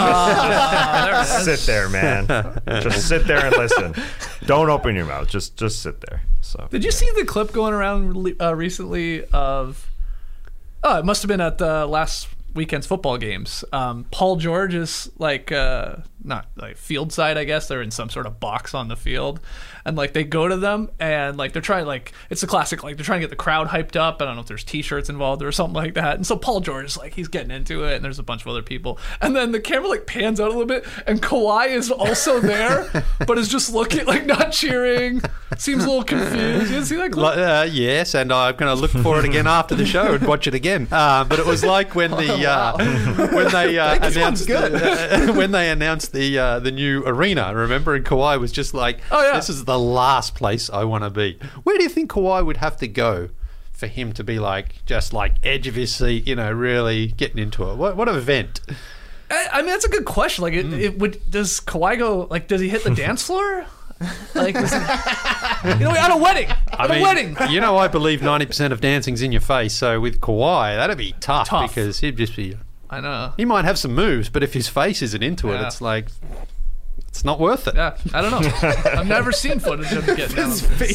[SPEAKER 7] Just sit there, man. Just sit there and listen. Don't open your mouth. Just just sit there. So
[SPEAKER 6] Did you see the clip going around uh, recently of? Oh, it must have been at the last weekend's football games. Um, Paul George is like uh, not like field side, I guess. They're in some sort of box on the field, and like they go to them and like they're trying like it's a classic like they're trying to get the crowd hyped up. I don't know if there's T-shirts involved or something like that. And so Paul George is like he's getting into it, and there's a bunch of other people, and then the camera like pans out a little bit, and Kawhi is also there, but is just looking like not cheering. Seems a little confused. You see that clip?
[SPEAKER 9] Uh, yes, and I'm going to look for it again after the show and watch it again. Uh, but it was like when the uh, when they uh, announced the, uh, when they announced the uh, the new arena. Remember, and Kawhi was just like,
[SPEAKER 6] Oh, yeah.
[SPEAKER 9] "This is the last place I want to be." Where do you think Kawhi would have to go for him to be like just like edge of his seat? You know, really getting into it. What what event?
[SPEAKER 6] I, I mean, that's a good question. Like, it,
[SPEAKER 9] Mm.
[SPEAKER 6] it would does Kawhi go like? Does he hit the dance floor? Like, does he, you know, at a wedding, at
[SPEAKER 9] I
[SPEAKER 6] a
[SPEAKER 9] mean,
[SPEAKER 6] wedding.
[SPEAKER 9] you know, I believe ninety percent of dancing's in your face. So with Kawhi, that'd be tough,
[SPEAKER 6] Tough.
[SPEAKER 9] because he'd just be.
[SPEAKER 6] I know.
[SPEAKER 9] He might have some moves, but if his face isn't into it,
[SPEAKER 6] Yeah.
[SPEAKER 9] it's like it's not worth it.
[SPEAKER 6] Yeah, I don't know. I've never seen footage of him getting down.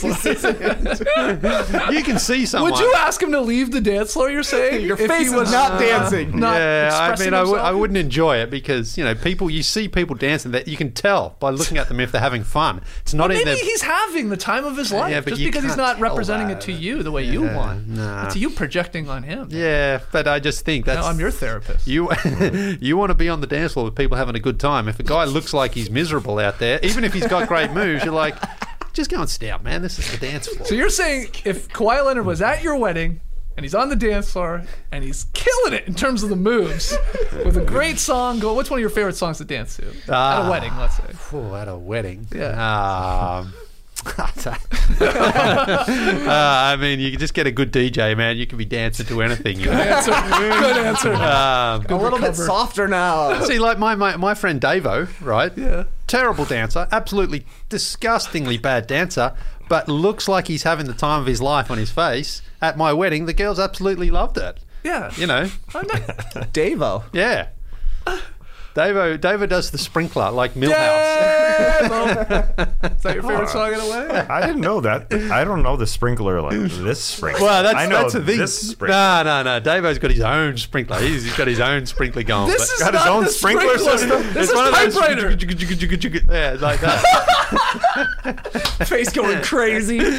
[SPEAKER 9] You can see someone.
[SPEAKER 6] Would you ask him to leave the dance floor? You're saying
[SPEAKER 3] Your
[SPEAKER 6] if
[SPEAKER 3] face
[SPEAKER 6] he
[SPEAKER 3] is
[SPEAKER 6] was
[SPEAKER 3] not dancing.
[SPEAKER 6] Not
[SPEAKER 9] yeah, I
[SPEAKER 6] expressing
[SPEAKER 9] mean, I, w-
[SPEAKER 6] himself?
[SPEAKER 9] I wouldn't enjoy it because you know people. You see people dancing that you can tell by looking at them if they're having fun. It's not in
[SPEAKER 6] Maybe
[SPEAKER 9] their.
[SPEAKER 6] he's having the time of his life,
[SPEAKER 9] Yeah, but
[SPEAKER 6] just
[SPEAKER 9] you
[SPEAKER 6] because he's
[SPEAKER 9] can't
[SPEAKER 6] not
[SPEAKER 9] tell
[SPEAKER 6] representing
[SPEAKER 9] that.
[SPEAKER 6] it to you the way you
[SPEAKER 9] Yeah,
[SPEAKER 6] want.
[SPEAKER 9] nah.
[SPEAKER 6] It's you projecting on him.
[SPEAKER 9] Yeah, but I just think that's.
[SPEAKER 6] No, I'm your therapist.
[SPEAKER 9] You you want to be on the dance floor with people having a good time. If a guy looks like he's miserable out there, even if he's got great moves, you're like, just go and stay out, man. This is the dance floor.
[SPEAKER 6] So you're saying if Kawhi Leonard was at your wedding and he's on the dance floor and he's killing it in terms of the moves with a great song, go. What's one of your favorite songs to dance to at
[SPEAKER 9] Ah.
[SPEAKER 6] a wedding? Let's say.
[SPEAKER 9] Oh, at a wedding.
[SPEAKER 6] Yeah.
[SPEAKER 9] Um, uh, I mean, you can just get a good D J, man. You can be dancing to anything. You know?
[SPEAKER 6] Answer. Good answer.
[SPEAKER 9] Um,
[SPEAKER 3] A little bit
[SPEAKER 6] recover.
[SPEAKER 3] softer now.
[SPEAKER 9] See, like my, my my friend Davo, right?
[SPEAKER 6] Yeah.
[SPEAKER 9] Terrible dancer, absolutely disgustingly bad dancer, but looks like he's having the time of his life on his face. At my wedding, the girls absolutely loved it.
[SPEAKER 6] Yeah.
[SPEAKER 9] You know,
[SPEAKER 6] I'm not-
[SPEAKER 3] Davo.
[SPEAKER 9] yeah. Davo, Davo does the sprinkler like Millhouse.
[SPEAKER 6] Is that your favorite song in a way?
[SPEAKER 7] I didn't know that. I don't know the sprinkler like this sprinkler.
[SPEAKER 9] Well, that's
[SPEAKER 7] I know
[SPEAKER 9] that's the thing.
[SPEAKER 7] this sprinkler.
[SPEAKER 9] No, no, no. Davo's got his own sprinkler. He's, he's got his own sprinkler going.
[SPEAKER 6] This is
[SPEAKER 7] got his
[SPEAKER 6] not
[SPEAKER 7] own
[SPEAKER 6] the
[SPEAKER 7] sprinkler system?
[SPEAKER 6] This
[SPEAKER 9] It's
[SPEAKER 6] is
[SPEAKER 9] one of those-
[SPEAKER 6] typewriter.
[SPEAKER 9] Yeah, like that.
[SPEAKER 6] Face going crazy. All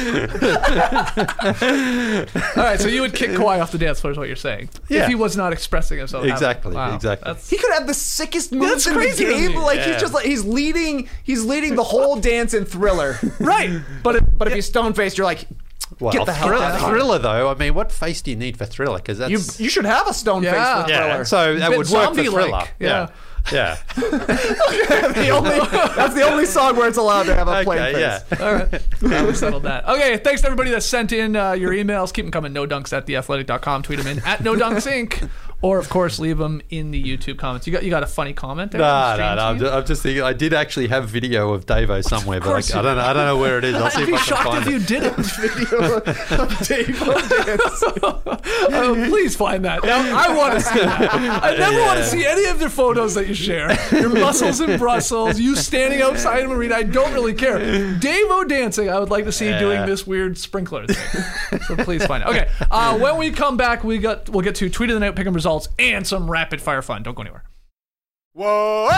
[SPEAKER 6] right, so you would kick Kawhi off the dance floor is what you're saying.
[SPEAKER 9] Yeah.
[SPEAKER 6] If he was not expressing himself. that way.
[SPEAKER 9] Exactly,
[SPEAKER 6] Wow.
[SPEAKER 9] exactly.
[SPEAKER 6] That's-
[SPEAKER 3] He could have the sickest moves
[SPEAKER 6] That's
[SPEAKER 3] in
[SPEAKER 6] crazy
[SPEAKER 3] the
[SPEAKER 6] to
[SPEAKER 3] game.
[SPEAKER 6] me.
[SPEAKER 3] Like
[SPEAKER 9] Yeah.
[SPEAKER 3] he's just like he's leading. He's leading the whole dance in Thriller.
[SPEAKER 6] right.
[SPEAKER 3] But if, but if he's stone faced, you're like,
[SPEAKER 9] Well,
[SPEAKER 3] get the hell
[SPEAKER 9] thriller,
[SPEAKER 3] out of here.
[SPEAKER 9] thriller, though. I mean, what face do you need for Thriller? Because that's
[SPEAKER 3] You you should have a stone face
[SPEAKER 6] Yeah.
[SPEAKER 3] for
[SPEAKER 9] yeah.
[SPEAKER 3] Thriller.
[SPEAKER 9] So that
[SPEAKER 6] Bit
[SPEAKER 9] would work for
[SPEAKER 6] zombie-like.
[SPEAKER 9] Thriller.
[SPEAKER 6] Yeah.
[SPEAKER 9] Yeah.
[SPEAKER 3] the only, that's the only song where it's allowed to have a plain
[SPEAKER 9] Okay.
[SPEAKER 3] face.
[SPEAKER 9] Yeah.
[SPEAKER 6] All right. Well, we settled that. Okay, thanks to everybody that sent in uh, your emails. Keep them coming. No dunks at the athletic dot com. Tweet them in at No Dunks Incorporated. Or, of course, leave them in the YouTube comments. You got you got a funny comment there?
[SPEAKER 9] No,
[SPEAKER 6] on the
[SPEAKER 9] no,
[SPEAKER 6] stream
[SPEAKER 9] no. I'm
[SPEAKER 6] feed?
[SPEAKER 9] just, I'm just thinking. I did actually have video of Davo somewhere, but
[SPEAKER 6] course
[SPEAKER 9] I, I
[SPEAKER 6] you
[SPEAKER 9] don't know. I don't know where it is. I'll see
[SPEAKER 6] I'd
[SPEAKER 9] if
[SPEAKER 6] be
[SPEAKER 9] I can
[SPEAKER 6] shocked
[SPEAKER 9] find
[SPEAKER 6] if
[SPEAKER 9] it.
[SPEAKER 6] you didn't.
[SPEAKER 3] Video of Davo dance.
[SPEAKER 6] Oh, please find that. Now, I want to see that. I never want to see any of the photos that you share. Your muscles in Brussels, you standing outside of Marina. I don't really care. Davo dancing, I would like to see
[SPEAKER 9] Yeah.
[SPEAKER 6] doing this weird sprinkler thing. So please find it. Okay, uh, when we come back, we got we'll get to Tweet of the Night, Pick'em results, and some rapid fire fun. Don't go anywhere.
[SPEAKER 3] Whoa!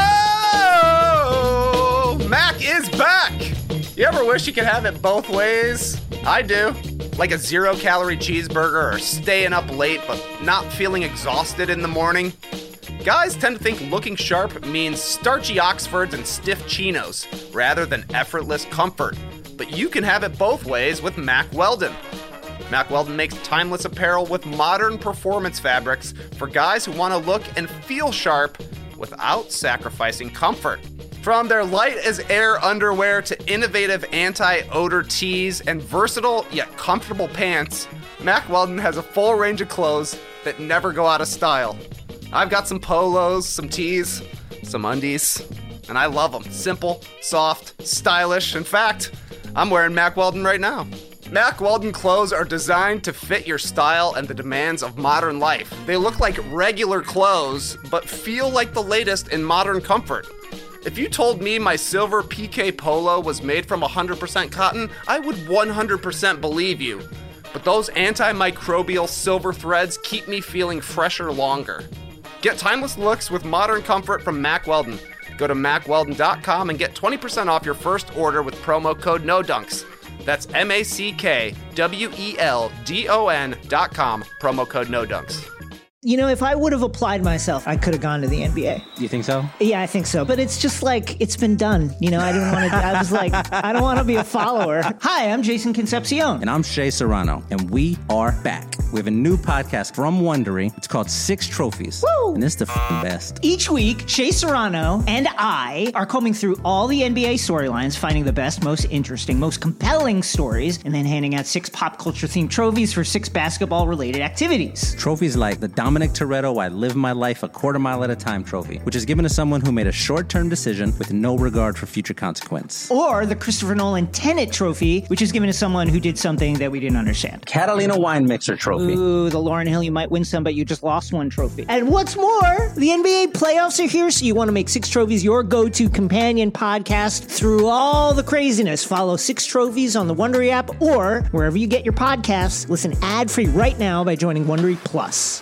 [SPEAKER 3] Mac is back! You ever wish you could have it both ways? I do. Like a zero calorie cheeseburger or staying up late but not feeling exhausted in the morning. Guys tend to think looking sharp means starchy Oxfords and stiff chinos rather than effortless comfort. But you can have it both ways with Mack Weldon. Mack Weldon makes timeless apparel with modern performance fabrics for guys who want to look and feel sharp without sacrificing comfort. From their light as air underwear to innovative anti-odor tees and versatile yet comfortable pants, Mack Weldon has a full range of clothes that never go out of style. I've got some polos, some tees, some undies, and I love them. Simple, soft, stylish. In fact, I'm wearing Mack Weldon right now. Mack Weldon clothes are designed to fit your style and the demands of modern life. They look like regular clothes, but feel like the latest in modern comfort. If you told me my silver P K polo was made from one hundred percent cotton, I would one hundred percent believe you. But those antimicrobial silver threads keep me feeling fresher longer. Get timeless looks with modern comfort from Mack Weldon. Go to mack weldon dot com and get twenty percent off your first order with promo code NODUNKS. That's M A C K W E L D O N dot com, promo code NODUNKS.
[SPEAKER 12] You know, if I would have applied myself, I could have gone to the N B A.
[SPEAKER 2] You think so?
[SPEAKER 12] Yeah, I think so. But it's just like, it's been done. You know, I didn't want to, I was like, I don't want to be a follower. Hi, I'm Jason Concepcion.
[SPEAKER 2] And I'm Shea Serrano, and we are back. We have a new podcast from Wondery. It's called Six Trophies.
[SPEAKER 12] Woo!
[SPEAKER 2] And it's the f***ing best.
[SPEAKER 12] Each week, Shea Serrano and I are combing through all the N B A storylines, finding the best, most interesting, most compelling stories, and then handing out six pop culture themed trophies for six basketball related activities.
[SPEAKER 2] Trophies like the Dominic Toretto I Live My Life a Quarter Mile at a Time trophy, which is given to someone who made a short-term decision with no regard for future consequence.
[SPEAKER 12] Or the Christopher Nolan Tenet trophy, which is given to someone who did something that we didn't understand.
[SPEAKER 2] Catalina Wine Mixer trophy.
[SPEAKER 12] Ooh, the Lauryn Hill, you might win some, but you just lost one trophy. And what's more, the N B A playoffs are here, so you want to make Six Trophies your go-to companion podcast through all the craziness. Follow Six Trophies on the Wondery app or wherever you get your podcasts. Listen ad-free right now by joining Wondery Plus.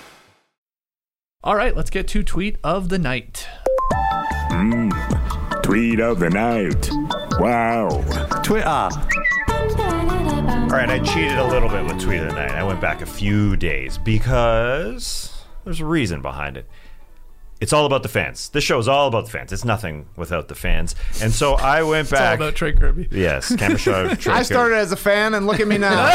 [SPEAKER 6] All right, let's get to Tweet of the Night.
[SPEAKER 13] Mm, tweet of the night. Wow.
[SPEAKER 9] Twitter.
[SPEAKER 7] All right, I cheated a little bit with Tweet of the Night. I went back a few days because there's a reason behind it. It's all about the fans. This show is all about the fans. It's nothing without the fans. And so I went back.
[SPEAKER 6] It's all about Trey Kirby.
[SPEAKER 7] Yes, Camera Show. Trey
[SPEAKER 3] I
[SPEAKER 7] Kirby.
[SPEAKER 3] started as a fan, and look at me now.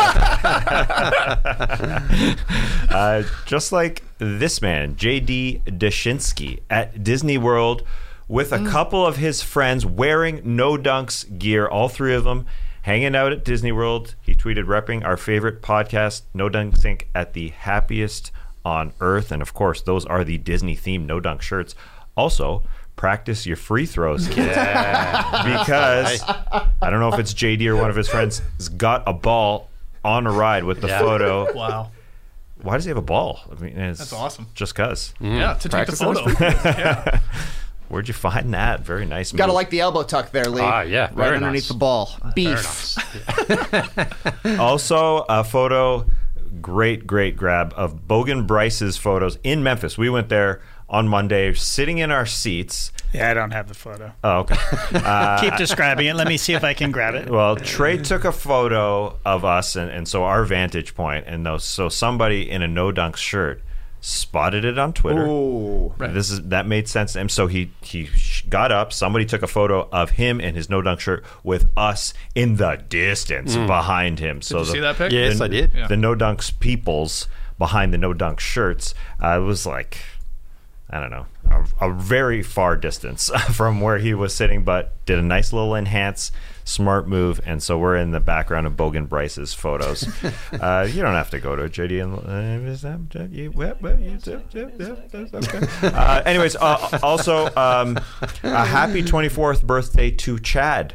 [SPEAKER 7] uh, just like this man, J D Dashinsky, at Disney World with a mm. couple of his friends wearing No Dunks gear, all three of them, hanging out at Disney World. He tweeted, repping our favorite podcast, No Dunks Incorporated, at the happiest on earth. And of course, those are the Disney-themed No Dunk shirts. Also, practice your free throws, kids. Yeah. Because, I don't know if it's J D or one of his friends, has got a ball on a ride with the
[SPEAKER 9] yeah.
[SPEAKER 7] photo.
[SPEAKER 6] Wow.
[SPEAKER 7] why does he have a ball? I mean, it's
[SPEAKER 6] That's awesome.
[SPEAKER 7] Just cause.
[SPEAKER 6] Yeah, to take the
[SPEAKER 3] Practice on his
[SPEAKER 6] photo.
[SPEAKER 3] free
[SPEAKER 6] yeah.
[SPEAKER 7] Where'd you find that? Very nice.
[SPEAKER 3] Got to
[SPEAKER 7] move.
[SPEAKER 3] like the elbow tuck there, Lee.
[SPEAKER 9] Ah, yeah,
[SPEAKER 3] right
[SPEAKER 9] very
[SPEAKER 3] underneath
[SPEAKER 9] nice.
[SPEAKER 3] the ball. Beef.
[SPEAKER 7] Also, a photo, great, great grab of Bogan Bryce's photos in Memphis. We went there on Monday, sitting in our seats.
[SPEAKER 8] Yeah, I don't have the photo.
[SPEAKER 7] Oh, okay. Uh,
[SPEAKER 8] Keep describing it. Let me see if I can grab it.
[SPEAKER 7] Well, Trey took a photo of us, and, and so our vantage point, and those, so somebody in a No Dunks shirt spotted it on Twitter.
[SPEAKER 3] Ooh.
[SPEAKER 6] Right.
[SPEAKER 7] This is that made sense to him. So he he got up. Somebody took a photo of him in his No Dunk shirt with us in the distance behind him. So
[SPEAKER 6] you
[SPEAKER 7] the,
[SPEAKER 6] see that pic?
[SPEAKER 9] Yes,
[SPEAKER 7] the,
[SPEAKER 9] I did.
[SPEAKER 6] Yeah.
[SPEAKER 7] The No Dunks peoples behind the No Dunk shirts. Uh, it was like, I don't know, a, a very far distance from where he was sitting, but did a nice little enhance, smart move, and so we're in the background of Bogan Bryce's photos. uh, you don't have to go to a J D and uh, is that, uh, you, well, well, you, uh, yeah, yeah, that's okay. uh, anyways, uh, also um, a happy twenty-fourth birthday to Chad.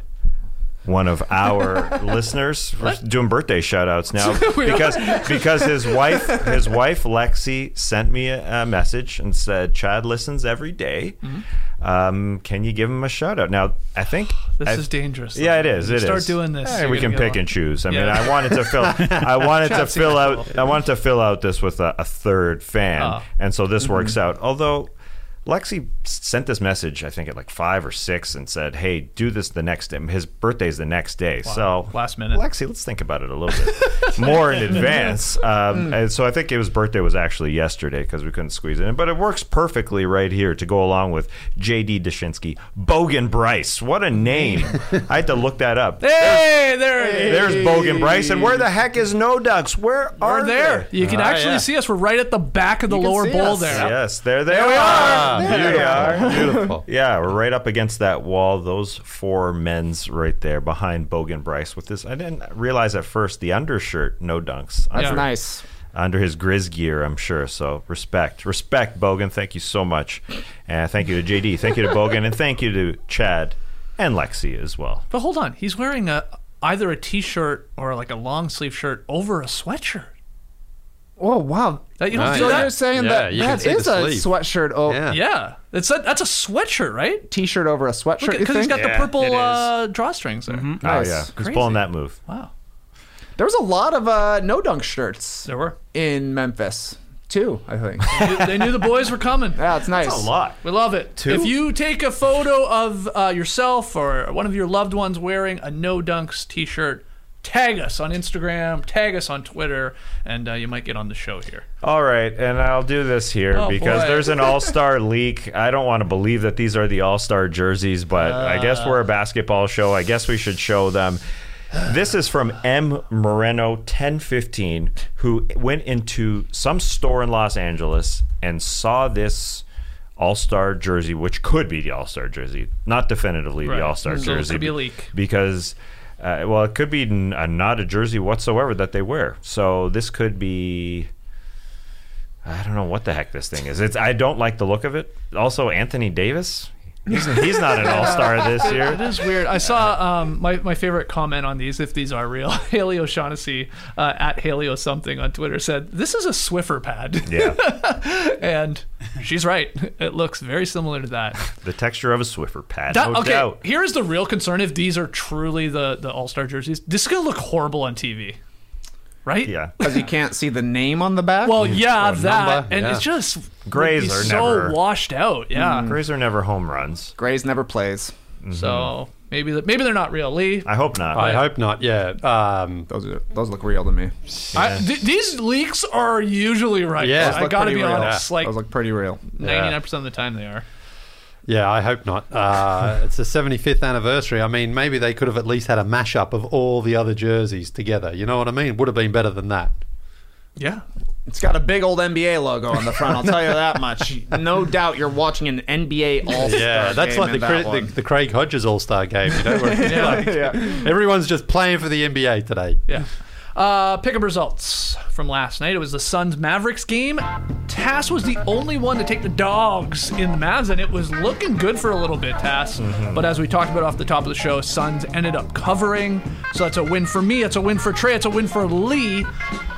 [SPEAKER 7] One of our listeners. We're doing birthday shout outs now because because his wife his wife Lexi sent me a, a message and said Chad listens every day. Mm-hmm. Um, can you give him a shout out? Now I think
[SPEAKER 6] This
[SPEAKER 7] I,
[SPEAKER 6] is dangerous.
[SPEAKER 7] Yeah, it is.
[SPEAKER 6] You
[SPEAKER 7] It
[SPEAKER 6] start
[SPEAKER 7] is.
[SPEAKER 6] doing this,
[SPEAKER 7] Hey,
[SPEAKER 6] you're
[SPEAKER 7] we
[SPEAKER 6] gonna
[SPEAKER 7] can
[SPEAKER 6] get
[SPEAKER 7] pick
[SPEAKER 6] a-
[SPEAKER 7] and choose. I mean,
[SPEAKER 6] Yeah.
[SPEAKER 7] I wanted to fill I wanted to
[SPEAKER 6] Chad's
[SPEAKER 7] fill
[SPEAKER 6] seen
[SPEAKER 7] out I wanted to fill out this with a, a third fan,
[SPEAKER 6] Oh.
[SPEAKER 7] and so this
[SPEAKER 6] Mm-hmm.
[SPEAKER 7] works out. Although Lexi sent this message, I think at like five or six, and said, "Hey, do this the next day." His birthday's the next day,
[SPEAKER 6] Wow.
[SPEAKER 7] so
[SPEAKER 6] Last minute.
[SPEAKER 7] Lexi, let's think about it a little bit more in advance. Um, and so I think his birthday was actually yesterday because we couldn't squeeze it in, but it works perfectly right here to go along with J D Dushinsky, Bogan Bryce. What a name! I had to look that up.
[SPEAKER 6] Hey, there it is.
[SPEAKER 7] There's Bogan Bryce, and where the heck is No Dunks? Where are
[SPEAKER 6] We're there.
[SPEAKER 7] they?
[SPEAKER 6] You can
[SPEAKER 9] Ah,
[SPEAKER 6] actually
[SPEAKER 9] yeah.
[SPEAKER 6] see us. We're right at the back of the
[SPEAKER 3] You can
[SPEAKER 6] lower
[SPEAKER 3] see
[SPEAKER 6] bowl
[SPEAKER 3] us.
[SPEAKER 6] there.
[SPEAKER 7] Yes, there they
[SPEAKER 6] There we
[SPEAKER 7] are.
[SPEAKER 9] Ah,
[SPEAKER 7] There they
[SPEAKER 9] beautiful.
[SPEAKER 7] are.
[SPEAKER 9] Beautiful.
[SPEAKER 7] Yeah, we're right up against that wall. Those four men's right there behind Bogan Bryce with this. I didn't realize at first the undershirt, No Dunks.
[SPEAKER 3] That's
[SPEAKER 6] Yeah.
[SPEAKER 3] nice.
[SPEAKER 7] Under his Grizz gear, I'm sure. So respect. Respect, Bogan. Thank you so much. And thank you to J D. Thank you to Bogan. And thank you to Chad and Lexi as well.
[SPEAKER 6] But hold on, he's wearing a either a t-shirt or like a long sleeve shirt over a sweatshirt.
[SPEAKER 3] Oh, wow.
[SPEAKER 6] That you don't
[SPEAKER 9] Ah,
[SPEAKER 6] do
[SPEAKER 3] So
[SPEAKER 6] that?
[SPEAKER 3] you're saying
[SPEAKER 9] Yeah,
[SPEAKER 3] that
[SPEAKER 9] you can
[SPEAKER 3] that
[SPEAKER 9] see
[SPEAKER 3] is
[SPEAKER 9] the
[SPEAKER 3] a
[SPEAKER 9] sleeve.
[SPEAKER 3] sweatshirt oh,
[SPEAKER 9] Yeah.
[SPEAKER 6] Yeah, it's a, that's a sweatshirt, right?
[SPEAKER 3] t-shirt over a sweatshirt, you
[SPEAKER 6] Because he's
[SPEAKER 3] think?
[SPEAKER 6] got the
[SPEAKER 8] Yeah,
[SPEAKER 6] purple
[SPEAKER 8] it is.
[SPEAKER 6] uh, drawstrings there.
[SPEAKER 7] Oh,
[SPEAKER 3] Nice.
[SPEAKER 7] yeah. He's
[SPEAKER 6] Crazy.
[SPEAKER 7] pulling that move.
[SPEAKER 6] Wow,
[SPEAKER 3] There was a lot of uh, no dunk shirts
[SPEAKER 6] there were.
[SPEAKER 3] in Memphis, too, I think.
[SPEAKER 6] They- they knew the boys were coming.
[SPEAKER 3] Yeah, it's nice.
[SPEAKER 7] That's a lot.
[SPEAKER 6] We love it.
[SPEAKER 7] Two?
[SPEAKER 6] If you take a photo of uh, yourself or one of your loved ones wearing a No Dunks t-shirt, tag us on Instagram, tag us on Twitter, and uh, you might get on the show here.
[SPEAKER 7] All right, and I'll do this here
[SPEAKER 6] Oh,
[SPEAKER 7] because
[SPEAKER 6] boy.
[SPEAKER 7] there's an all-star leak. I don't want to believe that these are the all-star jerseys, but I guess we're a basketball show. I guess we should show them. This is from M Moreno ten fifteen, who went into some store in Los Angeles and saw this all-star jersey, which could be the all-star jersey, not definitively
[SPEAKER 6] Right.
[SPEAKER 7] the all-star
[SPEAKER 6] So it
[SPEAKER 7] jersey.
[SPEAKER 6] could be a
[SPEAKER 7] be-
[SPEAKER 6] leak.
[SPEAKER 7] because uh, well, it could be n- a, not a jersey whatsoever that they wear. So this could be. I don't know what the heck this thing is. It's I don't like the look of it. Also, Anthony Davis. He's, he's not an all-star this
[SPEAKER 6] It
[SPEAKER 7] year.
[SPEAKER 6] is weird. I saw um, my, my favorite comment on these, if these are real. Haley O'Shaughnessy uh, at Haley O something on Twitter said, "This is a Swiffer pad."
[SPEAKER 7] Yeah,
[SPEAKER 6] And she's right. It looks very similar to that.
[SPEAKER 7] the texture of a Swiffer pad,
[SPEAKER 6] That-
[SPEAKER 7] no
[SPEAKER 6] okay,
[SPEAKER 7] doubt.
[SPEAKER 6] here's the real concern. If these are truly the, the All-Star jerseys, this is going to look horrible on T V. Right?
[SPEAKER 7] Yeah,
[SPEAKER 3] Because you can't see the name on the back?
[SPEAKER 6] Well, yeah,
[SPEAKER 9] Or a
[SPEAKER 6] that.
[SPEAKER 9] number,
[SPEAKER 6] And
[SPEAKER 9] yeah.
[SPEAKER 6] it's just
[SPEAKER 7] Grays
[SPEAKER 6] would be
[SPEAKER 7] are
[SPEAKER 6] so
[SPEAKER 7] never-
[SPEAKER 6] washed out. Yeah.
[SPEAKER 7] Grays are never home runs.
[SPEAKER 3] Grays never plays.
[SPEAKER 6] So maybe the, maybe they're not real. Lee,
[SPEAKER 7] I hope not.
[SPEAKER 9] I hope not. Yeah. Um,
[SPEAKER 3] Those are, those look real to me.
[SPEAKER 6] I, th- these leaks are usually right.
[SPEAKER 9] Yeah. Those
[SPEAKER 6] I
[SPEAKER 3] look
[SPEAKER 6] got to
[SPEAKER 3] pretty
[SPEAKER 6] be
[SPEAKER 3] real.
[SPEAKER 6] honest. Like
[SPEAKER 3] Those look pretty real.
[SPEAKER 6] ninety-nine percent of the time they are.
[SPEAKER 9] yeah, I hope not. Uh, it's the seventy-fifth anniversary. I mean, maybe they could have at least had a mashup of all the other jerseys together. You know what I mean? Would have been better than that.
[SPEAKER 6] Yeah.
[SPEAKER 3] It's got a big old N B A logo on the front, I'll tell you that much. No doubt you're watching an N B A All-Star
[SPEAKER 9] Yeah, that's
[SPEAKER 3] game
[SPEAKER 9] like the,
[SPEAKER 3] in that
[SPEAKER 9] Cra- the
[SPEAKER 3] one.
[SPEAKER 9] the Craig Hodges All Star game. You know, where like, everyone's just playing for the N B A today.
[SPEAKER 6] Yeah. Uh, pick up results from last night. It was the Suns Mavericks game. Tass was the only one to take the dogs in the Mavs, and it was looking good for a little bit, Tass.
[SPEAKER 7] Mm-hmm.
[SPEAKER 6] But as we talked about off the top of the show, Suns ended up covering. So that's a win for me. It's a win for Trey. It's a win for Lee.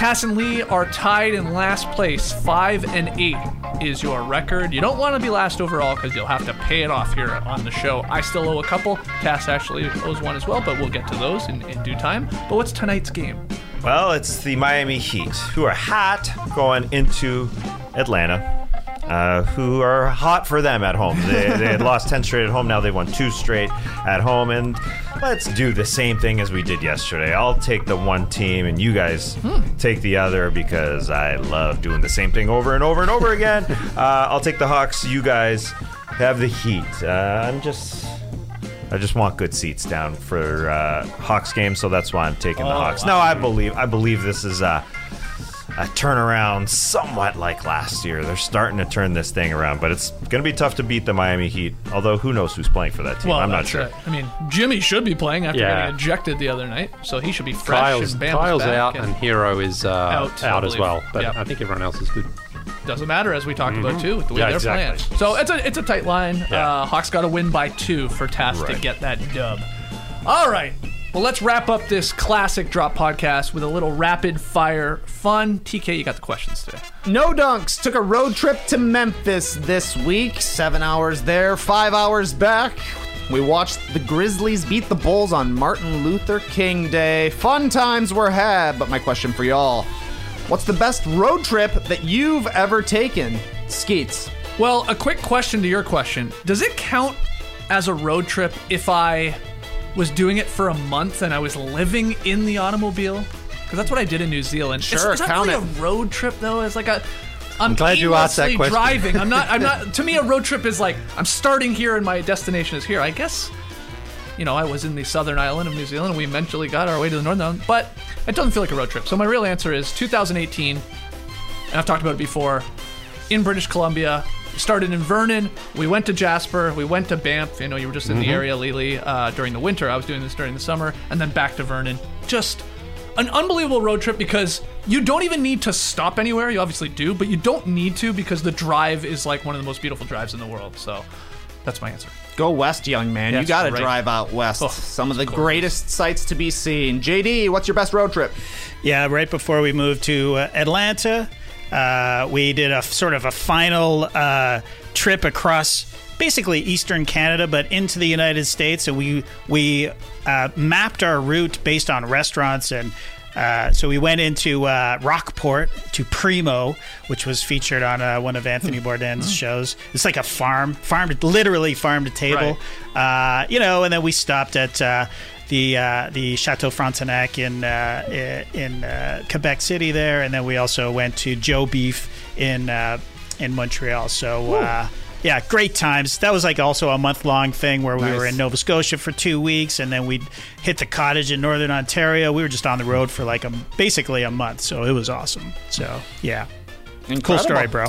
[SPEAKER 6] Cass and Lee are tied in last place. Five and eight is your record. You don't want to be last overall because you'll have to pay it off here on the show. I still owe a couple. Cass actually owes one as well, but we'll get to those in, in due time. But what's tonight's game?
[SPEAKER 7] Well, it's the Miami Heat, who are hot going into Atlanta. Uh, who are hot for them at home. They, they had lost ten straight at home. Now they won two straight at home. And let's do the same thing as we did yesterday. I'll take the one team and you guys hmm. take the other because I love doing the same thing over and over and over again. Uh, I'll take the Hawks. You guys have the Heat. Uh, I'm just... I just want good seats down for uh, Hawks game, so that's why I'm taking the oh, Hawks. No, I believe I believe this is a, a turnaround somewhat like last year. They're starting to turn this thing around, but it's going to be tough to beat the Miami Heat, although who knows who's playing for that team.
[SPEAKER 6] Well,
[SPEAKER 7] I'm not sure.
[SPEAKER 6] Right. I mean, Jimmy should be playing after
[SPEAKER 9] yeah.
[SPEAKER 6] getting ejected the other night, so he should be fresh.
[SPEAKER 9] Kyle's,
[SPEAKER 6] and Bama's
[SPEAKER 9] Kyle's
[SPEAKER 6] back
[SPEAKER 9] out,
[SPEAKER 6] and,
[SPEAKER 9] and Hero is uh,
[SPEAKER 6] out,
[SPEAKER 9] out as well, but
[SPEAKER 6] yep.
[SPEAKER 9] I think everyone else is good.
[SPEAKER 6] Doesn't matter, as we talked
[SPEAKER 9] mm-hmm.
[SPEAKER 6] about too, with the way
[SPEAKER 9] yeah,
[SPEAKER 6] they're
[SPEAKER 9] exactly.
[SPEAKER 6] playing. So it's a it's a tight line.
[SPEAKER 9] Yeah.
[SPEAKER 6] Uh, Hawks got to win by two for Tass
[SPEAKER 9] right.
[SPEAKER 6] to get that dub. All right. Well, let's wrap up this classic Drop podcast with a little rapid fire fun. T K, you got the questions today.
[SPEAKER 3] No Dunks took a road trip to Memphis this week. Seven hours there, five hours back. We watched the Grizzlies beat the Bulls on Martin Luther King Day. Fun times were had, but my question for y'all, what's the best road trip that you've ever taken? Skeets.
[SPEAKER 6] Well, a quick question to your question. Does it count as a road trip if I was doing it for a month and I was living in the automobile? Because that's what I did in New Zealand.
[SPEAKER 3] Sure,
[SPEAKER 6] it's, it's not
[SPEAKER 3] count
[SPEAKER 6] really
[SPEAKER 3] it.
[SPEAKER 6] a road trip, though. It's like a... I'm,
[SPEAKER 9] I'm glad you asked that
[SPEAKER 6] aimlessly
[SPEAKER 9] question.
[SPEAKER 6] driving. I'm not, I'm not... To me, a road trip is like, I'm starting here and my destination is here. I guess, you know, I was in the southern island of New Zealand and we eventually got our way to the northern island. But it doesn't feel like a road trip. So my real answer is two thousand eighteen, and I've talked about it before, in British Columbia. We started in Vernon, we went to Jasper, we went to Banff. You know, you were just in
[SPEAKER 9] Mm-hmm.
[SPEAKER 6] the area, Lely, uh, during the winter. I was doing this during the summer, and then back to Vernon. Just an unbelievable road trip because you don't even need to stop anywhere. You obviously do, but you don't need to because the drive is like one of the most beautiful drives in the world. So that's my answer.
[SPEAKER 3] Go west, young man.
[SPEAKER 6] Yes,
[SPEAKER 3] you got to
[SPEAKER 6] right.
[SPEAKER 3] drive out west.
[SPEAKER 6] Oh,
[SPEAKER 3] Some of the
[SPEAKER 6] cool.
[SPEAKER 3] greatest sights to be seen. J D, what's your best road trip?
[SPEAKER 8] Yeah, right before we moved to uh, Atlanta, uh, we did a sort of a final uh, trip across basically Eastern Canada, but into the United States. And we we uh, mapped our route based on restaurants. And uh, so we went into uh, Rockport to Primo, which was featured on uh, one of Anthony Bourdain's shows. It's like a farm, farm, literally farm to table. Right. Uh, you know, and then we stopped at uh, the uh, the Chateau Frontenac in uh, in uh, Quebec City there, and then we also went to Joe Beef in uh, in Montreal. So. Uh, Yeah, great times. That was like also a month-long thing where we
[SPEAKER 3] Nice.
[SPEAKER 8] were in Nova Scotia for two weeks, and then we'd hit the cottage in Northern Ontario. We were just on the road for like a basically a month, so it was awesome. So, yeah.
[SPEAKER 3] Incredible.
[SPEAKER 8] Cool story, bro.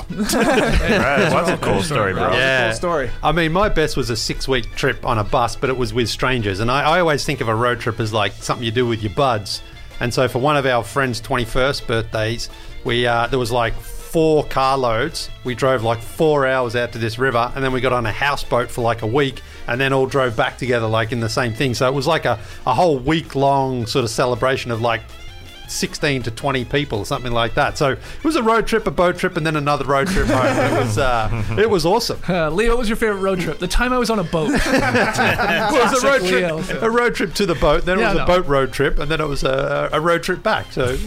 [SPEAKER 7] Right, what's a cool story, bro?
[SPEAKER 9] Yeah.
[SPEAKER 3] Cool story.
[SPEAKER 9] I mean, my best was a six-week trip on a bus, but it was with strangers. And I, I always think of a road trip as like something you do with your buds. And so for one of our friends' twenty-first birthdays, we uh, there was like four carloads. We drove like four hours out to this river, and then we got on a houseboat for like a week, and then all drove back together like in the same thing. So it was like a, a whole week-long sort of celebration of like sixteen to twenty people, something like that. So it was a road trip, a boat trip, and then another road trip home. It was uh, it was awesome.
[SPEAKER 6] Uh, Leo, what was your favorite road trip? The time I was on a boat.
[SPEAKER 9] Well, it was a road
[SPEAKER 6] Leo.
[SPEAKER 9] trip, a road trip to the boat, then it
[SPEAKER 6] Yeah,
[SPEAKER 9] was a
[SPEAKER 6] no.
[SPEAKER 9] boat road trip, and then it was a, a road trip back. So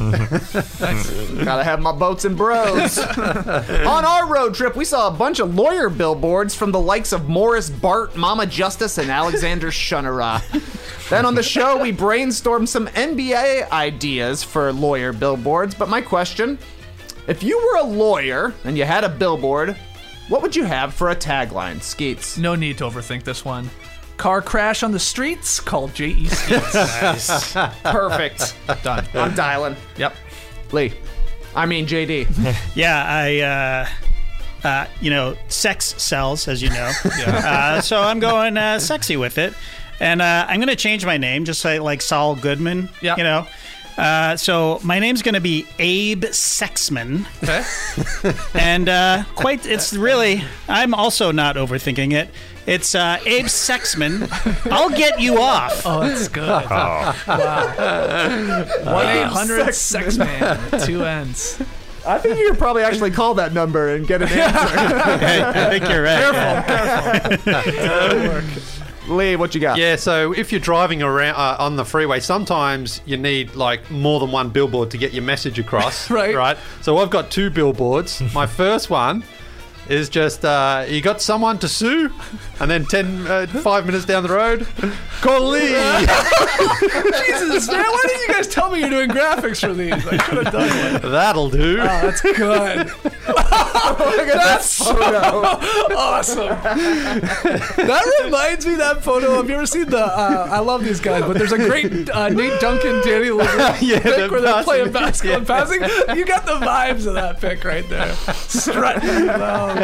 [SPEAKER 3] Gotta have my boats and bros. On our road trip, we saw a bunch of lawyer billboards from the likes of Morris Bart, Mama Justice, and Alexander Shunara. Then on the show, we brainstormed some N B A ideas for lawyer billboards. But my question, if you were a lawyer and you had a billboard, what would you have for a tagline? Skeets.
[SPEAKER 6] No need to overthink this one. Car crash on the streets, call J E Skeets.
[SPEAKER 8] Nice.
[SPEAKER 3] Perfect.
[SPEAKER 6] Done.
[SPEAKER 3] I'm dialing.
[SPEAKER 6] Yep.
[SPEAKER 3] Lee. I mean J D.
[SPEAKER 8] Yeah, I, uh, uh, you know, sex sells, as you know. Yeah. Uh, so I'm going uh, sexy with it. And uh, I'm going to change my name, just like, like Saul Goodman,
[SPEAKER 6] Yeah.
[SPEAKER 8] you know. Uh, so my name's going to be Abe Sexman.
[SPEAKER 6] Okay.
[SPEAKER 8] And uh, quite, it's really, I'm also not overthinking it. It's uh, Abe Sexman. I'll get you off.
[SPEAKER 6] Oh, that's good. Oh. Wow. one eight hundred sex man. Two ends.
[SPEAKER 3] I think you could probably actually call that number and get an answer.
[SPEAKER 8] I think you're right.
[SPEAKER 3] Careful, careful. Lee, what you got?
[SPEAKER 9] Yeah, so if you're driving around uh, on the freeway, sometimes you need like more than one billboard to get your message across.
[SPEAKER 6] Right.
[SPEAKER 9] Right. So I've got two billboards. My first one is just uh, you got someone to sue, and then ten, uh, five minutes down the road, call Lee.
[SPEAKER 6] Jesus, man, why didn't you guys tell me you're doing graphics for these? I should have done one.
[SPEAKER 9] That'll do.
[SPEAKER 6] Oh, that's good. Look at that's that so awesome. That reminds me of that photo. Have you ever seen the? Uh, I love these guys, but there's a great uh, Nate Duncan, Danny Levine
[SPEAKER 9] Yeah,
[SPEAKER 6] pic
[SPEAKER 9] the
[SPEAKER 6] where they're
[SPEAKER 9] passing.
[SPEAKER 6] playing basketball
[SPEAKER 9] Yeah.
[SPEAKER 6] and passing. You got the vibes of that pic right there. Strutting around.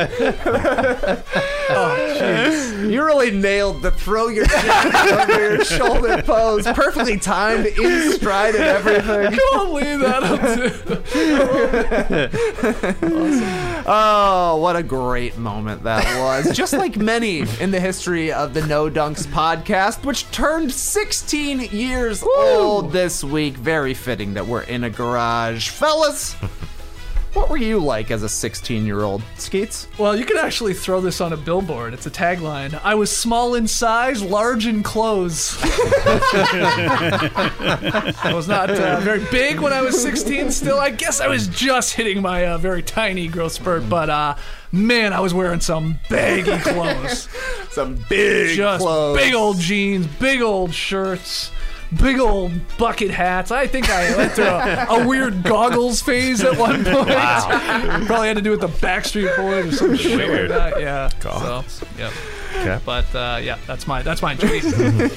[SPEAKER 6] Oh, jeez.
[SPEAKER 3] You really nailed the throw your jacket over your shoulder pose. Perfectly timed, in stride and everything.
[SPEAKER 6] Come on, Lee, that'll do. Awesome.
[SPEAKER 3] Oh, what a great moment that was. Just like many in the history of the No Dunks podcast, which turned sixteen years old this week. Very fitting that we're in a garage. Fellas, what were you like as a sixteen-year-old? Skeets?
[SPEAKER 6] Well, you can actually throw this on a billboard. It's a tagline. I was small in size, large in clothes. I was not uh, very big when I was sixteen still. I guess I was just hitting my uh, very tiny growth spurt, but uh, man, I was wearing some baggy clothes.
[SPEAKER 3] Some big
[SPEAKER 6] just
[SPEAKER 3] clothes.
[SPEAKER 6] big old jeans, big old shirts. Big old bucket hats. I think I went through a, a weird goggles phase at one point.
[SPEAKER 7] Wow.
[SPEAKER 6] Probably had to do with the Backstreet Boys or some shit
[SPEAKER 7] Weird.
[SPEAKER 6] like that. Yeah.
[SPEAKER 7] God.
[SPEAKER 6] So, yep.
[SPEAKER 7] Okay.
[SPEAKER 6] But uh, yeah, that's my that's my treat.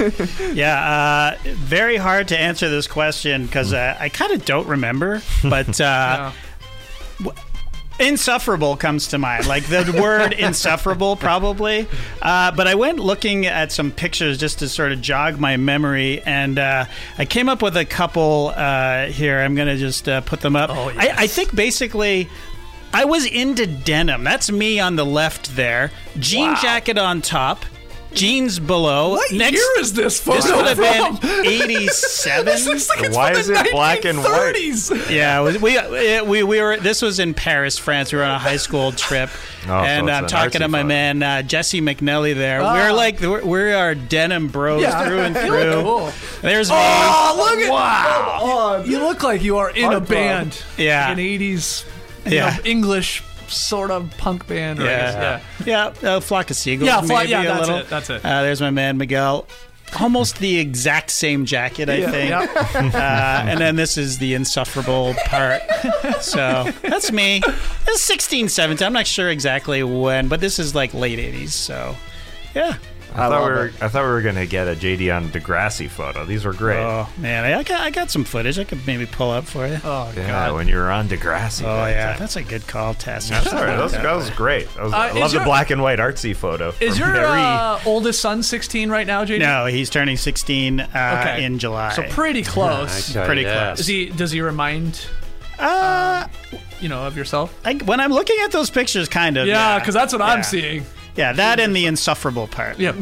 [SPEAKER 8] Yeah, uh, very hard to answer this question because uh, I kind of don't remember, but uh,
[SPEAKER 6] Yeah.
[SPEAKER 8] w- insufferable comes to mind. Like the word insufferable, probably. Uh, but I went looking at some pictures just to sort of jog my memory, and uh, I came up with a couple uh, here. I'm going to just uh, put them up.
[SPEAKER 6] Oh, yes.
[SPEAKER 8] I, I think basically I was into denim. That's me on the left there. Jean
[SPEAKER 6] Wow.
[SPEAKER 8] jacket on top. Jeans below.
[SPEAKER 6] What
[SPEAKER 8] Next,
[SPEAKER 6] year is this photo
[SPEAKER 8] This would have
[SPEAKER 6] from?
[SPEAKER 8] been eighty-seven.
[SPEAKER 6] This looks like it's
[SPEAKER 7] Why
[SPEAKER 6] from
[SPEAKER 7] is
[SPEAKER 6] the
[SPEAKER 7] it black and white?
[SPEAKER 6] nineteen thirties.
[SPEAKER 8] Yeah, we, we we we were. This was in Paris, France. We were on a high school trip,
[SPEAKER 7] Oh,
[SPEAKER 8] and
[SPEAKER 7] so it's
[SPEAKER 8] I'm
[SPEAKER 7] an
[SPEAKER 8] talking
[SPEAKER 7] artsy
[SPEAKER 8] to my
[SPEAKER 7] photo.
[SPEAKER 8] man uh, Jesse McNelly. There,
[SPEAKER 6] Ah.
[SPEAKER 8] we're like we're, we are denim bros
[SPEAKER 6] Yeah.
[SPEAKER 8] through and
[SPEAKER 6] You
[SPEAKER 8] through.
[SPEAKER 6] look cool.
[SPEAKER 8] There's me.
[SPEAKER 6] Oh, look at
[SPEAKER 3] Wow.
[SPEAKER 6] You look like you are in a
[SPEAKER 3] Heart
[SPEAKER 6] band.
[SPEAKER 8] Yeah.
[SPEAKER 6] An eighties you
[SPEAKER 8] Yeah.
[SPEAKER 6] know, English sort of punk band. Or I guess,
[SPEAKER 8] Yeah, yeah, a flock of seagulls.
[SPEAKER 6] Yeah, fly-
[SPEAKER 8] maybe
[SPEAKER 6] yeah,
[SPEAKER 8] a
[SPEAKER 6] that's
[SPEAKER 8] little.
[SPEAKER 6] it, that's it.
[SPEAKER 8] Uh, there's my man Miguel. Almost the exact same jacket, I
[SPEAKER 6] Yeah.
[SPEAKER 8] think.
[SPEAKER 6] Yeah.
[SPEAKER 8] Uh, and then this is the insufferable part. So that's me. It's sixteen, seventeen. I'm not sure exactly when, but this is like late eighties. So, yeah.
[SPEAKER 7] I,
[SPEAKER 3] I
[SPEAKER 7] thought
[SPEAKER 3] love
[SPEAKER 7] we were.
[SPEAKER 3] it.
[SPEAKER 7] I thought we were gonna get a J D on Degrassi photo. These were great.
[SPEAKER 8] Oh man, I got I got some footage I could maybe pull up for you.
[SPEAKER 6] Oh
[SPEAKER 7] yeah,
[SPEAKER 6] god.
[SPEAKER 7] when you were on Degrassi.
[SPEAKER 8] Oh
[SPEAKER 7] that
[SPEAKER 8] yeah,
[SPEAKER 7] time.
[SPEAKER 8] that's a good call, Tess.
[SPEAKER 7] That's all right. That was, that was great. That was,
[SPEAKER 6] Uh,
[SPEAKER 7] I
[SPEAKER 6] is
[SPEAKER 7] love the
[SPEAKER 6] your-
[SPEAKER 7] black and white artsy photo.
[SPEAKER 6] Is
[SPEAKER 7] from
[SPEAKER 6] your
[SPEAKER 7] Harry.
[SPEAKER 6] uh, oldest son sixteen right now, J D?
[SPEAKER 8] No, he's turning sixteen uh,
[SPEAKER 6] Okay.
[SPEAKER 8] in July.
[SPEAKER 6] So pretty close.
[SPEAKER 9] Okay,
[SPEAKER 8] Pretty
[SPEAKER 9] yeah.
[SPEAKER 8] close.
[SPEAKER 6] Is he? Does he remind
[SPEAKER 8] Uh,
[SPEAKER 6] you know of yourself?
[SPEAKER 8] I, when I'm looking at those pictures, kind of.
[SPEAKER 6] Yeah, because that's what I'm
[SPEAKER 8] Yeah.
[SPEAKER 6] seeing.
[SPEAKER 8] Yeah, that and the insufferable part.
[SPEAKER 6] Yep.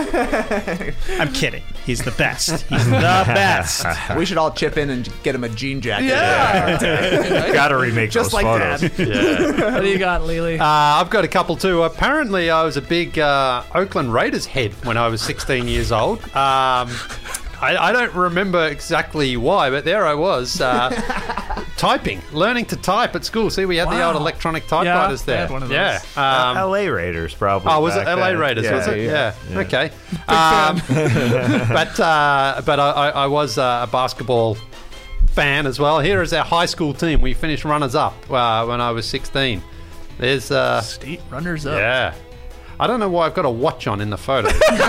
[SPEAKER 8] I'm kidding. He's the best. He's the best.
[SPEAKER 3] We should all chip in and get him a jean jacket.
[SPEAKER 6] Yeah.
[SPEAKER 7] Got to remake
[SPEAKER 3] Just
[SPEAKER 7] those
[SPEAKER 3] like
[SPEAKER 7] photos.
[SPEAKER 3] that.
[SPEAKER 9] Yeah.
[SPEAKER 6] What do you got, Lily?
[SPEAKER 9] Uh, I've got a couple too. Apparently, I was a big uh, Oakland Raiders head when I was sixteen years old. Um, I, I don't remember exactly why, but there I was uh, typing, learning to type at school. See, we had the
[SPEAKER 6] Wow.
[SPEAKER 9] old electronic typewriters
[SPEAKER 6] I
[SPEAKER 9] there.
[SPEAKER 6] had one of those.
[SPEAKER 9] Yeah. Um,
[SPEAKER 7] L A Raiders, probably.
[SPEAKER 9] Oh, was it
[SPEAKER 7] back
[SPEAKER 9] L A
[SPEAKER 7] then.
[SPEAKER 9] Raiders?
[SPEAKER 7] Yeah,
[SPEAKER 9] was it?
[SPEAKER 7] yeah.
[SPEAKER 9] Yeah. Okay. Um, but uh, but I, I I was uh, a basketball fan as well. Here is our high school team. We finished runners up uh, when I was sixteen. There's uh,
[SPEAKER 6] State runners up.
[SPEAKER 9] yeah. I don't know why I've got a watch on in the photo.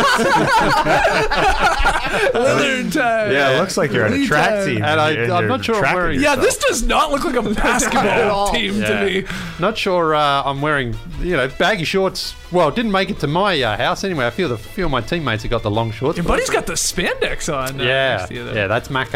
[SPEAKER 6] Leather tie.
[SPEAKER 7] Yeah, it looks like you're on a track team.
[SPEAKER 9] And I-
[SPEAKER 7] and
[SPEAKER 9] I'm
[SPEAKER 7] you're
[SPEAKER 9] not sure I'm
[SPEAKER 7] tracking
[SPEAKER 9] wearing-
[SPEAKER 6] Yeah,
[SPEAKER 7] yourself.
[SPEAKER 6] this does not look like a
[SPEAKER 3] Not at
[SPEAKER 6] basketball
[SPEAKER 3] all.
[SPEAKER 6] team
[SPEAKER 9] Yeah.
[SPEAKER 6] to me.
[SPEAKER 9] Not sure uh, I'm wearing, you know, baggy shorts. Well, didn't make it to my uh, house anyway. I feel the few of my teammates have got the long shorts.
[SPEAKER 6] Your buddy's got the spandex on. Uh,
[SPEAKER 9] Yeah,
[SPEAKER 6] next to you there.
[SPEAKER 9] yeah, that's Macca.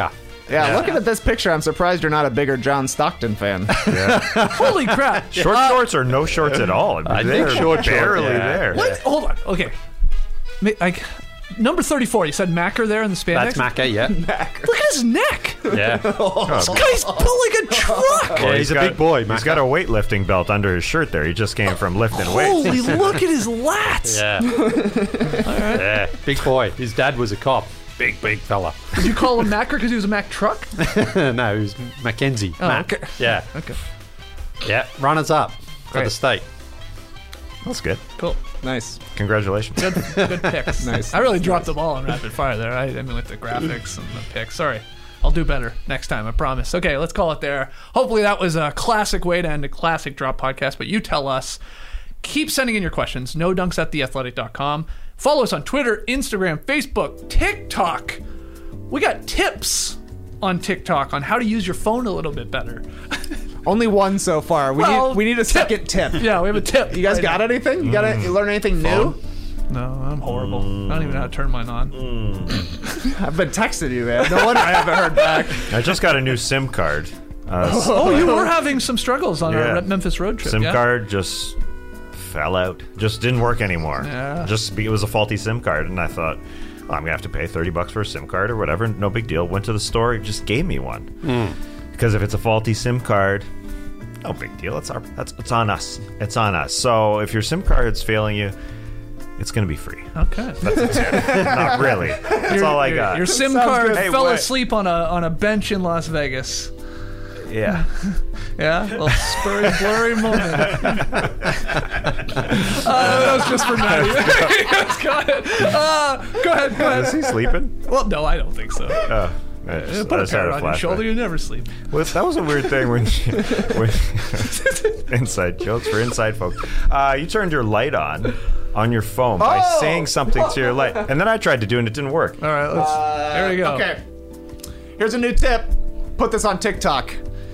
[SPEAKER 3] Yeah,
[SPEAKER 7] Yeah.
[SPEAKER 3] looking at this picture, I'm surprised you're not a bigger John Stockton fan.
[SPEAKER 6] Holy crap!
[SPEAKER 7] Short
[SPEAKER 6] Uh,
[SPEAKER 7] shorts or no shorts at all.
[SPEAKER 9] I
[SPEAKER 7] They're
[SPEAKER 9] think short shorts,
[SPEAKER 7] barely
[SPEAKER 9] yeah.
[SPEAKER 7] there.
[SPEAKER 6] What? Hold on. Okay. Ma- Like, number thirty-four. You said Macker there in the spandex.
[SPEAKER 9] That's Macca, yeah.
[SPEAKER 6] Look at his neck.
[SPEAKER 9] Yeah.
[SPEAKER 6] This guy's built like a truck.
[SPEAKER 9] Yeah, he's a big boy,
[SPEAKER 7] He's
[SPEAKER 9] Macca.
[SPEAKER 7] got a weightlifting belt under his shirt there. He just came from lifting weights.
[SPEAKER 6] Holy, look at his lats.
[SPEAKER 9] Yeah. Yeah. Big boy. His dad was a cop. Big, big fella.
[SPEAKER 6] Did you call him Macker because he was a Mack truck?
[SPEAKER 9] No, he was Mackenzie.
[SPEAKER 6] Oh,
[SPEAKER 9] Matt.
[SPEAKER 6] okay.
[SPEAKER 9] Yeah.
[SPEAKER 6] Okay.
[SPEAKER 9] Yeah. Runners up for
[SPEAKER 6] Great.
[SPEAKER 9] the state.
[SPEAKER 7] That's good.
[SPEAKER 6] Cool.
[SPEAKER 3] Nice.
[SPEAKER 7] Congratulations.
[SPEAKER 6] Good, good picks.
[SPEAKER 3] Nice.
[SPEAKER 6] I really dropped the ball on rapid fire there. I, I mean, with the graphics and the picks. Sorry. I'll do better next time, I promise. Okay, let's call it there. Hopefully that was a classic way to end a classic drop podcast, but you tell us. Keep sending in your questions. no dunks at the athletic dot com. Follow us on Twitter, Instagram, Facebook, TikTok. We got tips on TikTok on how to use your phone a little bit better.
[SPEAKER 3] Only one so far. We
[SPEAKER 6] Well,
[SPEAKER 3] need we need a
[SPEAKER 6] tip.
[SPEAKER 3] second tip.
[SPEAKER 6] Yeah, we have a tip.
[SPEAKER 3] You guys
[SPEAKER 6] right
[SPEAKER 3] got
[SPEAKER 6] now.
[SPEAKER 3] anything? You got to you learn anything new?
[SPEAKER 6] No, I'm horrible. I don't even know how to turn mine on.
[SPEAKER 3] I've been texting you, man. No wonder I haven't heard back.
[SPEAKER 7] I just got a new SIM card. Uh,
[SPEAKER 6] Oh, you were having some struggles on
[SPEAKER 7] Yeah.
[SPEAKER 6] our Memphis road trip.
[SPEAKER 7] SIM
[SPEAKER 6] yeah?
[SPEAKER 7] card just fell out. Just didn't work anymore.
[SPEAKER 6] Yeah.
[SPEAKER 7] Just be, it was a faulty SIM card, and I thought, oh, I'm gonna have to pay thirty bucks for a SIM card or whatever. No big deal. Went to the store, it just gave me one. Because if it's a faulty SIM card, no big deal. It's our that's it's on us. It's on us. So if your SIM card's failing you, it's gonna be free.
[SPEAKER 6] Okay.
[SPEAKER 7] That's it. Not really. That's
[SPEAKER 6] Your-
[SPEAKER 7] all I
[SPEAKER 6] your-
[SPEAKER 7] got.
[SPEAKER 6] Your SIM
[SPEAKER 3] Sounds
[SPEAKER 6] card
[SPEAKER 3] good.
[SPEAKER 7] Hey,
[SPEAKER 6] fell
[SPEAKER 7] what-
[SPEAKER 6] asleep on a on a bench in Las Vegas.
[SPEAKER 7] Yeah.
[SPEAKER 6] Yeah, a little spurry, blurry moment. uh, that was just for Maddie. Yes, go ahead. Uh, go ahead. Go
[SPEAKER 7] Is he
[SPEAKER 6] ahead.
[SPEAKER 7] sleeping?
[SPEAKER 6] Well, no, I don't think so.
[SPEAKER 7] Oh. I
[SPEAKER 6] Uh,
[SPEAKER 7] just,
[SPEAKER 6] Put
[SPEAKER 7] I
[SPEAKER 6] a
[SPEAKER 7] just had
[SPEAKER 6] parrot
[SPEAKER 7] a
[SPEAKER 6] on your
[SPEAKER 7] flashback.
[SPEAKER 6] shoulder. You never sleep.
[SPEAKER 7] Well, that was a weird thing when, you, when inside jokes for inside folks. Uh, you turned your light on on your phone by
[SPEAKER 3] Oh!
[SPEAKER 7] saying something to your light, and then I tried to do it and it didn't work.
[SPEAKER 6] All right, let's. there we go.
[SPEAKER 3] Okay. Here's a new tip. Put this on TikTok.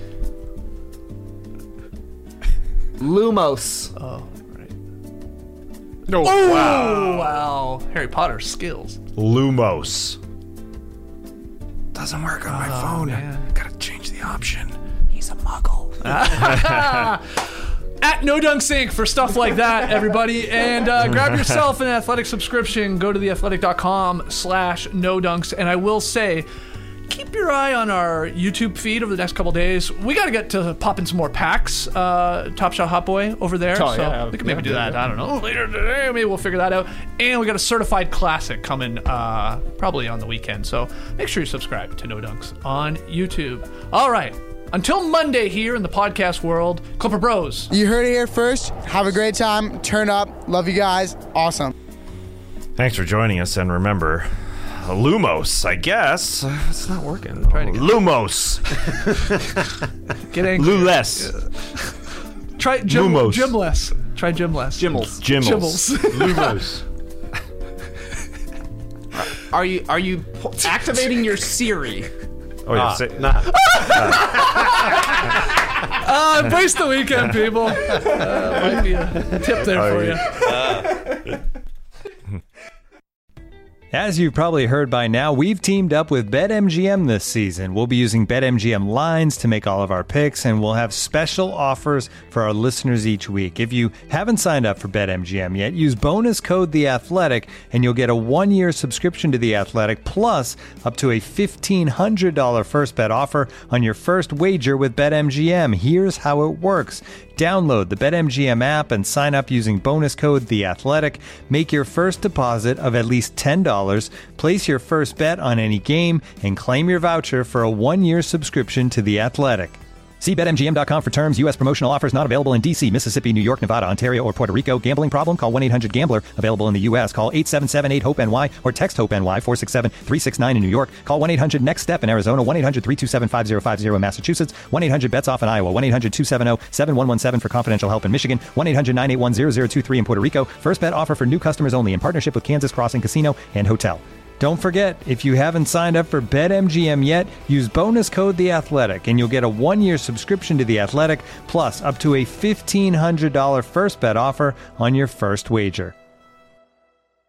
[SPEAKER 3] Lumos.
[SPEAKER 6] Oh, right.
[SPEAKER 9] No.
[SPEAKER 6] Oh, wow. Harry Potter skills.
[SPEAKER 7] Lumos. Doesn't work on my
[SPEAKER 6] Oh,
[SPEAKER 7] phone.
[SPEAKER 6] man.
[SPEAKER 7] Gotta change the option.
[SPEAKER 6] He's a muggle. At No Dunk Sync for stuff like that, everybody. And uh, grab yourself an athletic subscription. Go to theathletic.com slash no dunks. And I will say, keep your eye on our YouTube feed over the next couple days. We got to get to popping some more packs. Uh, Top Shot Hot Boy over there.
[SPEAKER 3] Oh,
[SPEAKER 6] so
[SPEAKER 3] yeah.
[SPEAKER 6] we can maybe
[SPEAKER 3] Yeah,
[SPEAKER 6] do
[SPEAKER 3] yeah,
[SPEAKER 6] that.
[SPEAKER 3] yeah.
[SPEAKER 6] I don't know. Later today, maybe we'll figure that out. And we got a certified classic coming uh, probably on the weekend. So make sure you subscribe to No Dunks on YouTube. All right. Until Monday here in the podcast world, Clipper Bros.
[SPEAKER 14] You heard it here first. Have a great time. Turn up. Love you guys. Awesome.
[SPEAKER 7] Thanks for joining us, and remember, Lumos, I guess. Uh, It's not working.
[SPEAKER 6] Try it again.
[SPEAKER 7] Lumos.
[SPEAKER 6] Get angry.
[SPEAKER 7] Luless.
[SPEAKER 6] Try gym,
[SPEAKER 7] Lumos.
[SPEAKER 6] gymless. Try gymless.
[SPEAKER 3] Gimmels.
[SPEAKER 7] Gimmels.
[SPEAKER 6] Gymels.
[SPEAKER 9] Lumos.
[SPEAKER 3] Are you are you po- activating your Siri?
[SPEAKER 7] Oh, yeah.
[SPEAKER 9] Ah,
[SPEAKER 7] say-
[SPEAKER 9] nah.
[SPEAKER 6] Uh, embrace the weekend, people. Uh, might be a tip there
[SPEAKER 7] Oh,
[SPEAKER 6] for
[SPEAKER 7] yeah.
[SPEAKER 6] you.
[SPEAKER 10] As you've probably heard by now, we've teamed up with BetMGM this season. We'll be using BetMGM lines to make all of our picks, and we'll have special offers for our listeners each week. If you haven't signed up for BetMGM yet, use bonus code The Athletic, and you'll get a one-year subscription to The Athletic, plus up to a fifteen hundred dollars first bet offer on your first wager with BetMGM. Here's how it works. Download the BetMGM app and sign up using bonus code The Athletic. Make your first deposit of at least ten dollars, place your first bet on any game, and claim your voucher for a one-year subscription to The Athletic. See Bet M G M dot com for terms. U S promotional offers not available in D C, Mississippi, New York, Nevada, Ontario, or Puerto Rico. Gambling problem? Call one eight hundred gambler. Available in the U S. Call eight seven seven eight hope N Y or text HOPE-NY four six seven three six nine in New York. Call one eight hundred next step in Arizona. one eight hundred three two seven five zero five zero in Massachusetts. one eight hundred bets off in Iowa. one eight hundred two seven zero seven one one seven for confidential help in Michigan. one eight hundred nine eight one zero zero two three in Puerto Rico. First bet offer for new customers only in partnership with Kansas Crossing Casino and Hotel. Don't forget, if you haven't signed up for BetMGM yet, use bonus code The Athletic, and you'll get a one-year subscription to The Athletic, plus up to a fifteen hundred dollars first bet offer on your first wager.